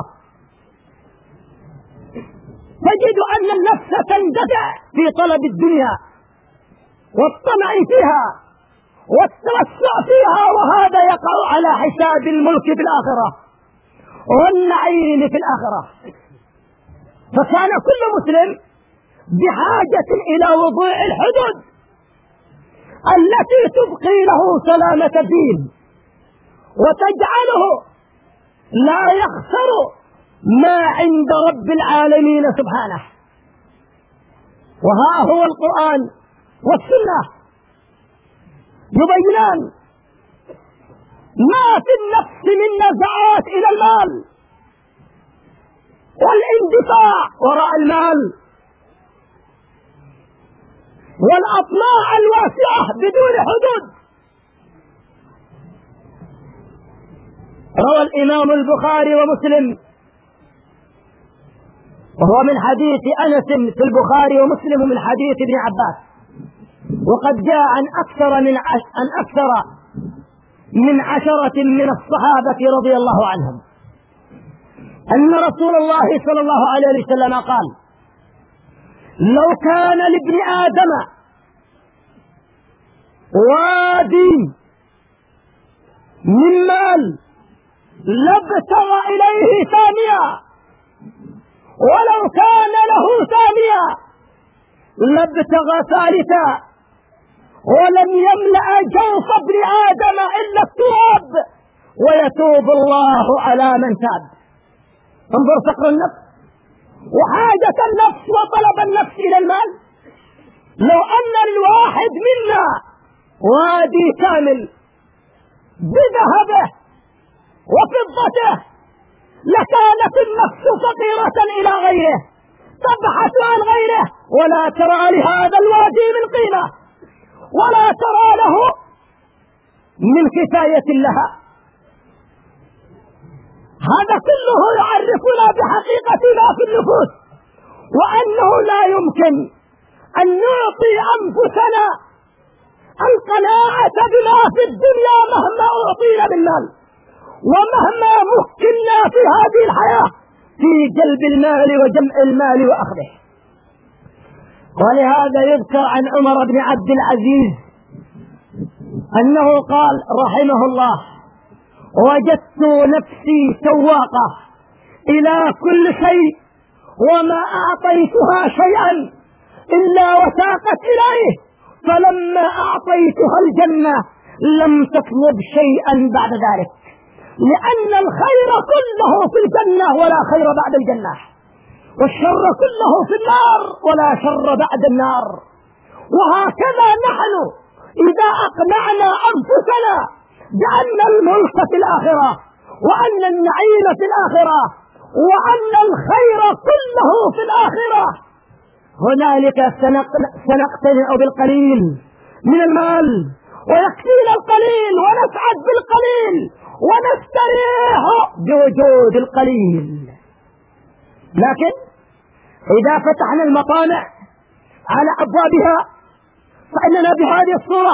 تجد أن النفس تندفع في طلب الدنيا والطمع فيها والتوسع فيها، وهذا يقع على حساب الملك في الآخرة والنعيم في الآخرة. فكان كل مسلم بحاجة إلى وضوع الحدود التي تبقي له سلامة الدين وتجعله لا يخسر ما عند رب العالمين سبحانه. وها هو القرآن والسنة يبينان ما في النفس من نزعات إلى المال والاندفاع وراء المال. والأطماع الواسعة بدون حدود. روى الإمام البخاري ومسلم، وهو من حديث أنس في البخاري ومسلم من حديث ابن عباس، وقد جاء عن أكثر من عش... عن أكثر من عشرة من الصحابة رضي الله عنهم أن رسول الله صلى الله عليه وسلم قال: لو كان لابن آدم وادي من مال لابتغى إليه ثانية، ولو كان له ثانية لابتغى ثالثة، ولم يملأ جوف ابن آدم إلا التراب، ويتوب الله على من تاب. انظر فقر النفس وحاجة النفس وطلب النفس إلى المال. لو أن الواحد منا وادي كامل بذهبه وفضته لكانت النفس فقيرة إلى غيره، تبحث عن غيره ولا ترى لهذا الوادي من قيمة، ولا ترى له من كفاية لها. هذا كله يعرفنا بحقيقة ما في النفوس، وأنه لا يمكن أن نعطي أنفسنا القناعة بما في الدنيا مهما أعطينا بالمال، ومهما مكنا في هذه الحياة في جلب المال وجمع المال وأخذه. ولهذا يذكر عن عمر بن عبد العزيز أنه قال رحمه الله: وجدت نفسي سواقة إلى كل شيء، وما أعطيتها شيئا إلا وساقت إليه، فلما أعطيتها الجنة لم تطلب شيئا بعد ذلك، لأن الخير كله في الجنة ولا خير بعد الجنة، والشر كله في النار ولا شر بعد النار. وهكذا نحن إذا أقنعنا أنفسنا بأن الملك في الآخرة، وأن النعيم في الآخرة، وأن الخير كله في الآخرة، هنالك سنقتنع بالقليل من المال ويكفينا القليل ونسعد بالقليل ونستريح بوجود القليل. لكن إذا فتحنا المطامع على أبوابها فإننا بهذه الصورة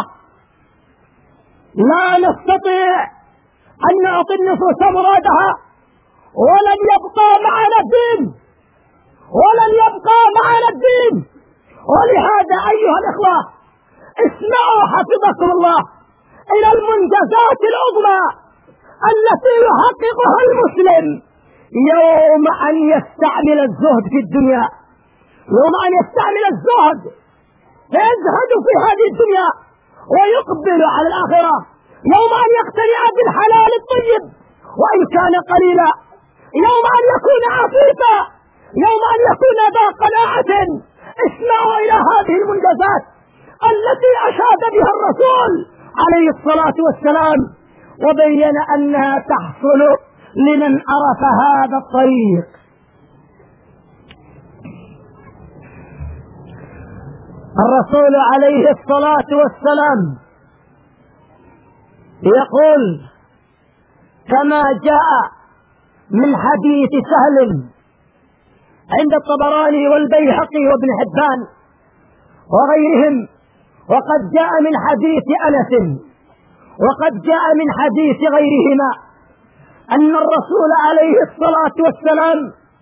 لا نستطيع أن نعطي النفوس مرادها، ولن يبقى معنا الدين، ولن يبقى معنا الدين. ولهذا أيها الإخوة اسمعوا حفظكم الله إلى المنجزات العظمى التي يحققها المسلم يوم أن يستعمل الزهد في الدنيا، يوم أن يستعمل الزهد فيزهد في هذه الدنيا ويقبل على الآخرة، يوم أن يقتنع بالحلال الطيب وإن كان قليلا، يوم أن يكون عفيفا، يوم أن يكون ذا قناعة. اسمعوا إلى هذه المنجزات التي أشاد بها الرسول عليه الصلاة والسلام، وبين أنها تحصل لمن عرف هذا الطريق. الرسول عليه الصلاة والسلام يقول كما جاء من حديث سهل عند الطبراني والبيهقي وابن حبان وغيرهم، وقد جاء من حديث أنس، وقد جاء من حديث غيرهما، أن الرسول عليه الصلاة والسلام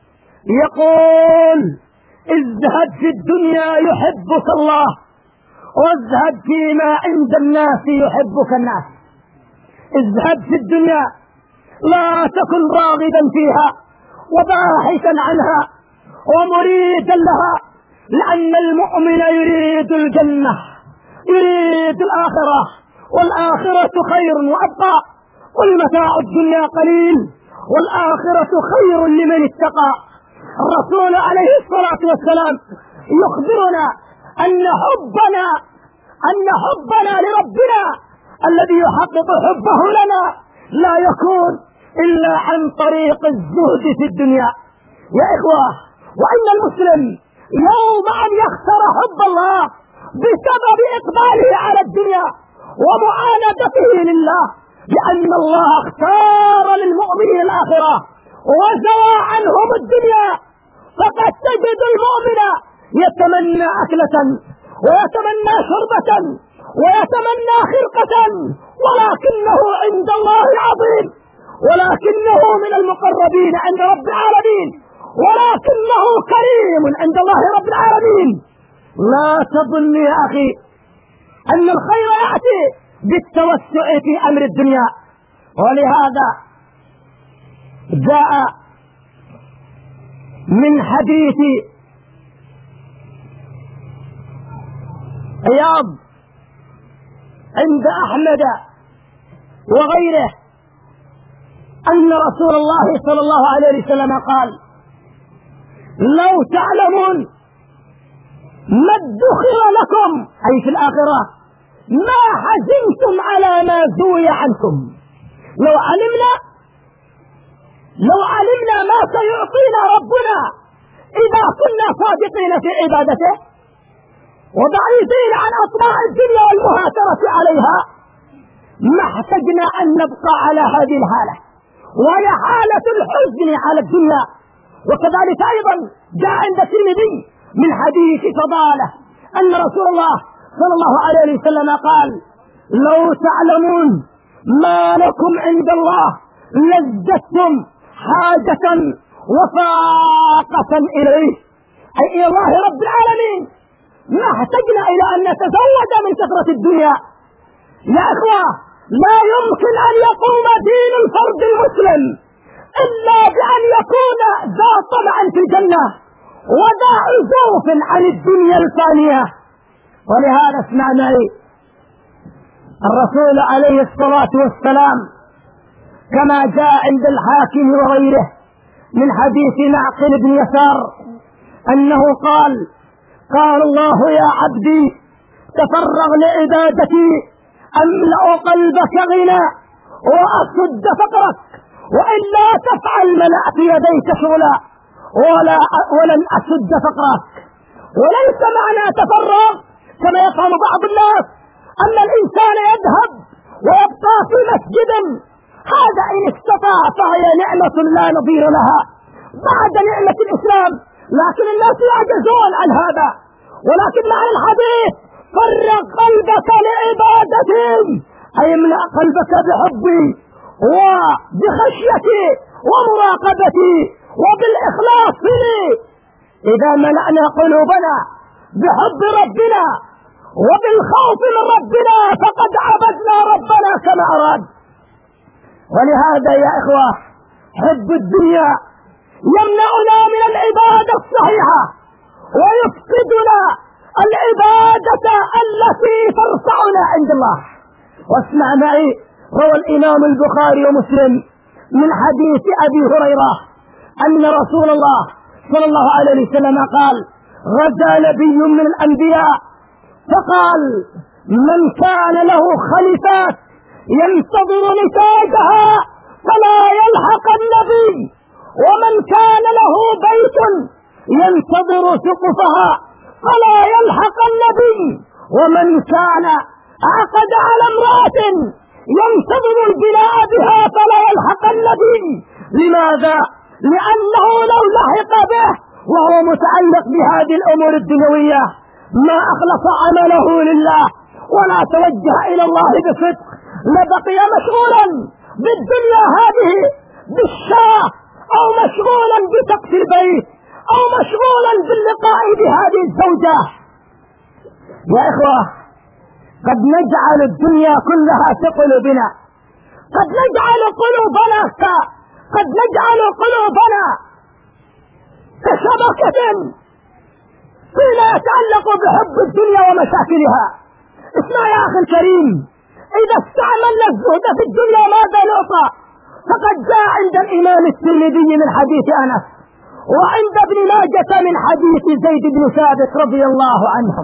يقول: ازهد في الدنيا يحبك الله، وازهد فيما عند الناس يحبك الناس. ازهد في الدنيا، لا تكن راغبا فيها وباحثا عنها ومريدا لها، لأن المؤمن يريد الجنة، يريد الآخرة، والآخرة خير وأبقى، والمتاع الدنيا قليل والآخرة خير لمن اتقى. الرسول عليه الصلاة والسلام يخبرنا أن حبنا أن حبنا لربنا الذي يحقق حبه لنا لا يكون إلا عن طريق الزهد في الدنيا. يا إخوة، وإن المسلم يوم أن يخسر حب الله بسبب إقباله على الدنيا ومعاندته لله، لأن الله اختار للمؤمنين الآخرة وزوى عنهم الدنيا. فقد تجد المؤمن يتمنى أكلة ويتمنى شربة ويتمنى خرقة، ولكنه عند الله عظيم، ولكنه من المقربين عند رب العالمين، ولكنه كريم عند الله رب العالمين. لا تظن يا أخي أن الخير يأتي بالتوسع في أمر الدنيا. ولهذا جاء من حديث عياض عند أحمد وغيره أن رسول الله صلى الله عليه وسلم قال: لو تعلمون ما ادخر لكم أي في الآخرة ما حزنتم على ما زوي عنكم. لو علمنا لو علمنا ما سيعطينا ربنا إذا كنا صادقين في عبادته وبعيدين عن أطماع الدنيا والمهاترة عليها، ما احتجنا أن نبقى على هذه الحالة، وهي حالة الحزن على الدنيا. وكذلك أيضا جاء عند الترمذي من حديث فضالة أن رسول الله صلى الله عليه وسلم قال: لو تعلمون ما لكم عند الله لزدتم حاجة وفاقة إليه، أي إلى الله رب العالمين. ما احتجنا إلى أن نتزود من كثرة الدنيا. يا إخوة، لا يمكن أن يقوم دين الفرد المسلم إلا بأن يكون ذا طمع في الجنة وذا عزوف عن الدنيا الفانية. ولهذا اسمع معي، الرسول عليه الصلاة والسلام كما جاء عند الحاكم وغيره من حديث معقل بن يسار أنه قال: قال الله: يا عبدي تفرغ لعبادتي أملأ قلبك غنى وأسد فقرك، وإلا تفعل ملأت يديك شغلا ولا ولن أسد فقرك. وليس معنى تفرغ كما يفهم بعض الناس أن الإنسان يذهب ويبقى في مسجد، هذا إن استطاع فهي نعمة لا نظير لها بعد نعمة الإسلام، لكن الناس يعجزون عن هذا. ولكن معنى الحديث: فرغ قلبك لعبادتي، أي املأ قلبك بحبي وبخشيتي ومراقبتي وبالإخلاص لي. إذا ملأنا قلوبنا بحب ربنا وبالخوف من ربنا فقد عبدنا ربنا كما أراد. ولهذا يا إخوة، حب الدنيا يمنعنا من العبادة الصحيحة ويفقدنا العبادة التي ترفعنا عند الله. واسمع معي، روى الإمام البخاري ومسلم من حديث أبي هريرة أن رسول الله صلى الله عليه وسلم قال: غزا نبي من الأنبياء فقال: من كان له خليفات ينتظر نتاجها فلا يلحق النبي، ومن كان له بيت ينتظر سقفها فلا يلحق النبي، ومن كان عقد على امرأة ينتظر البناء بها فلا يلحق النبي. لماذا؟ لأنه لو لحق به وهو متعلق بهذه الأمور الدنيوية ما أخلص عمله لله ولا توجه إلى الله بصدق، لبقي مشغولا بالدنيا هذه بالشاة، أو مشغولا بسقف البيت، أو مشغولا باللقاء بهذه الزوجة. يا إخوة، قد نجعل الدنيا كلها في قلوبنا، قد نجعل قلوبنا قد نجعل قلوبنا كشبكة فيما يتعلق بحب الدنيا ومشاكلها. اسمع يا أخي الكريم، إذا استعملنا الزهد في الدنيا ماذا نعطى؟ فقد جاء عند الإمام الترمذي من حديث أنس، وعند ابن ماجة من حديث زيد بن ثابت رضي الله عنهم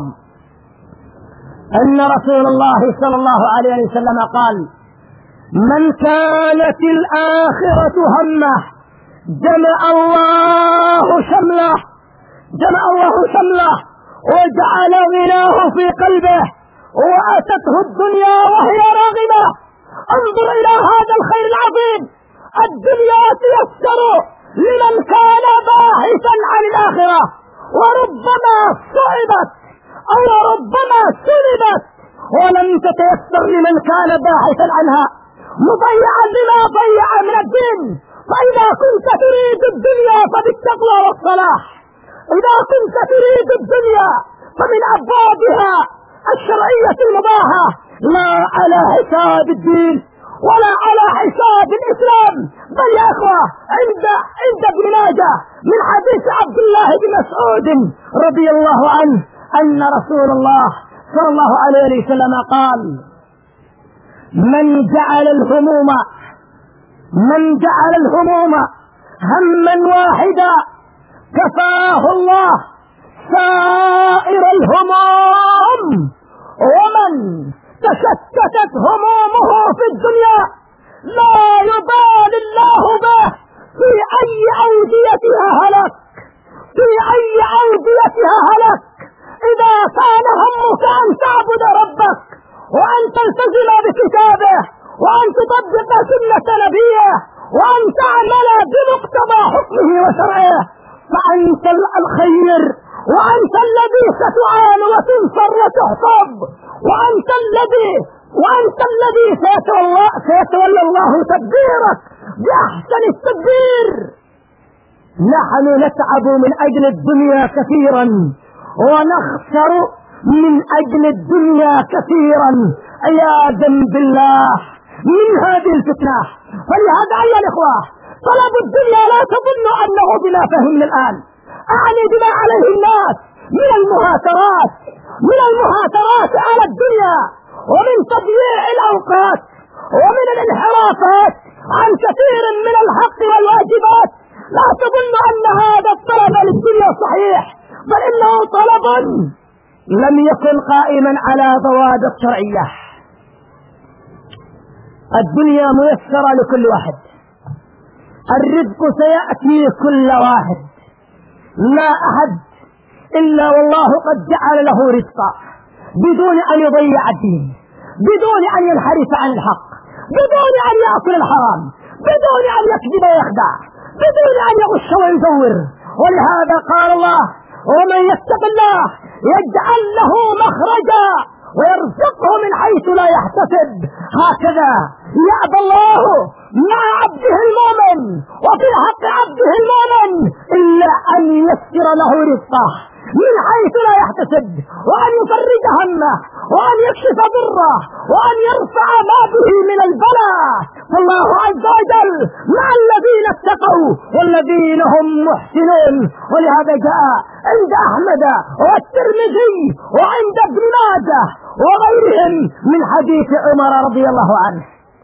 أن رسول الله صلى الله عليه وسلم قال: من كانت الآخرة همه جمع الله شمله جمع الله شمله وجعل غناه في قلبه وأتته الدنيا وهي راغبة. انظر إلى هذا الخير العظيم. الدنيا تيسر لمن كان باحثا عن الآخرة، وربما صعبت أو ربما سلبت ولم تتيسر لمن كان باحثا عنها مضيعا لما ضيع من الدين. فإذا كنت تريد الدنيا فبالتقوى والصلاح، إذا كنت تريد الدنيا فمن أبوابها الشرعية المباحة، لا على حساب الدين ولا على حساب الإسلام. بل يا أخوة عند عند ابن ماجه من حديث عبد الله بن مسعود رضي الله عنه أن رسول الله صلى الله عليه وسلم قال: من جعل الهموم من جعل الهموم هما واحدا كفاه الله سائر الهموم، ومن تشتتت همومه في الدنيا لا يبالي الله به في أي أوديتها هلك، في أي أوديتها هلك. إذا كان همك أن تعبد ربك وأن تلتزم بكتابه وأن تطبق سنة نبيه وأن تعمل بمقتضى حكمه وشرعه، فأنت الخير، وأنت الذي ستعان وتنصر وتحفظ، وأنت الذي وأنت الذي سيتولى, سيتولى الله تدبيرك بأحسن التدبير. نحن نتعب من أجل الدنيا كثيرا ونخسر من أجل الدنيا كثيرا عياذا بالله من هذه الفتنة. فلهذا أيها الإخوة طلب الدنيا لا تظن أنه بما فهمنا الآن، أعني بما عليه الناس من المهاترات من المهاترات على الدنيا ومن تضييع الأوقات ومن الانحرافات عن كثير من الحق والواجبات. لا تظن أن هذا الطلب للدنيا صحيح، بل إنه طلب لم يكن قائما على ضوابط شرعية. الدنيا ميسرة لكل واحد، الرزق سيأتي كل واحد، لا أحد إلا والله قد جعل له رزقا بدون أن يضيع الدين، بدون أن ينحرف عن الحق، بدون أن يأكل الحرام، بدون أن يكذب ويخدع، بدون أن يغش ويزور. ولهذا قال الله: ومن يتق الله يجعل له مخرجا ويرزقه من حيث لا يحتسب. هكذا يأبى الله مع عبده المؤمن وفي حق عبده المؤمن إلا أن ييسر له رزقه من حيث لا يحتسب، وأن يفرج همه، وأن يكشف ضره، وأن يرفع ما به من البلاء. فالله عز وجل مع الذين اتقوا والذين هم محسنون. ولهذا جاء عند أحمد والترمذي وعند ابن ماجه وغيرهم من حديث عمر رضي الله عنه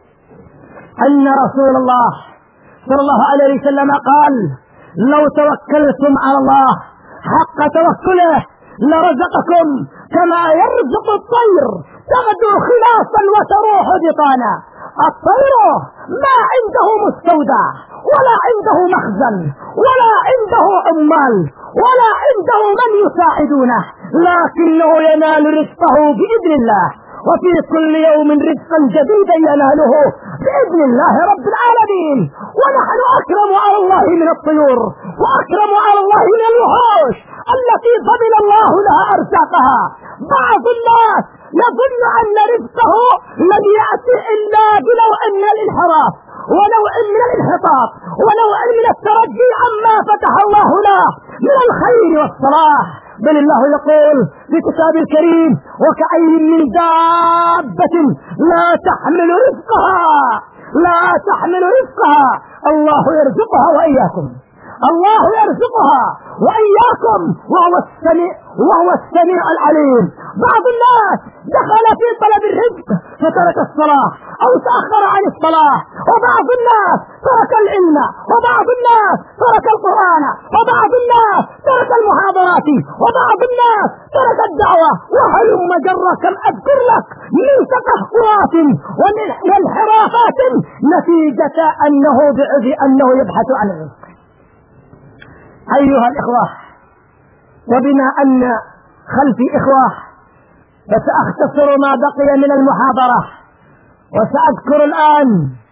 أن رسول الله صلى الله عليه وسلم قال: لو توكلتم على الله حق توكله لرزقكم كما يرزق الطير تغدو خلاصا وتروح بطانا. الطير ما عنده مستودع ولا عنده مخزن ولا عنده عمال ولا عنده من يساعدونه، لكنه ينال رزقه بإذن الله، وفي كل يوم رزقا جديدا يناله بإذن الله رب العالمين. ونحن أكرم على الله من الطيور وأكرم على الله من الوحوش التي ضمن الله لها أرزاقها. بعض الناس يظن أن رزقه لم يأتي إلا بنوع من الانحراف ونوع من الانحطاط ونوع من الترجي عما فتح الله له من الخير والصلاح. بل الله يقول في كتاب الكريم: وكأي من دابة لا تحمل رزقها لا تحمل رزقها الله يرزقها وإياكم الله يرزقها وإياكم وهو السميع وهو السميع العليم. بعض الناس دخل في طلب الرزق فترك الصلاة أو تأخر عن الصلاة، وبعض الناس ترك العلم، وبعض الناس ترك القرآن، وبعض الناس ترك المحاضرات، وبعض الناس ترك الدعوة. وهلم جرة كم أذكر لك من تقهقرات ومن انحرافات نتيجة أنه بعد أنه يبحث عن الرزق. أيها الإخوة، وبما أن خلفي إخوة، فسأختصر ما بقي من المحاضرة، وسأذكر الآن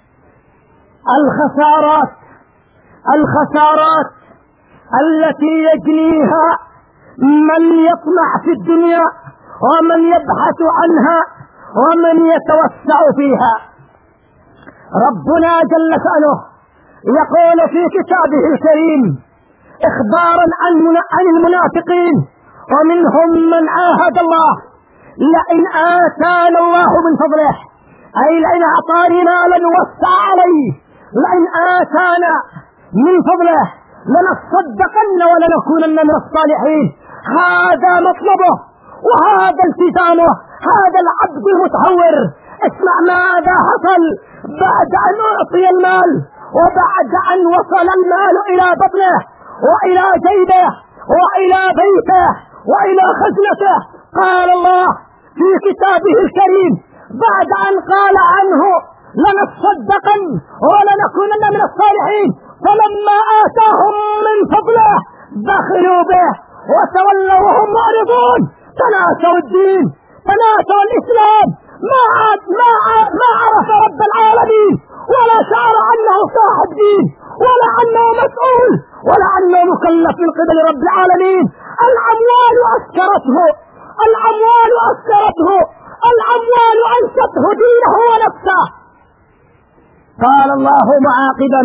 الخسارات الخسارات التي يجنيها من يطمع في الدنيا ومن يبحث عنها ومن يتوسع فيها. ربنا جل شأنه يقول في كتابه الكريم إخبارا عن المنافقين: ومنهم من عاهد الله لئن آتانا الله من فضله، أي لئن أعطاني مالا وسع عليه، لئن آتانا من فضله لنصدقن ولنكونن من الصالحين. هذا مطلبه وهذا التزامه، هذا العبد المتهور. اسمع ماذا حصل بعد أن أعطي المال وبعد أن وصل المال إلى بطنه وإلى جيبه وإلى بيته وإلى خزنته. قال الله في كتابه الكريم بعد أن قال عنه لنصدقن ولنكونن من الصالحين، فلما آتاهم من فضله بخلوا به وتولوا وهم معرضون. تناسوا الدين، تناسوا الإسلام، ما عاد ما عاد ما عرف رب العالمين ولا شعر أنه صاحب دين ولا أنه مسؤول ولا أنه مكلف من قبل رب العالمين. الأموال أسكرته، الأموال أسكرته، الأموال أنسته دينه ونفسه. قال الله معاقبا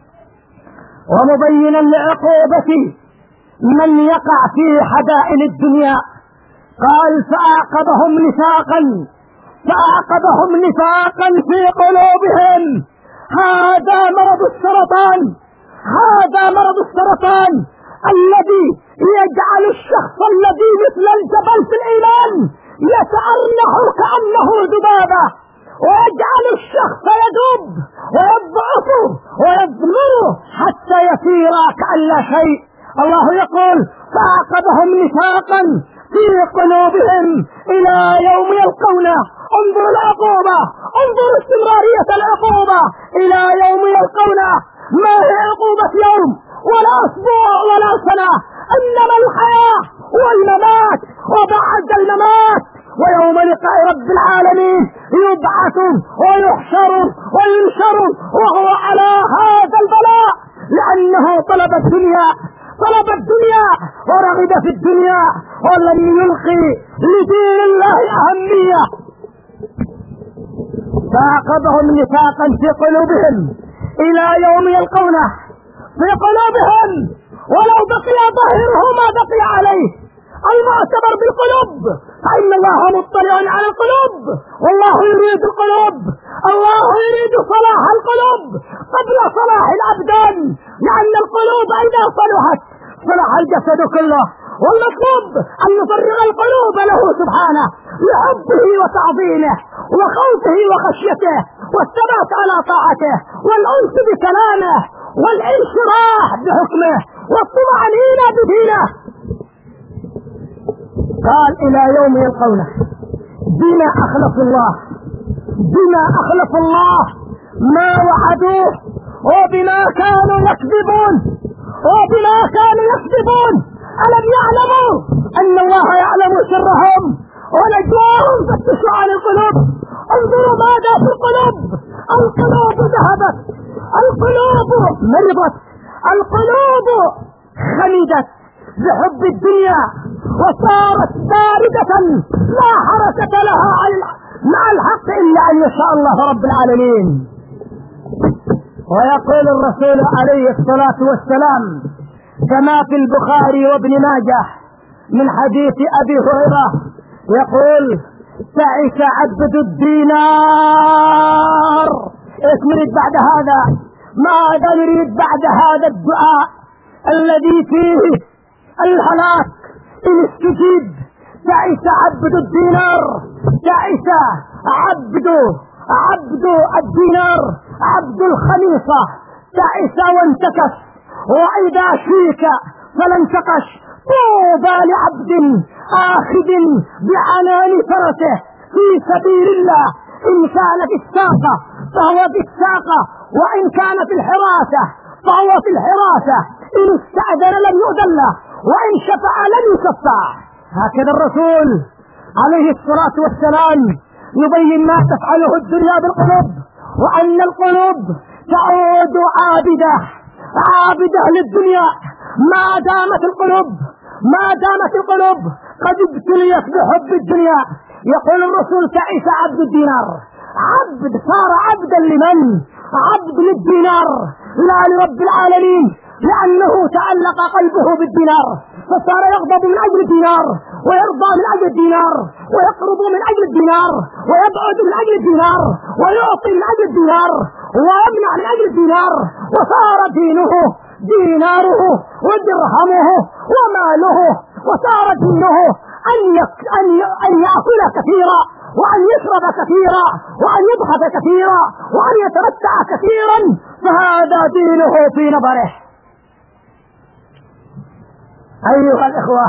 ومبينا لعقوبة من يقع في حدائل الدنيا، قال فأعقبهم نفاقا فأعقبهم نفاقا في قلوبهم. هذا مرض السرطان، هذا مرض السرطان الذي يجعل الشخص الذي مثل الجبل في الإيمان يتأرنح كأنه ذبابة، ويجعل الشخص يذوب ويضعف ويضمر حتى يصير كأن لا شيء. الله يقول فأعقبهم نفاقا في قلوبهم إلى يوم يلقونه. انظر العقوبة، انظر استمرارية العقوبة إلى يوم يلقونه. ما هي عقوبة يوم ولا أسبوع ولا سنة، إنما الحياة والممات وبعد الممات ويوم لقاء رب العالمين يبعث ويحشر وينشر وهو على هذا البلاء، لأنه طلب الدنيا طلب الدنيا ورغب في الدنيا ولم يلقي لدين الله أهمية. فعقبهم نفاقا في قلوبهم إلى يوم يلقونه، في قلوبهم ولو بقي ظاهره ما بقي عليه. المعتبر بالقلوب، فإن الله مطلع على القلوب والله يريد القلوب، الله يريد صلاح القلوب قبل صلاح الأبدان، لأن القلوب إذا صلحت صلح الجسد كله. والمطلوب أن نفرغ القلوب له سبحانه لحبه وتعظيمه وخوفه وخشيته والثبات على طاعته والأنس بكلامه والانشراح بحكمه والطمأنينة بدينه. قال إلى يوم يلقونه. بما أخلف الله بما أخلف الله ما وعدوه وبما كانوا يكذبون وبما كانوا يكذبون. ألم يعلموا أن الله يعلم سرهم ونجواهم؟ فتشوا عن القلوب، انظروا ماذا في القلوب. القلوب ذهبت، القلوب مرضت، القلوب خمدت بحب الدنيا وصارت باردة لا حركة لها مع الحق إلا أن يشاء الله رب العالمين. ويقول الرسول عليه الصلاة والسلام كما في البخاري وابن ماجه من حديث أبي هريرة يقول تعس عبد الدينار. ايش نريد بعد هذا؟ ماذا نريد بعد هذا الدعاء الذي فيه الهلاك إن استجيب؟ تعس عبد الدينار، تعس عبد عبد الدينار، عبد الخميصة، تعس وانتكس، وإذا شيك فلا انتقش. طوبى لعبد آخذ بعنان فرسه في سبيل الله، إن كان في الساقة فهو في الساقة، وإن كان في الحراسة فهو في الحراسة، إن استأذن لم يؤذن له، وإن شفع لم يشفع. هكذا الرسول عليه الصلاة والسلام يبين ما تفعله الدنيا بالقلوب، وأن القلوب تعود عابدة عابدة للدنيا ما دامت القلوب ما دامت القلوب قد ابتليت بحب الدنيا. يقول الرسول: تعيس عبد الدينار. عبد صار عبدا لمن؟ عبد للدينار لا لرب العالمين، لأنه تعلق قلبه بالدينار فصار يغضب من أجل الدينار، ويرضى من أجل الدينار، ويقرب من أجل الدينار، ويبعد من أجل الدينار، ويعطي من أجل الدينار، ويمنع من أجل الدينار. وصار دينه ديناره ودرهمه وماله، وصار دينه أن أن أن يأكل كثيرا، وأن يشرب كثيرا، وأن يضحك كثيرا، وأن يتمتع كثيرا، فهذا دينه في نظره. أيها الإخوة،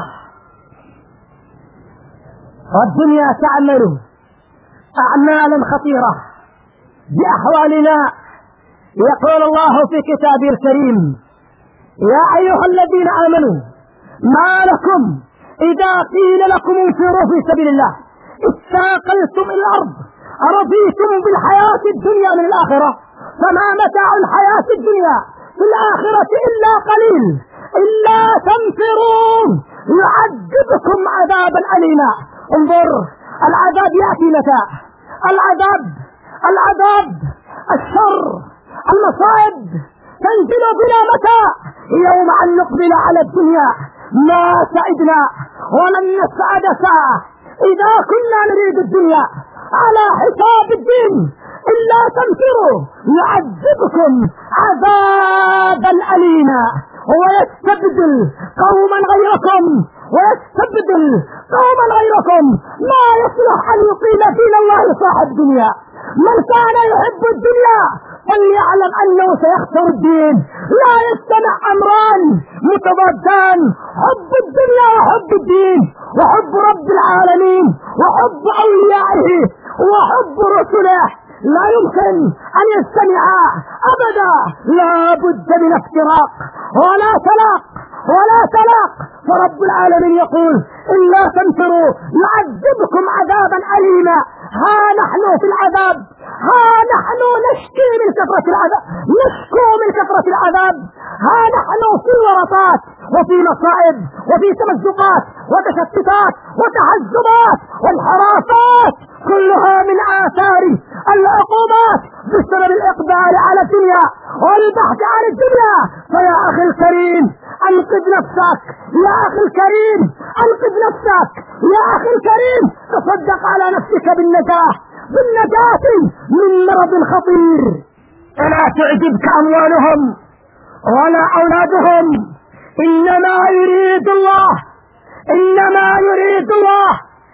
والدنيا تعمل أعمالا خطيرة بأحوالنا. يقول الله في كتابه الكريم: يا أيها الذين آمنوا ما لكم إذا قيل لكم انفروا في سبيل الله استاقلتم إلى الأرض أرضيتم بالحياة الدنيا من الآخرة، فما متاع الحياة الدنيا في الآخرة إلا قليل، إلا تنفروا يعذبكم عذابا أليما. انظر، العذاب يأتي متى؟ العذاب العذاب الشر المصائب تنزل بنا متى؟ يوم أن نقبل على الدنيا ما سعدنا ولن نسعد ساعة إذا كنا نريد الدنيا على حساب الدين. إلا تنفروا يعذبكم عذابا أليما ويستبدل قوما غيركم ويستبدل قوما غيركم. ما يصلح أن يقيل دين الله صاحب الدنيا. من كان يحب الدنيا فليعلم أنه سيخسر الدين. لا يجتمع أمران متضادان: حب الدنيا وحب الدين، وحب رب العالمين وحب أوليائه وحب رسله. لا يمكن أن يجتمعا أبدا، لا بد من افتراق ولا تلاق ولا تلاق. فرب العالمين يقول: إلا تنفروا يعذبكم عذابا أليما. ها نحن في العذاب، ها نحن نشكي من كثرة العذاب، نشكو من كثرة العذاب. ها نحن في ورطات وفي مصائب وفي تمزقات وتشتتات وتحزبات وانحرافات، كلها من آثار العقوبات بسبب الإقبال على الدنيا والبحث عن الدنيا. فيا أخي الكريم أنقذ نفسك، يا أخي الكريم أنقذ نفسك، يا أخي الكريم تصدق على نفسك بالنجاة بالنجاة من مرض خطير. لا تعجبك أموالهم ولا أولادهم، إنما يريد الله إنما يريد الله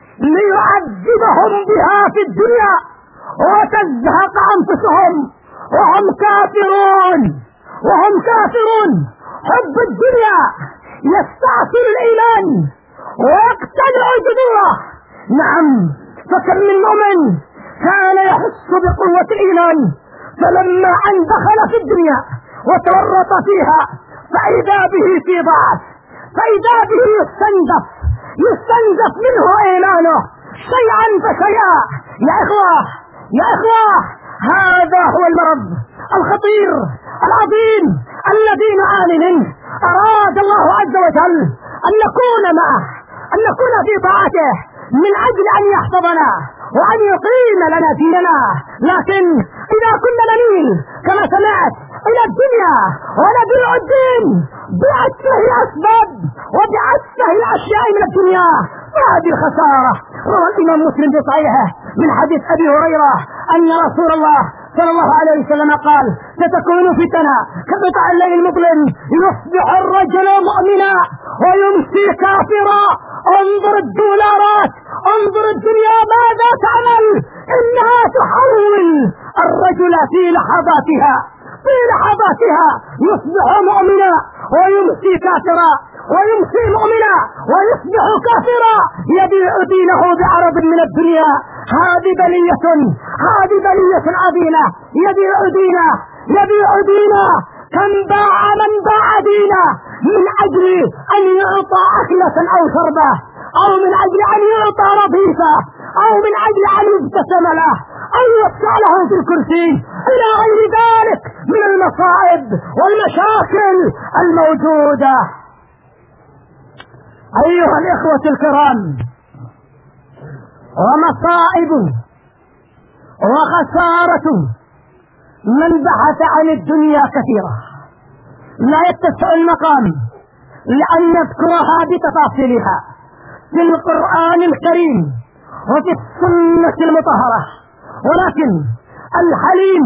ليعذبهم بها في الدنيا وتزهق أنفسهم وهم كافرون وهم كافرون. حب الدنيا يستعصر الإيمان ويقتلع الجذوره. نعم، فكم من مؤمن كان يحس بقوة الإيمان، فلما أن دخل في الدنيا وتورط فيها فإذا به في ضعف، فإذا به يستنزف يستنزف منه إيمانه شيئا فشيئا. يا إخوة يا إخوة هذا هو المرض الخطير العظيم الذي نعاني منه. أراد الله عز وجل أن نكون معه، أن نكون في طاعته من أجل أن يحفظنا وأن يقيم لنا ديننا. لكن إذا كنا نميل كما سمعت إلى الدنيا ونبيع الدين بأسفه الأسباب وبأسفه الأشياء من الدنيا، فهذه الخسارة. روى الإمام مسلم في صحيحه من حديث أبي هريرة أن رسول الله صلى الله عليه وسلم قال: ستكون فتنة كقطع الليل المظلم، يصبح الرجل مؤمنا ويمسي كافرا. انظر الدولارات، انظر الدنيا ماذا تعمل، إنها تحول الرجل في لحظاتها في لحظاتها يصبح مؤمنا ويمسي كافرا، ويمسي مؤمنا ويصبح كافرا، يبيع دينه بعرض من الدنيا. هذه بلية هذه بلية عظيمة. يبيع دينه يبيع دينه كم باع من باع دينه من أجل أن يعطى أكلة أو شربة. أو من أجل أن يعطى رضيفه أو من أجل أن يبتسم له أو يوسع له في الكرسي إلى غير ذلك من المصائب والمشاكل الموجودة. أيها الإخوة الكرام، ومصائب وخسارة من بحث عن الدنيا كثيرة، لا يتسع المقام لأن نذكرها بتفاصيلها في القرآن الكريم وفي السنة المطهرة، ولكن الحليم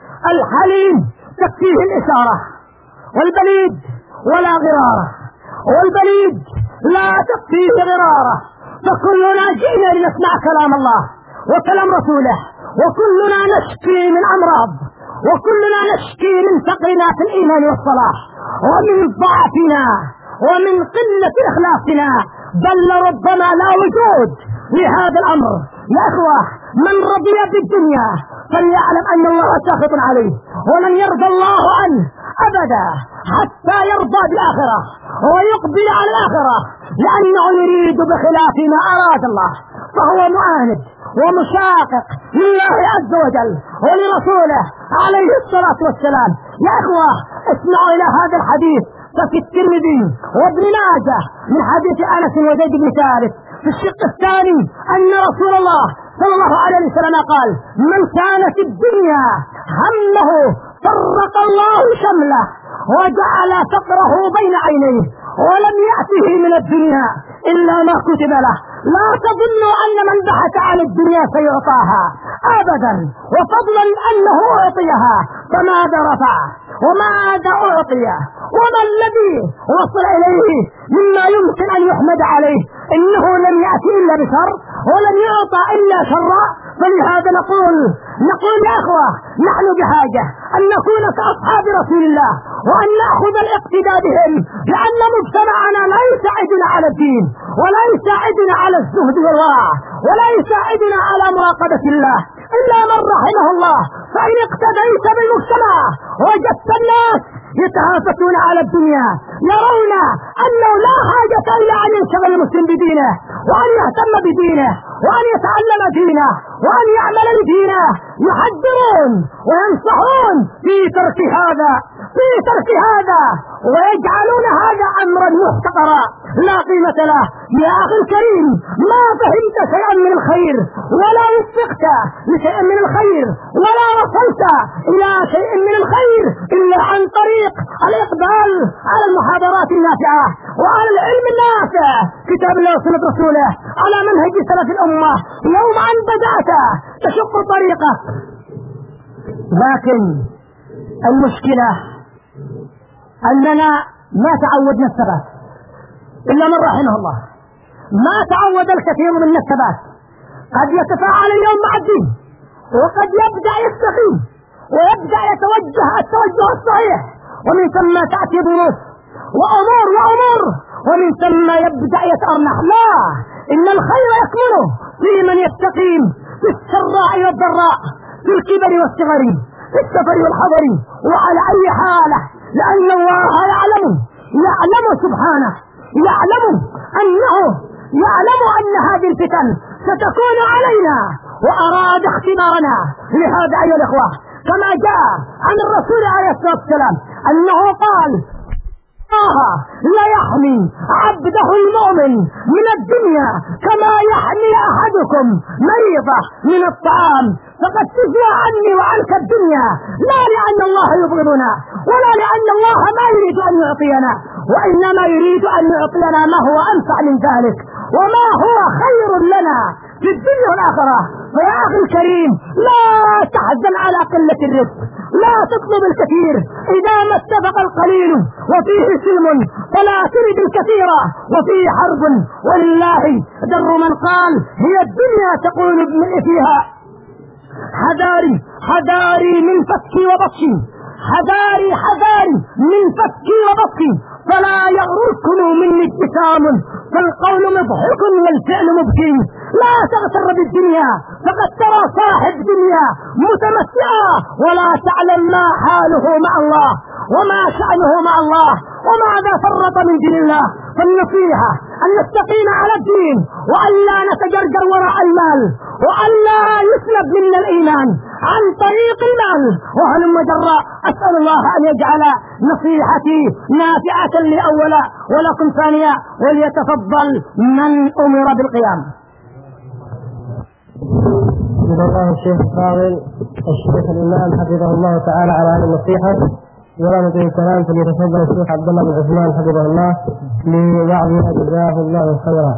الحليم تكفيه الإشارة، والبليد ولا غرارة، والبليد لا تكفيه غرارة. فكلنا جئنا لنسمع كلام الله وكلام رسوله، وكلنا نشكي من أمراض، وكلنا نشكي من فقرنا في الإيمان والصلاح، ومن ضعفنا ومن قلة إخلاصنا، بل ربما لا وجود لهذا الأمر. يا إخوة، من رضي بالدنيا فليعلم أن الله ساخط عليه، ولن يرضى الله عنه أبدا حتى يرضى بالآخرة ويقبل على الآخرة، لأنه يريد بخلاف ما أراد الله، فهو معاند ومشاقق لله عز وجل ولرسوله عليه الصلاة والسلام. يا إخوة، اسمعوا إلى هذا الحديث ففي الترمذي وابن ماجه من حديث أنس وزيد بن ثابت في الشق الثاني أن رسول الله صلى الله عليه وسلم قال: من كانت الدنيا همه فرق الله شمله وجعل فقره بين عينيه ولم يأته من الدنيا إلا ما كتب له. لا تظنوا أن من بحث عن الدنيا سيعطاها أبدا، وفضلا أنه أعطيها فماذا رفع وماذا أعطي وما الذي وصل إليه مما يمكن أن يحمد عليه. إنه لم يأتي إلا بشر ولم يعطى إلا شرا. فلهذا نقول نقول يا أخوة، نحن بحاجة أن نكون كأصحاب رسول الله وأن نأخذ الاقتداء بهم، لأن مجتمعنا لا يساعدنا على الدين ولا يساعدنا على الزهد والورع ولا يساعدنا على مراقبة الله إلا من رحمه الله. فإن اقتديت بالمجتمع وجدت الناس يتهافتون على الدنيا، يرون أنه لا حاجة إلا أن ينشغل المسلم بدينه وأن يهتم بدينه وأن يتعلم دينه وأن يعمل بدينه، يحذرون وينصحون في ترك هذا في ترك هذا ويجعلون هذا أمرا محتقرا لا قيمة له. يا أخي الكريم، ما فهمت شيئا من الخير ولا وفقت لشيء من الخير ولا وصلت إلى شيء من الخير إلا عن طريق الإقبال على المحاضرات النافعة وعلى العلم النافع، كتاب الله وسنة رسوله على منهج سلف الأمة. يوم أن بدأت تشق طريقك، لكن المشكلة أننا ما تعودنا الثبات إلا من رحمه الله. ما تعود الكثير من الثبات، قد يتفاعل اليوم مع الدين وقد يبدأ يستقيم ويبدأ يتوجه التوجه الصحيح، ومن ثم تأتي ظروف وأمور وأمور ومن ثم يبدأ يتأرنح. لا، إن الخير يكمن في من يستقيم في السراء والضراء، في الكبر والصغر، في السفر والحضر، وعلى أي حالة، لأن الله يعلم يعلم سبحانه يعلم أنه يعلم أن هذه الفتن ستكون علينا وأراد اختبارنا. لهذا أيها الأخوة، كما جاء عن الرسول عليه الصلاة والسلام أنه قال: الله لا يحمي عبده المؤمن من الدنيا كما يحمي أحدكم مريضة من الطعام، فقد تزوى عني وعنك الدنيا، لا لأن الله يبغضنا ولا لأن الله ما يريد أن يعطينا، وإنما يريد أن يعطينا ما هو أنفع من ذلك وما هو خير لنا في الدنيا والآخرة. فيا أخي الكريم، لا تحزن على قلة الرزق، لا تطلب الكثير إذا ما اتفق القليل وفيه سلم، فلا ترد الكثير وفيه حرب. ولله در من قال: هي الدنيا تقول فيها حذاري حذاري من فكي وبطشي، حذاري حذاري من فكي وبطشي، فلا يغرركم مني ابتسام، فالقول مضحك والفعل مبكي. لا تغتر بالدنيا، فقد ترى صاحب دنيا متمتعا ولا تعلم ما حاله مع الله وما شأنه مع الله وماذا فرط من دين الله. فالنصيحة أن نستقيم على الدين، وأن لا نتجرجر وراء المال، وأن لا يسلب منا الإيمان عن طريق المال. وهلم جرا، أسأل الله أن يجعل نصيحتي نافعة لي أولا ولكم ثانيا، وليتفضل من أمر بالقيام. جزا الله الشيخ الفاضل الشيخ الإمام حفظه الله تعالى على هذه النصيحة. ولا نطيل الكلام، فليتفضل الشيخ عبد الله بن عثمان حفظه الله لوعظها جزاه الله خيرا.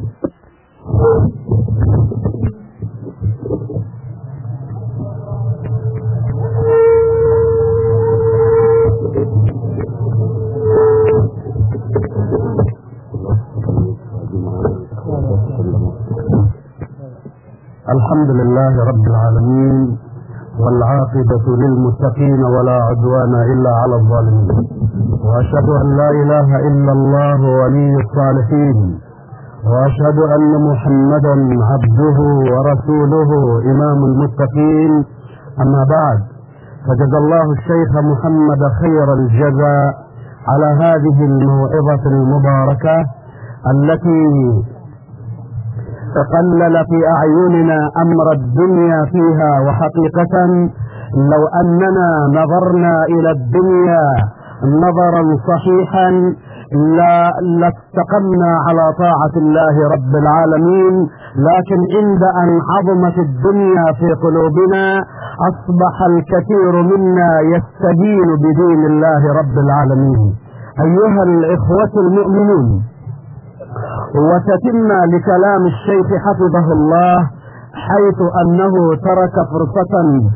الحمد لله رب العالمين، والعاقبة للمتقين ولا عدوان إلا على الظالمين، وأشهد أن لا إله إلا الله ولي الصالحين، وأشهد أن محمدا عبده ورسوله إمام المتقين. أما بعد، فجزا الله الشيخ محمد خير الجزاء على هذه الموعظة المباركة التي تقلل في أعيننا أمر الدنيا فيها. وحقيقة لو أننا نظرنا إلى الدنيا نظرا صحيحا لا لاستقمنا على طاعة الله رب العالمين، لكن عند أن عظمت الدنيا في قلوبنا أصبح الكثير منا يستهين بدين الله رب العالمين. أيها الإخوة المؤمنون، وتتم لكلام الشيخ حفظه الله حيث أنه ترك فرصة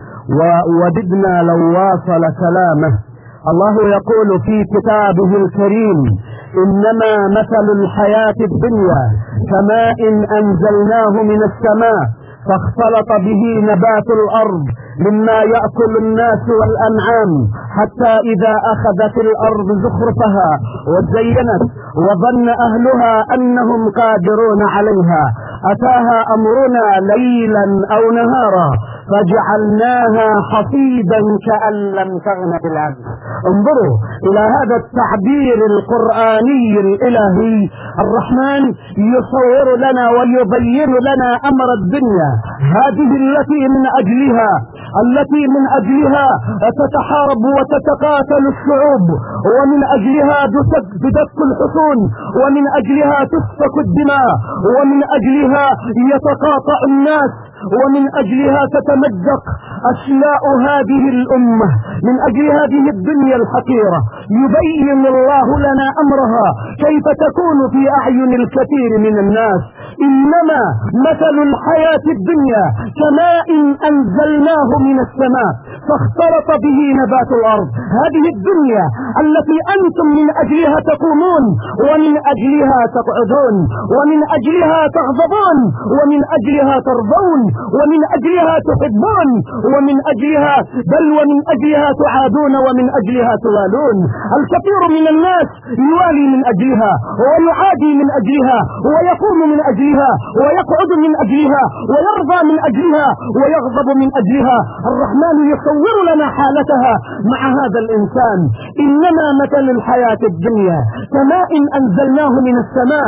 ووددنا لو واصل كلامه. الله يقول في كتابه الكريم: إنما مثل الحياة الدنيا كماء أنزلناه من السماء فاختلط به نبات الأرض مما يأكل الناس والأنعام حتى إذا أخذت الأرض زخرفها وزينت وظن أهلها أنهم قادرون عليها أتاها أمرنا ليلا أو نهارا فجعلناها حصيدا كأن لم تغن بالأمس. انظروا إلى هذا التعبير القرآني الإلهي. الرحمن يصور لنا ويبين لنا أمر الدنيا هذه التي من أجلها التي من أجلها تتحارب وتتقاتل الشعوب، ومن أجلها تدك الحصون، ومن أجلها تسفك الدماء، ومن أجلها يتقاطع الناس، ومن أجلها تتمزق أشلاء هذه الأمة. من أجل هذه الدنيا الحقيرة يبين الله لنا أمرها كيف تكون في أعين الكثير من الناس. إنما مثل الحياة الدنيا كماء أنزلناه من السماء فاختلط به نبات الأرض. هذه الدنيا التي أنتم من أجلها تقومون، ومن أجلها تقعدون، ومن أجلها تغضبون، ومن أجلها ترضون، ومن أجلها تحبون، ومن أجلها بل ومن أجلها تعادون، ومن أجلها توالون. الكثير من الناس يوالي من أجلها ويعادي من أجلها ويقوم من أجلها ويقعد من أجلها ويرضى من أجلها ويغضب من أجلها. الرحمن يصور لنا حالتها مع هذا الإنسان. إنما مثل الحياة الدنيا كماء أنزلناه من السماء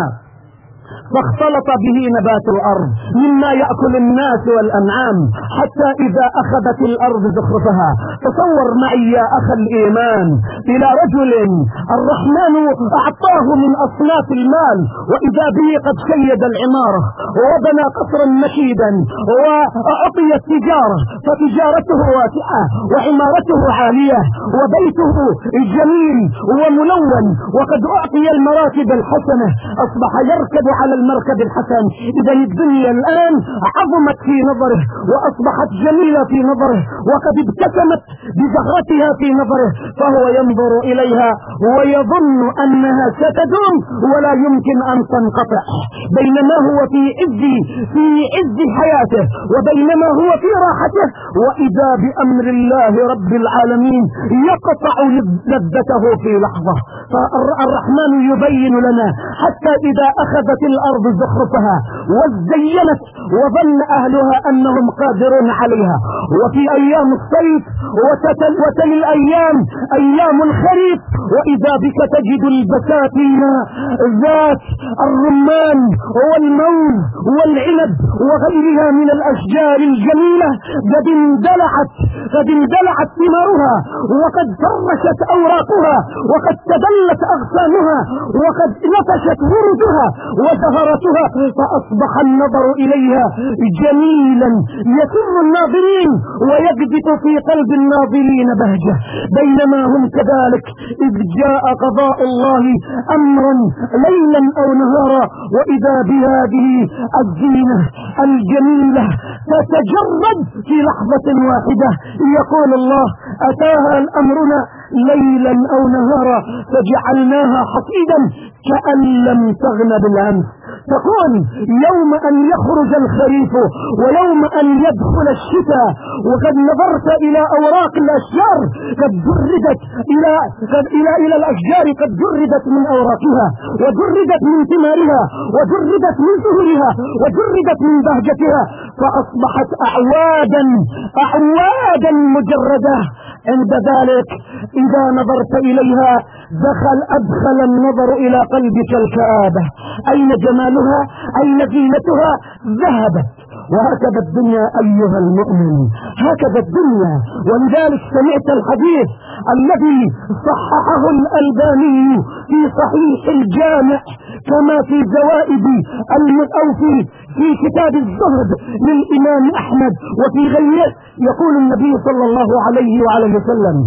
فاختلط به نبات الأرض مما يأكل الناس والأنعام حتى إذا أخذت الأرض زخرفها. تصور معي يا أخ الإيمان إلى رجل الرحمن أعطاه من أصناف المال، وإذا به قد شيد العمارة وبنى قصرا مشيدا وأعطي التجارة، فتجارته واسعة وعمارته عالية وبيته جميل وملون، وقد أعطي المراكب الحسنة، أصبح يركب على المركب الحسن. إذا الدنيا الآن عظمت في نظره وأصبحت جميلة في نظره وقد ابتسمت بزهرتها في نظره، فهو ينظر إليها ويظن أنها ستدوم ولا يمكن أن تنقطع، بينما هو في عز في عز حياته وبينما هو في راحته، وإذا بأمر الله رب العالمين يقطع لذته في لحظة. فالرحمن يبين لنا حتى إذا أخذت الأرض الأرض زخرفها وزينت وظن أهلها أنهم قادرون عليها. وفي أيام الصيف وتتل, وتل الأيام أيام الخريف وإذا بك تجد البساتين ذات الرمان والموز والعنب وغيرها من الأشجار الجميلة قد اندلعت قد اندلعت ثمارها وقد فرشت أوراقها وقد تدلت أغصانها وقد نفشت ورودها وزهرتها، فأصبح النظر إليها جميلا يسر الناظرين ويجدف في قلب الناظرين بهجة. بينما هم كذلك إذ جاء قضاء الله أمرا ليلا أو نهارا وإذا بهذه الزينة الجميلة تتجرد في لحظة واحدة. يقول الله أتاها أمرنا ليلا أو نهارا فجعلناها حصيدا كأن لم تغن بالأمس. تقول يوم أن يخرج الخريف ويوم أن يدخل الشتاء وقد نظرت إلى أوراق الأشجار قد جردت إلى قد إلى إلى الأشجار قد جردت من أوراقها وجردت من ثمارها وجردت من زهورها وجردت من بهجتها فأصبحت أعوادا أعوادا مجردة. عند ذلك إذا نظرت إليها دخل أدخل النظر إلى قلبك الكآبة. أين جمالها؟ أين زينتها؟ ذهبت. وهكذا الدنيا أيها المؤمن، هكذا الدنيا. ولذلك سمعت الحديث الذي صححه الألباني في صحيح الجامع كما في زوائد أو في في كتاب الزهد للإمام أحمد وفي غيره. يقول النبي صلى الله عليه وعلى وسلم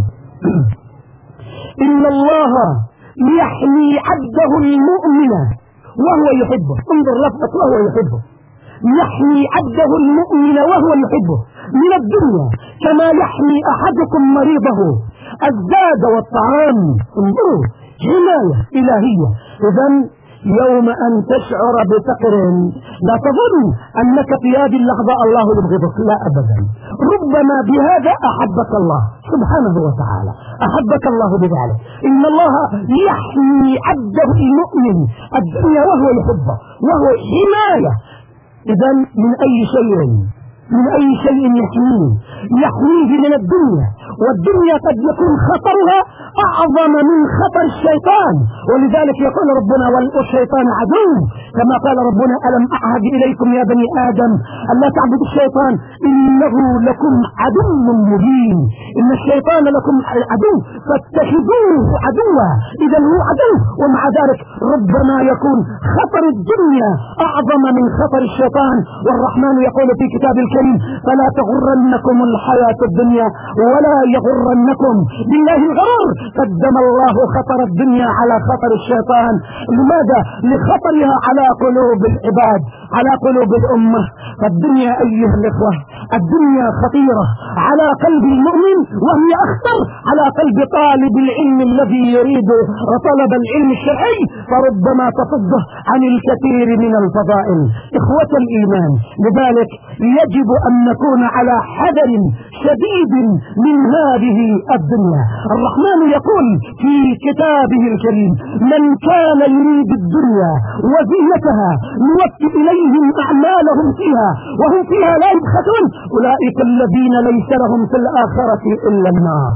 إن الله يحمي عبده المؤمن وهو يحبه. انظر لفظة وهو يحبه. يحمي عبده المؤمن وهو يحبه من الدنيا كما يحمي أحدكم مريضه الزاد والطعام. انظروا حماية إلهية. إذن يوم أن تشعر بفقر لا تظن أنك في هذه اللحظة الله يبغضك، لا أبدا. ربما بهذا أحبك الله سبحانه وتعالى، أحبك الله بذلك. إن الله يحمي عبده المؤمن الدنيا وهو يحبه وهو حماية. إذن من أي شيء من أي شيء يحميه؟ يحميه من الدنيا، والدنيا قد يكون خطرها أعظم من خطر الشيطان. ولذلك يقول ربنا والشيطان عدو، كما قال ربنا ألم أعهد إليكم يا بني آدم ألا تعبدوا الشيطان إنه لكم عدو مبين. إن الشيطان لكم عدو فاتخذوه عدوا. إذا هو عدو، ومع ذلك ربما يكون خطر الدنيا أعظم من خطر الشيطان. والرحمن يقول في كتاب الكريم فلا تغرنكم الحياة الدنيا ولا يغرنكم بالله الغرور. قدم الله خطر الدنيا على خطر الشيطان. لماذا؟ لخطرها على قلوب العباد، على قلوب الأمة. فالدنيا أيها الإخوة الدنيا خطيرة على قلب المؤمن، وهي أخطر على قلب طالب العلم الذي يريد طلب العلم الشرعي، فربما تصده عن الكثير من الفضائل. إخوة الإيمان، لذلك يجب أن نكون على حذر شديد من هذه الدنيا. الرحمن يقول في كتابه الكريم من كان يريد الدنيا وزينتها نوفي إليهم أعمالهم فيها وهم فيها لا يبخسون أولئك الذين ليس لهم في الآخرة إلا النار.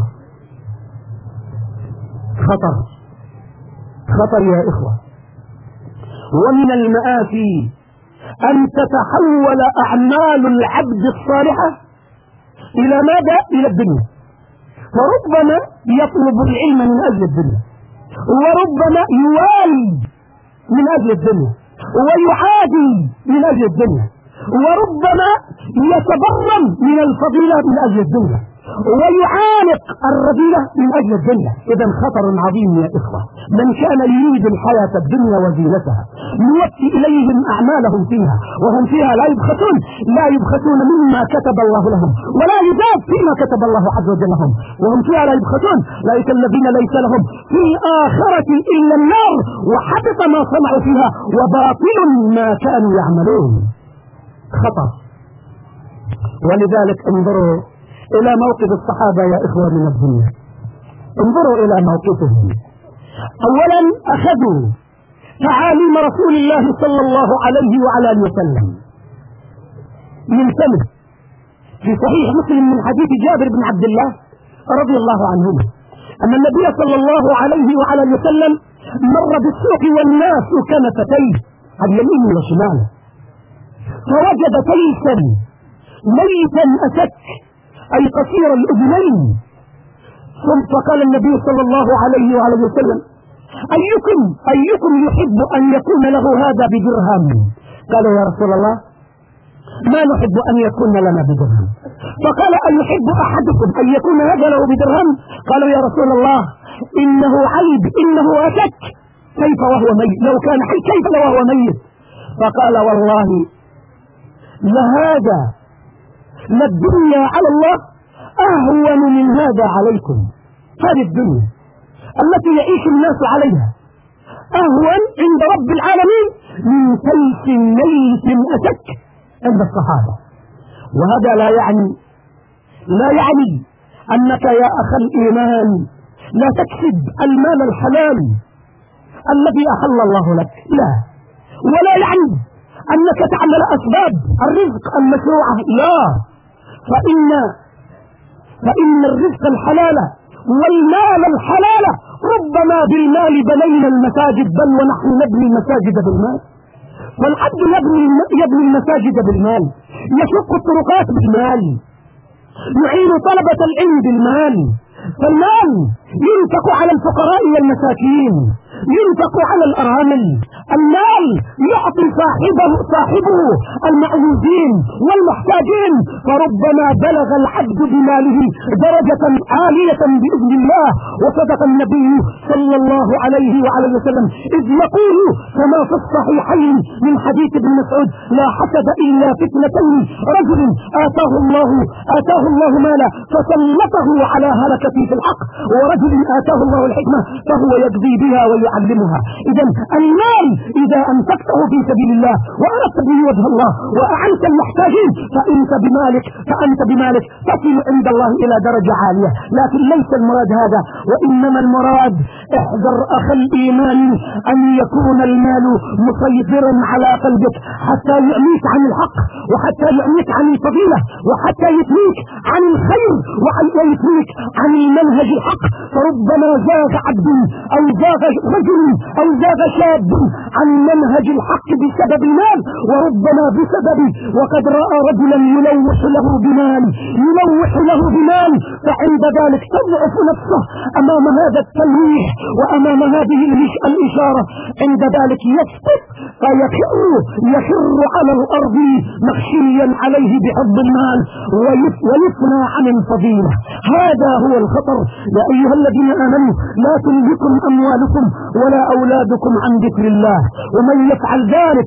خطر خطر يا إخوة. ومن المآسي أن تتحول أعمال العبد الصالحة إلى ماذا؟ إلى الدنيا. فربما يطلب العلم من أجل الدنيا، وربما يوالي من أجل الدنيا، ويعادي من أجل الدنيا، وربما يتبرم من الفضيلة من أجل الدنيا، ويعانق الرذيلة من أجل الدنيا. إذا خطر عظيم يا إخوة. من كان يريد الحياة الدنيا وزينتها نوفي إليهم أعمالهم فيها وهم فيها لا يبخسون لا يبخسون مما كتب الله لهم ولا يزاد فيما كتب الله عز وجل لهم وهم فيها لا يبخسون. أولئك الذين ليس لهم في الآخرة إلا النار وحبط ما صنعوا فيها وباطل ما كانوا يعملون. خطر. ولذلك انظروا إلى موقف الصحابة يا إخوة من الدنيا. انظروا إلى موقفهم. أولا أخذوا تعاليم رسول الله صلى الله عليه وعلى اله وسلم من سنة في صحيح مسلم من حديث جابر بن عبد الله رضي الله عنهما أن النبي صلى الله عليه وعلى اله وسلم مر بالسوق والناس كنفتيه عن يمينه وشماله، فوجد كيسا ميتا أسك أي قصير الأذنين، فقال النبي صلى الله عليه وعلى اله وسلم: أيكم أيكم يحب أن يكون له هذا بدرهم؟ قالوا: يا رسول الله ما نحب أن يكون لنا بدرهم. فقال: أيحب أحدكم أن يكون هذا له بدرهم؟ قالوا: يا رسول الله إنه عيب، إنه أسك، كيف وهو ميت؟ لو كان حي كيف لو وهو ميت؟ فقال: والله لهذا للدنيا على الله أهون من هذا عليكم. هذه الدنيا التي يعيش الناس عليها أهون عند رب العالمين من كيس ميت أسك عند الصحابة. وهذا لا يعني لا يعني أنك يا أخ الإيمان لا تكسب المال الحلال الذي أحل الله لك، لا، ولا يعني أنك تعمل أسباب الرزق المشروعة، لا، فإن فإن الرزق الحلال والمال الحلال ربما بالمال بنينا المساجد، بل ونحن نبني المساجد بالمال. والعبد يبني يبني المساجد بالمال، يشق الطرقات بالمال، يعين طلبة العلم بالمال. فالمال ينفق على الفقراء والمساكين، ينفق على الأرامل، المال يعطي صاحبه صاحبه المعوزين والمحتاجين. فربما بلغ العبد بماله درجة عالية بإذن الله. وصدق النبي صلى الله عليه وعلى وسلم إذ يقول كما في الصحيحين من حديث ابن مسعود: لا حسد إلا فتنتين، رجل آتاه الله آتاه الله مالا فسلطه على هلكة في الحق، ورجل آتاه الله الحكمة فهو يقضي بها ويعلمها. إذا المال إذا أنفقته في سبيل الله وأردت به وجه الله وأعنت المحتاجين فأنت بمالك فأنت بمالك تصل عند الله إلى درجة عالية. لكن ليس المراد هذا، وإنما المراد احذر أخ الإيمان أن يكون المال مسيطرا على قلبك حتى يعميك عن الحق، وحتى يعميك عن الفضيلة، وحتى يثنيك عن الخير، ويثنيك عن المنهج الحق. فربما زاغ عبد أو زاغ رجل أو زاغ شاب عن منهج الحق بسبب مال، وربما بسبب وقد رأى رجلا يلوح له بمال يلوح له بمال فعند ذلك تضعف نفسه أمام هذا التلويح وأمام هذه الإشارة، عند ذلك يسقط فيخر يخر على الأرض مخشيا عليه بحب المال ويفنى عن الفضيلة. هذا هو الخطر. يا أيها الذين آمنوا لا تلهكم أموالكم ولا أولادكم عن ذكر الله ومن يفعل ذلك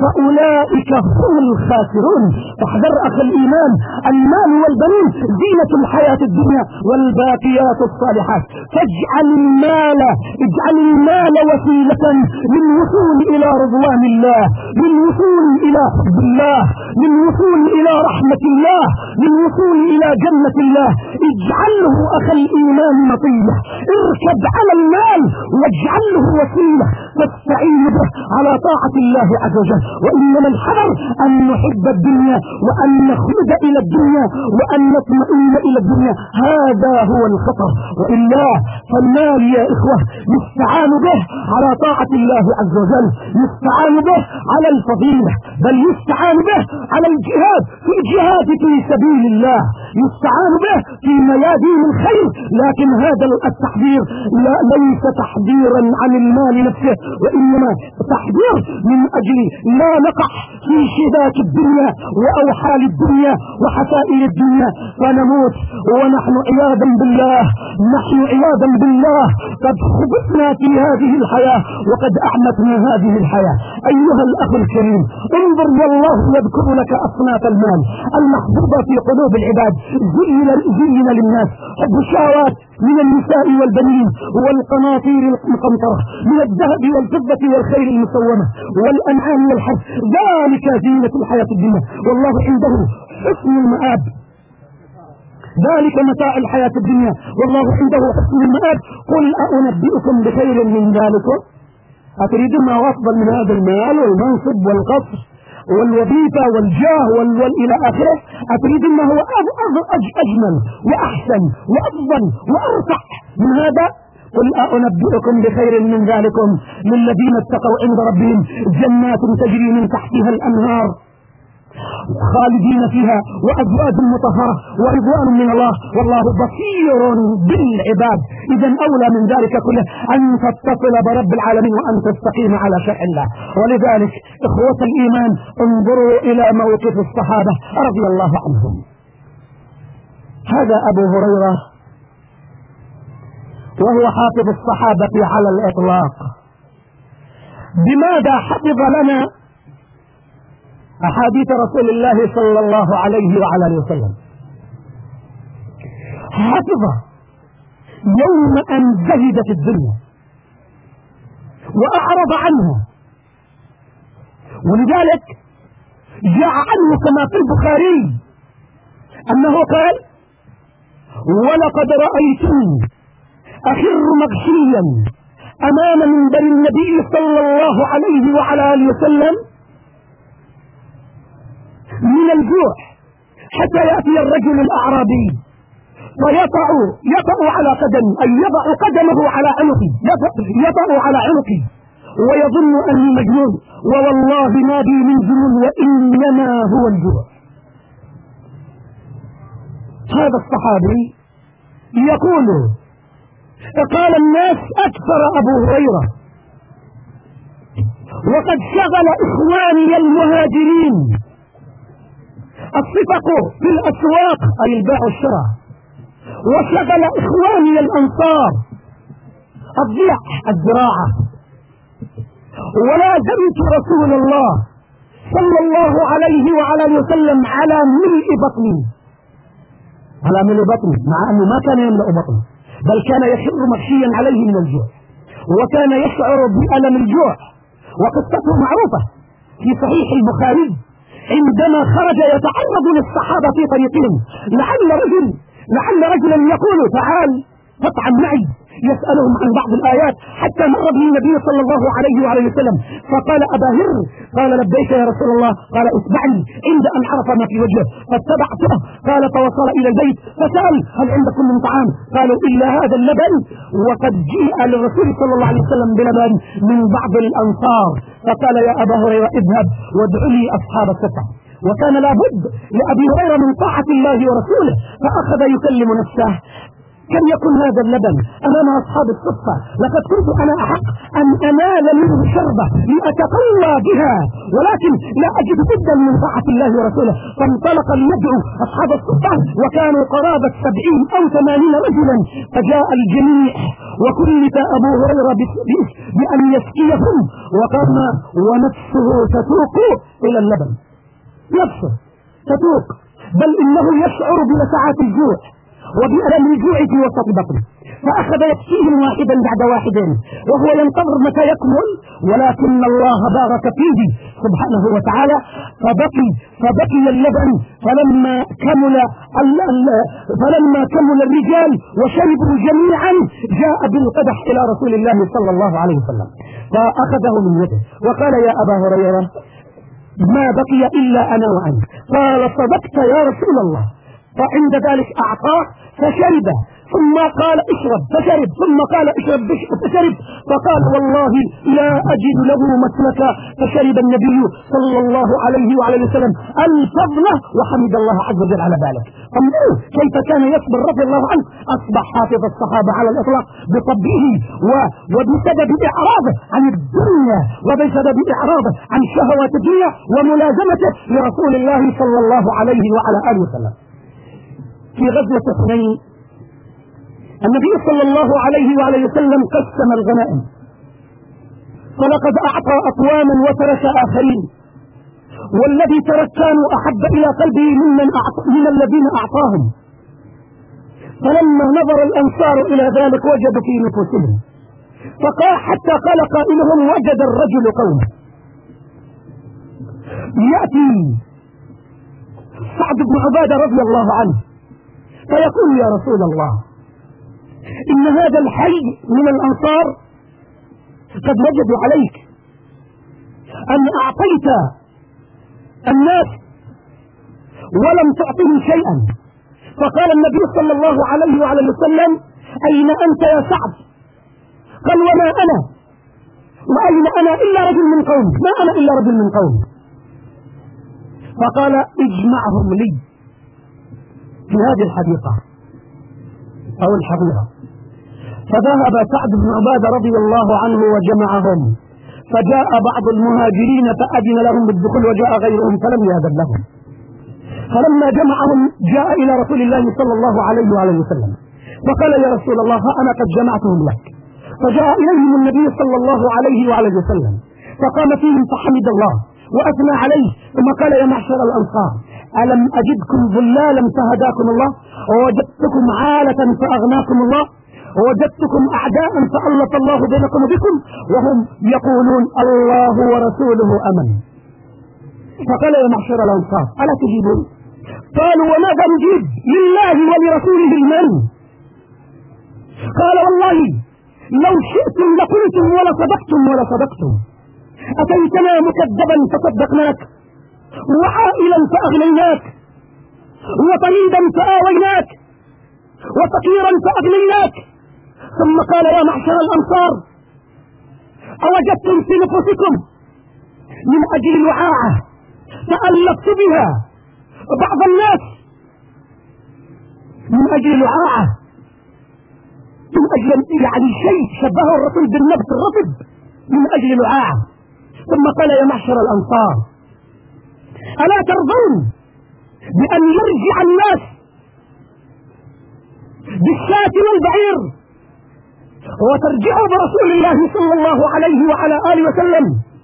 فأولئك هم الخاسرون. فاحذر أخ الإيمان، المال والبنين زينة الحياة الدنيا والباقيات الصالحات. فاجعل المال اجعل المال وسيلة للوصول إلى رضوان الله، للوصول إلى حب الله، للوصول إلى رحمة الله، للوصول إلى جنة الله. اجعله أخ الإيمان مطية، اركب على المال واجعله وسيلة تستعين به على طاعة الله عز وجل. وإنما الحذر أن نحب الدنيا وأن نخلد إلى الدنيا وأن نطمئن إلى الدنيا، هذا هو الخطر. وإلا فالمال يا إخوة يستعان به على طاعة الله عز وجل، يستعان به على الفضيلة، بل يستعان به على الجهاد في الجهاد في سبيل الله، يستعان به في ميادين الخير. لكن هذا التحذير لا ليس تحذيرا عن المال نفسه، وإنما تحذير من أجل لا نقع في شباك الدنيا وأوحال الدنيا وحسائل الدنيا فنموت ونحن عياذا بالله نحن عياذا بالله قد خبثنا في هذه الحياة وقد أعمتنا هذه الحياة. أيها الأخ الكريم، انظر والله يذكر لك أصناف المال المحبوبة في قلوب العباد. زين زين للناس حب الشهوات من النساء والبنين والقناطير المقنطرة من الذهب والفضة والخيل المسومة والأنعام والحرث، ذلك زينة الحياة الدنيا والله عنده حسن المآب. ذلك متاع الحياة الدنيا والله عنده حسن المآب. قل أنبئكم بخير من ذلك أتريدون ما أفضل من هذا المال والمنصب والقصر والوظيفة والجاه وال إلى آخره؟ أتريدون ما هو أجمل وأحسن وأفضل وأرفع من هذا؟ قل أنبئكم بخير من ذلكم للذين اتقوا عند ربهم جنات تجري من تحتها الأنهار خالدين فيها وأزواج مطهرة ورضوان من الله والله بصير بالعباد. إذا أولى من ذلك كله أن تتصل برب العالمين وأن تستقيم على شرع الله. ولذلك إخوة الإيمان انظروا إلى موقف الصحابة رضي الله عنهم. هذا أبو هريرة وهو حافظ الصحابة على الإطلاق. بماذا حفظ لنا أحاديث رسول الله صلى الله عليه وعلى آله وسلم؟ حفظ يوم أن زهدت الدنيا وأعرض عنها. ولذلك جاء عنه كما في البخاري أنه قال: ولقد رأيتني أخر مغشيا أمام منبر النبي صلى الله عليه وعلى آله وسلم من الجوع حتى يأتي الرجل الأعرابي ويطع يطع على قدمي، أي يضع قدمه على عنقي، يطع على عنقي ويظن أني مجنون، ووالله ما بي من جنون وإنما هو الجوع. هذا الصحابي يقول: فقال الناس أكثر أبو هريرة، وقد شغل إخواني المهاجرين الصفق في الأسواق أي البيع والشراء، وشغل إخواني الأنصار الضيع الزراعة، ولازمت رسول الله صلى الله عليه وعلى اله وسلم على ملء بطني، على ملء بطني، مع أنه ما كان يملأ بطنه بل كان يشر مغشيا عليه من الجوع، وكان يشعر بألم الجوع. وقصته معروفة في صحيح البخاري عندما خرج يتعرض للصحابة في طريقهم، لعل رجل لعل رجلا يقول: تعال فاطعم معي، يسألهم عن بعض الآيات، حتى مر به النبي صلى الله عليه وعليه وسلم فقال: أبا هر، قال: لبيك يا رسول الله، قال: اتبعني، عند أن عرف ما في وجهه فاتبعته، قال: فوصل إلى البيت فسأل: هل عندكم من طعام؟ قالوا: إلا هذا اللبن. وقد جيء للرسول صلى الله عليه وسلم بلبن من بعض الأنصار، فقال: يا أبا هريرة اذهب وادع لي أصحاب السفر. وكان لابد لأبي هريرة من طاعة الله ورسوله، فأخذ يكلم نفسه: كم يكون هذا اللبن أمام أصحاب الصفة؟ لقد كنت أنا أحق أن أنال منه شربة لأتقوى بها، ولكن لا أجد بدا من طاعة الله ورسوله. فانطلق ليدعو أصحاب الصفة، وكانوا قرابة سبعين أو ثمانين رجلا، فجاء الجميع وكلف أبو هريرة بأن يسقيهم، وقام ونفسه تتوق إلى اللبن، نفسه تتوق، بل إنه يشعر بلسعات الجوع وبألم الجوع في وسط بطنه، فأخذ يكفيهم واحدا بعد واحد وهو ينتظر متى يكمل، ولكن الله بارك فيه سبحانه وتعالى، فبقي فبقي اللبن. فلما كمل فلما كمل الرجال وشربوا جميعا، جاء بالقدح إلى رسول الله صلى الله عليه وسلم فأخذه من يده وقال: يا أبا هريرة، ما بقي إلا أنا وأنت. قال: صدقت يا رسول الله. فعند ذلك أعطاه فشرب، ثم قال: اشرب، فشرب، ثم قال: اشرب فشرب، فقال: والله لا أجد له مسلكا. فشرب النبي صلى الله عليه وعلى وسلم الفضل وحمد الله عز وجل على ذلك. فانظروا كيف كان يصبر رضي الله عنه. أصبح حافظ الصحابة على الإطلاق بطبعه وبسبب إعراضه عن الدنيا، وبسبب إعراضه عن شهوات الدنيا وملازمته لرسول الله صلى الله عليه وعلى آله وسلم. في غزوة حنين النبي صلى الله عليه وعلى وسلم قسم الغنائم، فلقد أعطى أقواما وترك آخرين، والذي ترك كانوا أحب إلى قلبه ممن من الذين أعطاهم. فلما نظر الأنصار إلى ذلك وجدوا في نفوسهم، فقال حتى قال قائلهم: وجد الرجل قومه. يأتي سعد بن عبادة رضي الله عنه فيقول: يا رسول الله، إن هذا الحي من الأنصار قد وجدوا عليك أن أعطيت الناس ولم تعطهم شيئا. فقال النبي صلى الله عليه وعلى وسلم: أين أنت يا سعد؟ قال: وما أنا، وأين أنا إلا رجل من قوم، ما أنا إلا رجل من قوم. فقال: اجمعهم لي في هذه الحديقة أو الحظيرة. فذهب سعد بن عبادة رضي الله عنه وجمعهم، فجاء بعض المهاجرين فأذن لهم بالدخول وجاء غيرهم فلم يأذن لهم. فلما جمعهم جاء إلى رسول الله صلى الله عليه وعلى وسلم فقال: يا رسول الله، فأنا قد جمعتهم لك. فجاء إليهم النبي صلى الله عليه وعلى وسلم فقام فيهم فحمد الله وأثنى عليه، ثم قال: يا معشر الأنصار، ألم أجدكم ظلالا فهداكم الله، ووجدتكم عالة فأغناكم الله، ووجدتكم أعداء فألط الله بينكم وبكم، وهم يقولون الله ورسوله أمن. فقال: يا معشر الأنصار، ألا تجيبون؟ قالوا: وماذا نجيب؟ لله ولرسوله المن. قال: والله لو شئتم لقلتم ولا صدقتم ولا صدقتم. أتيتنا مكذبا فصدقناك، وعائلا فأغنيناك، وطريدا فآويناك، وفقيرا فأغنيناك. ثم قال: يا معشر الأنصار، أوجدتم في نفوسكم من أجل الوعاء تألفت بها بعض الناس، من أجل الوعاء، من أجل يعني شيء شبهه الرسول بالنبت الرطب، من أجل الوعاء. ثم قال: يا معشر الأنصار، ألا ترضون بأن يرجع الناس بالشاة والبعير وترجعوا برسول الله صلى الله عليه وعلى آله وسلم؟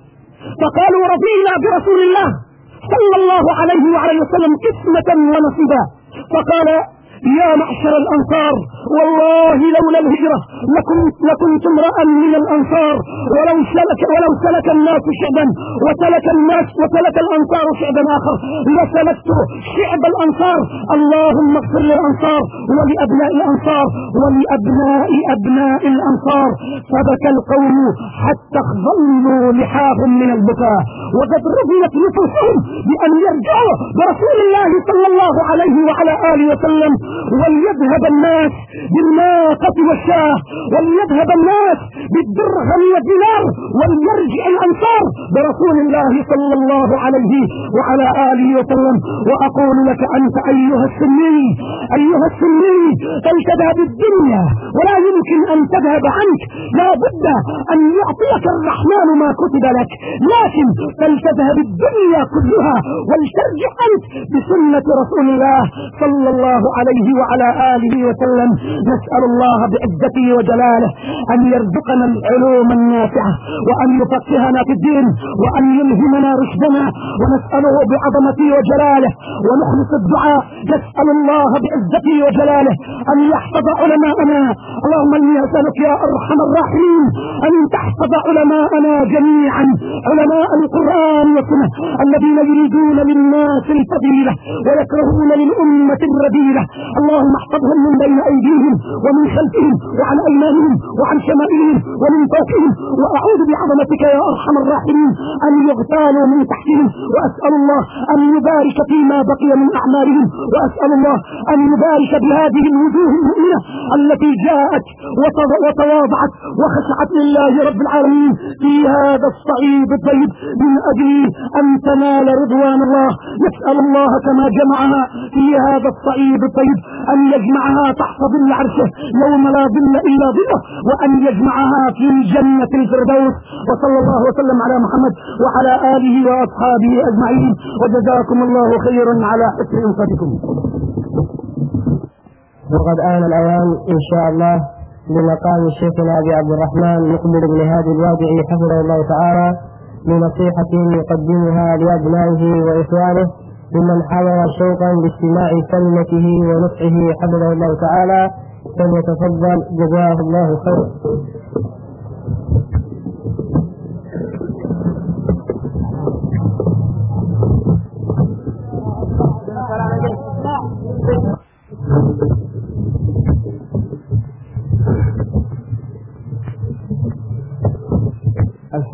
فقالوا: رضينا برسول الله صلى الله عليه وعلى وسلم قسمة ونصيبا. فقال: يا معشر الأنصار، والله لولا الهجرة لكنت, لكنت امرأ من الأنصار، ولو سلك, ولو سلك الناس شعبا وسلك الناس وسلك الأنصار شعبا آخر لسلكت شعب الأنصار. اللهم اغفر للأنصار ولأبناء الأنصار ولأبناء أبناء الأنصار. فبكى القوم حتى اخضلوا لحاهم من البكاء، وقد رضيت نفوسهم بأن يرجعوا برسول الله صلى الله عليه وعلى آله وسلم، وليذهب الناس بالناقة والشاه، وليذهب الناس بالدرهم والدينار، وليرجع الأنصار برسول الله صلى الله عليه وعلى آله وسلم. وأقول لك أنت أيها السني، أيها السني، فلتذهب الدنيا ولا يمكن أن تذهب عنك، لا بد أن يعطيك الرحمن ما كتب لك، لكن فلتذهب الدنيا كلها ولترجع أنت بسنة رسول الله صلى الله عليه وعلى آله وسلم. نسأل الله بعزته وجلاله أن يرزقنا العلوم النافعة، وأن يفقهنا في الدين، وأن يلهمنا رشدنا، ونسأله بعظمته وجلاله ونخلص الدعاء. نسأل الله بعزته وجلاله أن يحفظ علماءنا. اللهم إني أسألك يا أرحم الراحمين أن تحفظ علماءنا جميعا، علماء القرآن والسنة الذين يريدون للناس الفضيلة ويكرهون للأمة الرذيلة. اللهم احفظهم من بين أيديهم ومن خلفهم وعن أيمانهم وعن شمائلهم ومن فوقهم، وأعوذ بعظمتك يا أرحم الراحمين أن يغتالوا من تحتهم. وأسأل الله أن يبارك فيما بقي من أعمالهم، وأسأل الله أن يبارك بهذه الوجوه المؤمنة التي جاءت وتواضعت وخشعت لله رب العالمين في هذا الصعيد الطيب من أجل أن تنال رضوان الله. نسأل الله كما جمعها في هذا الصعيد الطيب أن يجمعها تحت ظل عرشه يوم لا ظل إلا ظله، وأن يجمعها في جنة الفردوس. وصلى الله وسلم على محمد وعلى آله وأصحابه أجمعين، وجزاكم الله خيرا على حسن إنصاتكم. وقد آن الأوان إن شاء الله لمقام شيخنا أبي عبد الرحمن مقبل بن هادي الوادعي حفظه الله تعالى بنصيحة يقدمها لأبنائه وإخوانه ممن حضر شوقا لاستماع كلمته ونصحه حفظه الله تعالى، فليتفضل جزاه الله خير.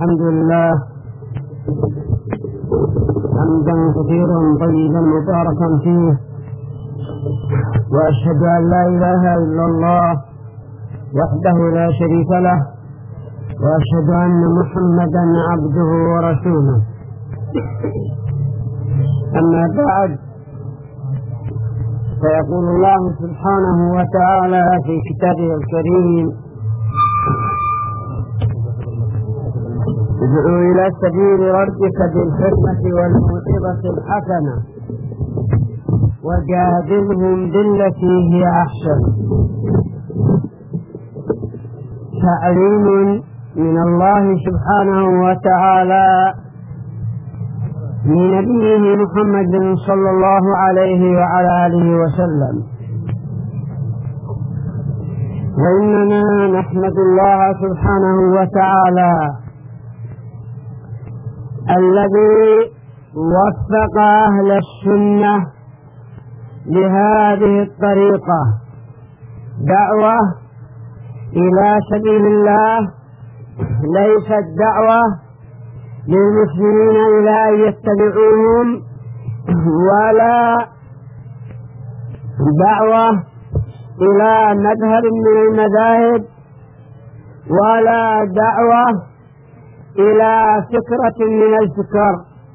الحمد لله حمدا كثيرا طيبا مباركا فيه، وأشهد أن لا إله إلا الله وحده لا شريك له، وأشهد أن محمدا عبده ورسوله. أما بعد، فيقول الله سبحانه وتعالى في كتابه الكريم: ادعو إلى سبيل ربك بالحكمة والموعظة الحسنة وجادلهم بالتي هي أحسن. تعليم من الله سبحانه وتعالى لنبيه محمد صلى الله عليه وعلى آله وسلم. وإننا نحمد الله سبحانه وتعالى الذي وفق أهل السنة لهذه الطريقة، دعوة إلى سبيل الله، ليست دعوة للمسلمين إلى أن يتبعوهم، ولا دعوة إلى مذهب من المذاهب، ولا دعوة إلى فكرة من الفكر.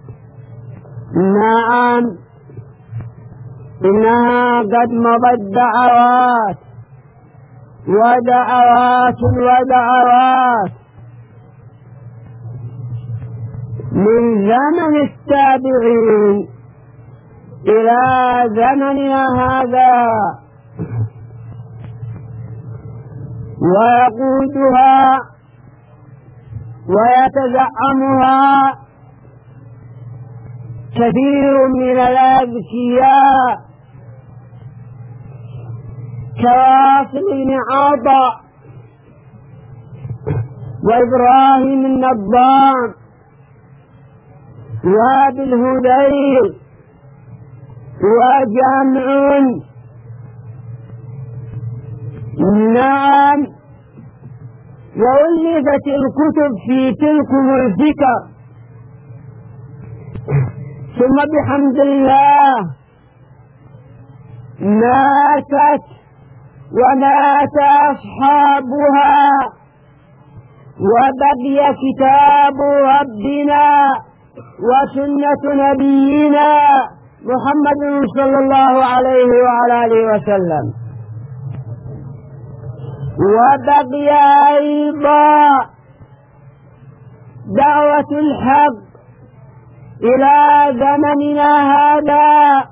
نعم، إنها قد مضت دعوات ودعوات ودعوات من زمن التابعين إلى زمننا هذا، ويقودها ويتزعمها كثير من الأذكياء كواصل بن عطاء وإبراهيم النظام وابي الهذيل وجمع. نعم، وألفت الكتب في تلكم الفكر، ثم بحمد الله ماتت ومات أصحابها، وبقي كتاب ربنا وسنة نبينا محمد صلى الله عليه وعلى آله وسلم. وبقي أيضا دعوة الحق إلى زمننا هذا،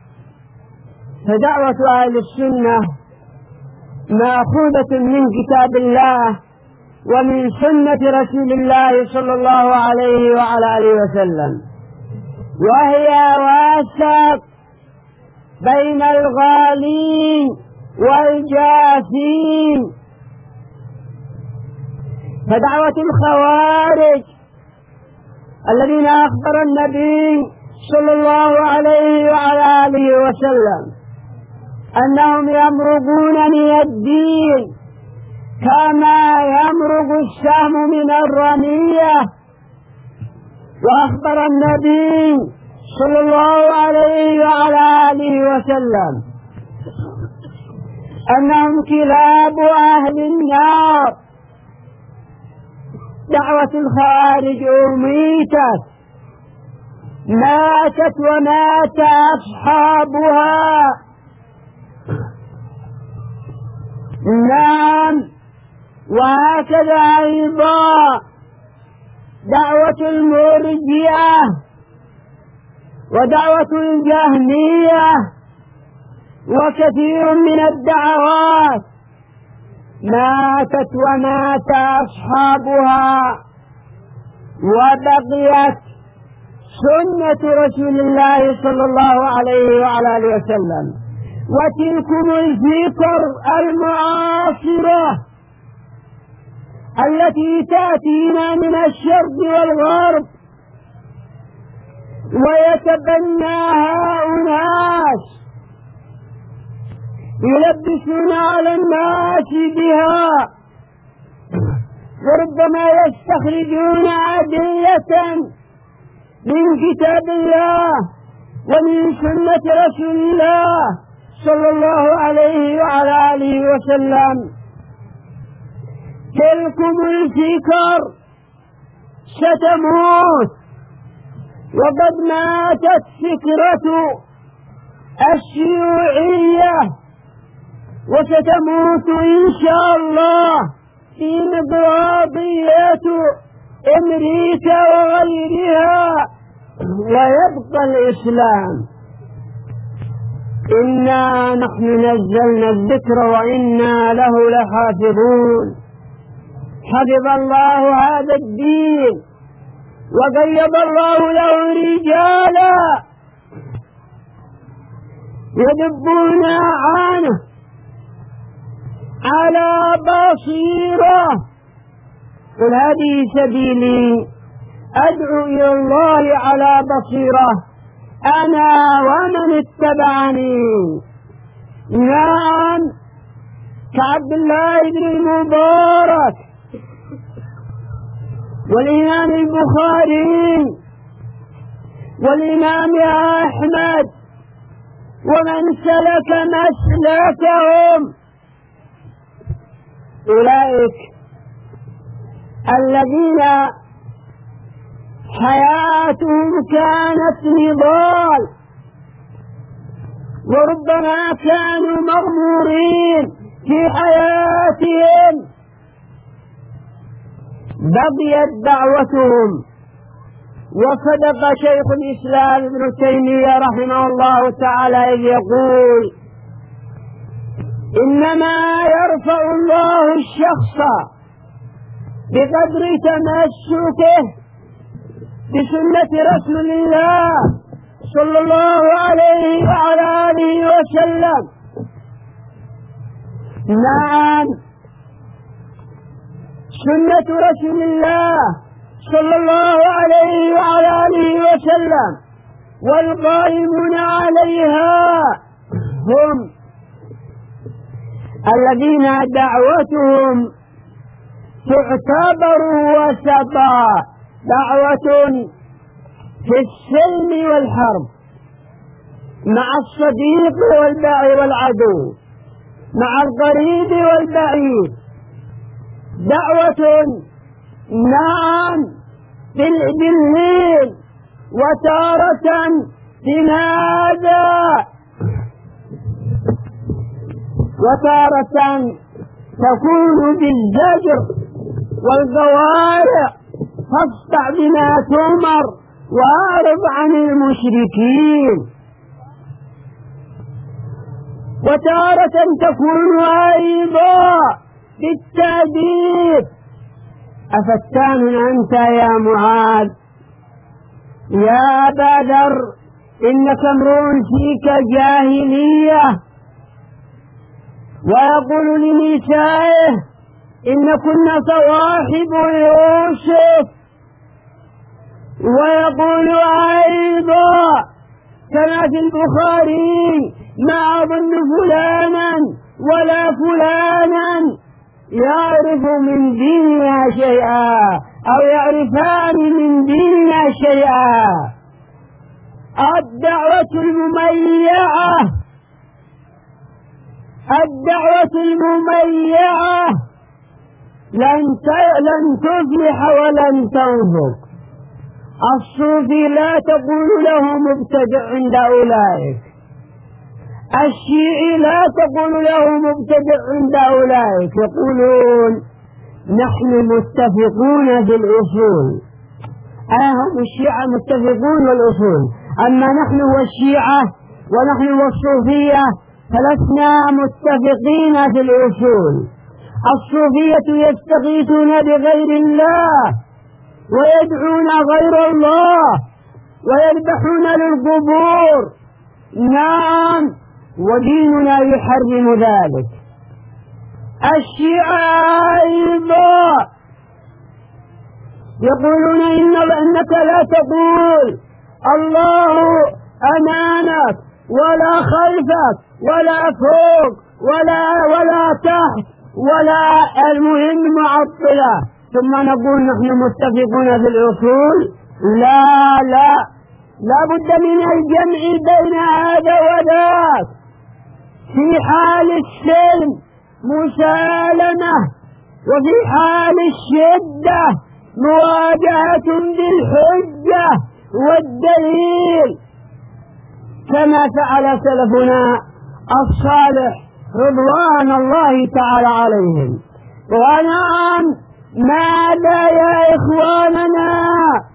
فدعوة أهل السنة مأخوذة من كتاب الله ومن سنة رسول الله صلى الله عليه وعلى آله وسلم، وهي واسط بين الغالين والجافين. فدعوة الخوارج الذين أخبر النبي صلى الله عليه وعلى آله وسلم أنهم يمرقون من الدين كما يمرق السهم من الرمية، وأخبر النبي صلى الله عليه وعلى آله وسلم أنهم كلاب أهل النار. دعوة الخوارج أميتت، ماتت ومات أصحابها. نعم، وهكذا أيضا دعوة المرجئة ودعوة الجهمية وكثير من الدعوات ماتت ومات أصحابها، وبقيت سنة رسول الله صلى الله عليه وعلى آله وسلم. وتلكم الفكر المعاصرة التي تأتينا من الشرق والغرب ويتبناها أناس يلبسون على الناس بها وربما يستخرجون أدلة من كتاب الله ومن سنة رسول الله صلى الله عليه وعلى آله وسلم. تلكم الفكر ستموت، وقد ماتت فكرة الشيوعية، وستموت إن شاء الله في مضراضية أمريكا وغيرها، ويبقى الإسلام. إنا نحن نزلنا الذكر وإنا له لحافظون. حفظ الله هذا الدين وقيض الله له رجالا يدبون عنه على بصيرة. قل هذه سبيلي أدعو إلى الله على بصيرة أنا ومن اتبعني. نعم، كعبد الله بن المبارك والإمام البخاري والإمام أحمد ومن سلك مسلكهم، أولئك الذين حياتهم كانت نضال، وربما كانوا مغمورين في حياتهم، بقيت دعوتهم. وصدق شيخ الإسلام ابن تيمية رحمه الله تعالى إذ يقول: إنما يرفع الله الشخص بقدر تمسكه بسنة رسول الله صلى الله عليه وعلى آله وسلم. نعم، سنة رسول الله صلى الله عليه وعلى آله وسلم والقائمون عليها هم الذين دعوتهم تعتبر وسطا، دعوة في السلم والحرب، مع الصديق والعدو، مع القريب والبعيد، دعوة نعم بالليل، وتارة بماذا؟ وتارة تكون بالزجر والقوارع، فاصدع بما تؤمر واعرض عن المشركين. وتارة تكون أيضا بالتأديب. أفتان أنت يا معاذ، يا بدر إنك امرؤ فيك جاهلية. ويقول لنسائه: إن كنا صواحب يوسف. ويقول أيضا كما في البخاري: ما أظن فلانا ولا فلانا يعرف من ديننا شيئا أو يعرفان من ديننا شيئا. الدعوة المميعة، الدعوة المميعة لن لن تفلح ولن تنفق. الصوفي لا تقول له مبتدع عند أولئك، الشيعي لا تقول له مبتدع عند أولئك، يقولون نحن متفقون في الأصول. أهم الشيعة متفقون بالأصول، أما نحن والشيعة ونحن والصوفية فلسنا متفقين في الأصول. الصوفية يستغيثون بغير الله ويدعون غير الله ويذبحون للقبور. نعم، وديننا يحرم ذلك. الشيعة أيضا يقولون إن أنك لا تقول الله أمامك ولا خلفك ولا فوق ولا ولا تحت ولا، المهم معطلة. ثم نقول نحن متفقون في الأصول؟ لا لا لا بد من الجمع بين هذا وذاك. في حال السلم مسالمة، وفي حال الشدة مواجهة بالحجة والدليل، كما فعل سلفنا الصالح رضوان الله تعالى عليهم. ونعم، ماذا يا إخواننا؟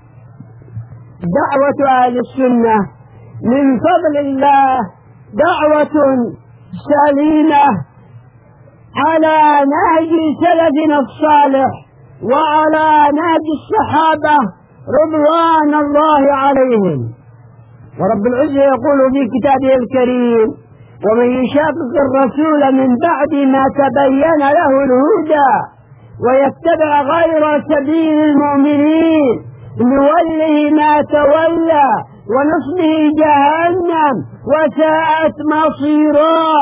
دعوة أهل السنة من فضل الله دعوة سليمة على نهج سلفنا الصالح وعلى نهج الصحابة رضوان الله عليهم. ورب العزة يقول في كتابه الكريم: ومن يشاقق الرسول من بعد ما تبين له الهدى ويتبع غير سبيل المؤمنين نوله ما تولى ونصله جهنم وساءت مصيرا.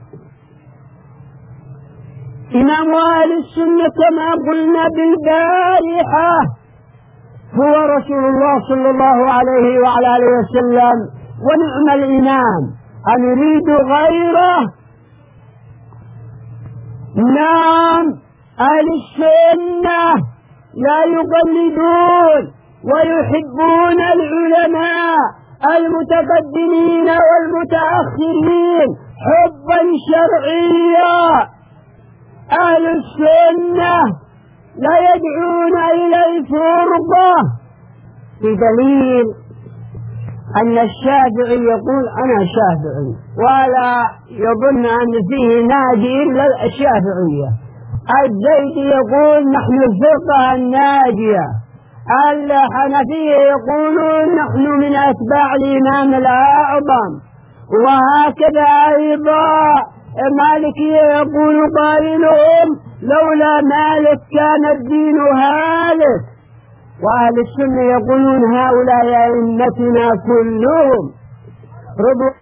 إمام أهل السنة كما قلنا بالبارحة هو رسول الله صلى الله عليه وعلى آله وسلم، ونعم الإمام. أنريد غيره؟ نعم، أهل السنة لا يقلدون ويحبون العلماء المتقدمين والمتأخرين حبا شرعيا. أهل السنة لا يدعون إلى الفرقة، بدليل أن الشافعي يقول أنا شافعي، ولا يظن أن فيه ناجي إلا الشافعية. الزيدي يقول نحن الفرقة الناجية. الحنفية يقولون نحن من أتباع الإمام الأعظم. وهكذا أيضا مالكية يقول قائلهم لولا مالك كان الدين هالك. وأهل السنة يقولون هؤلاء أئمتنا كلهم رضو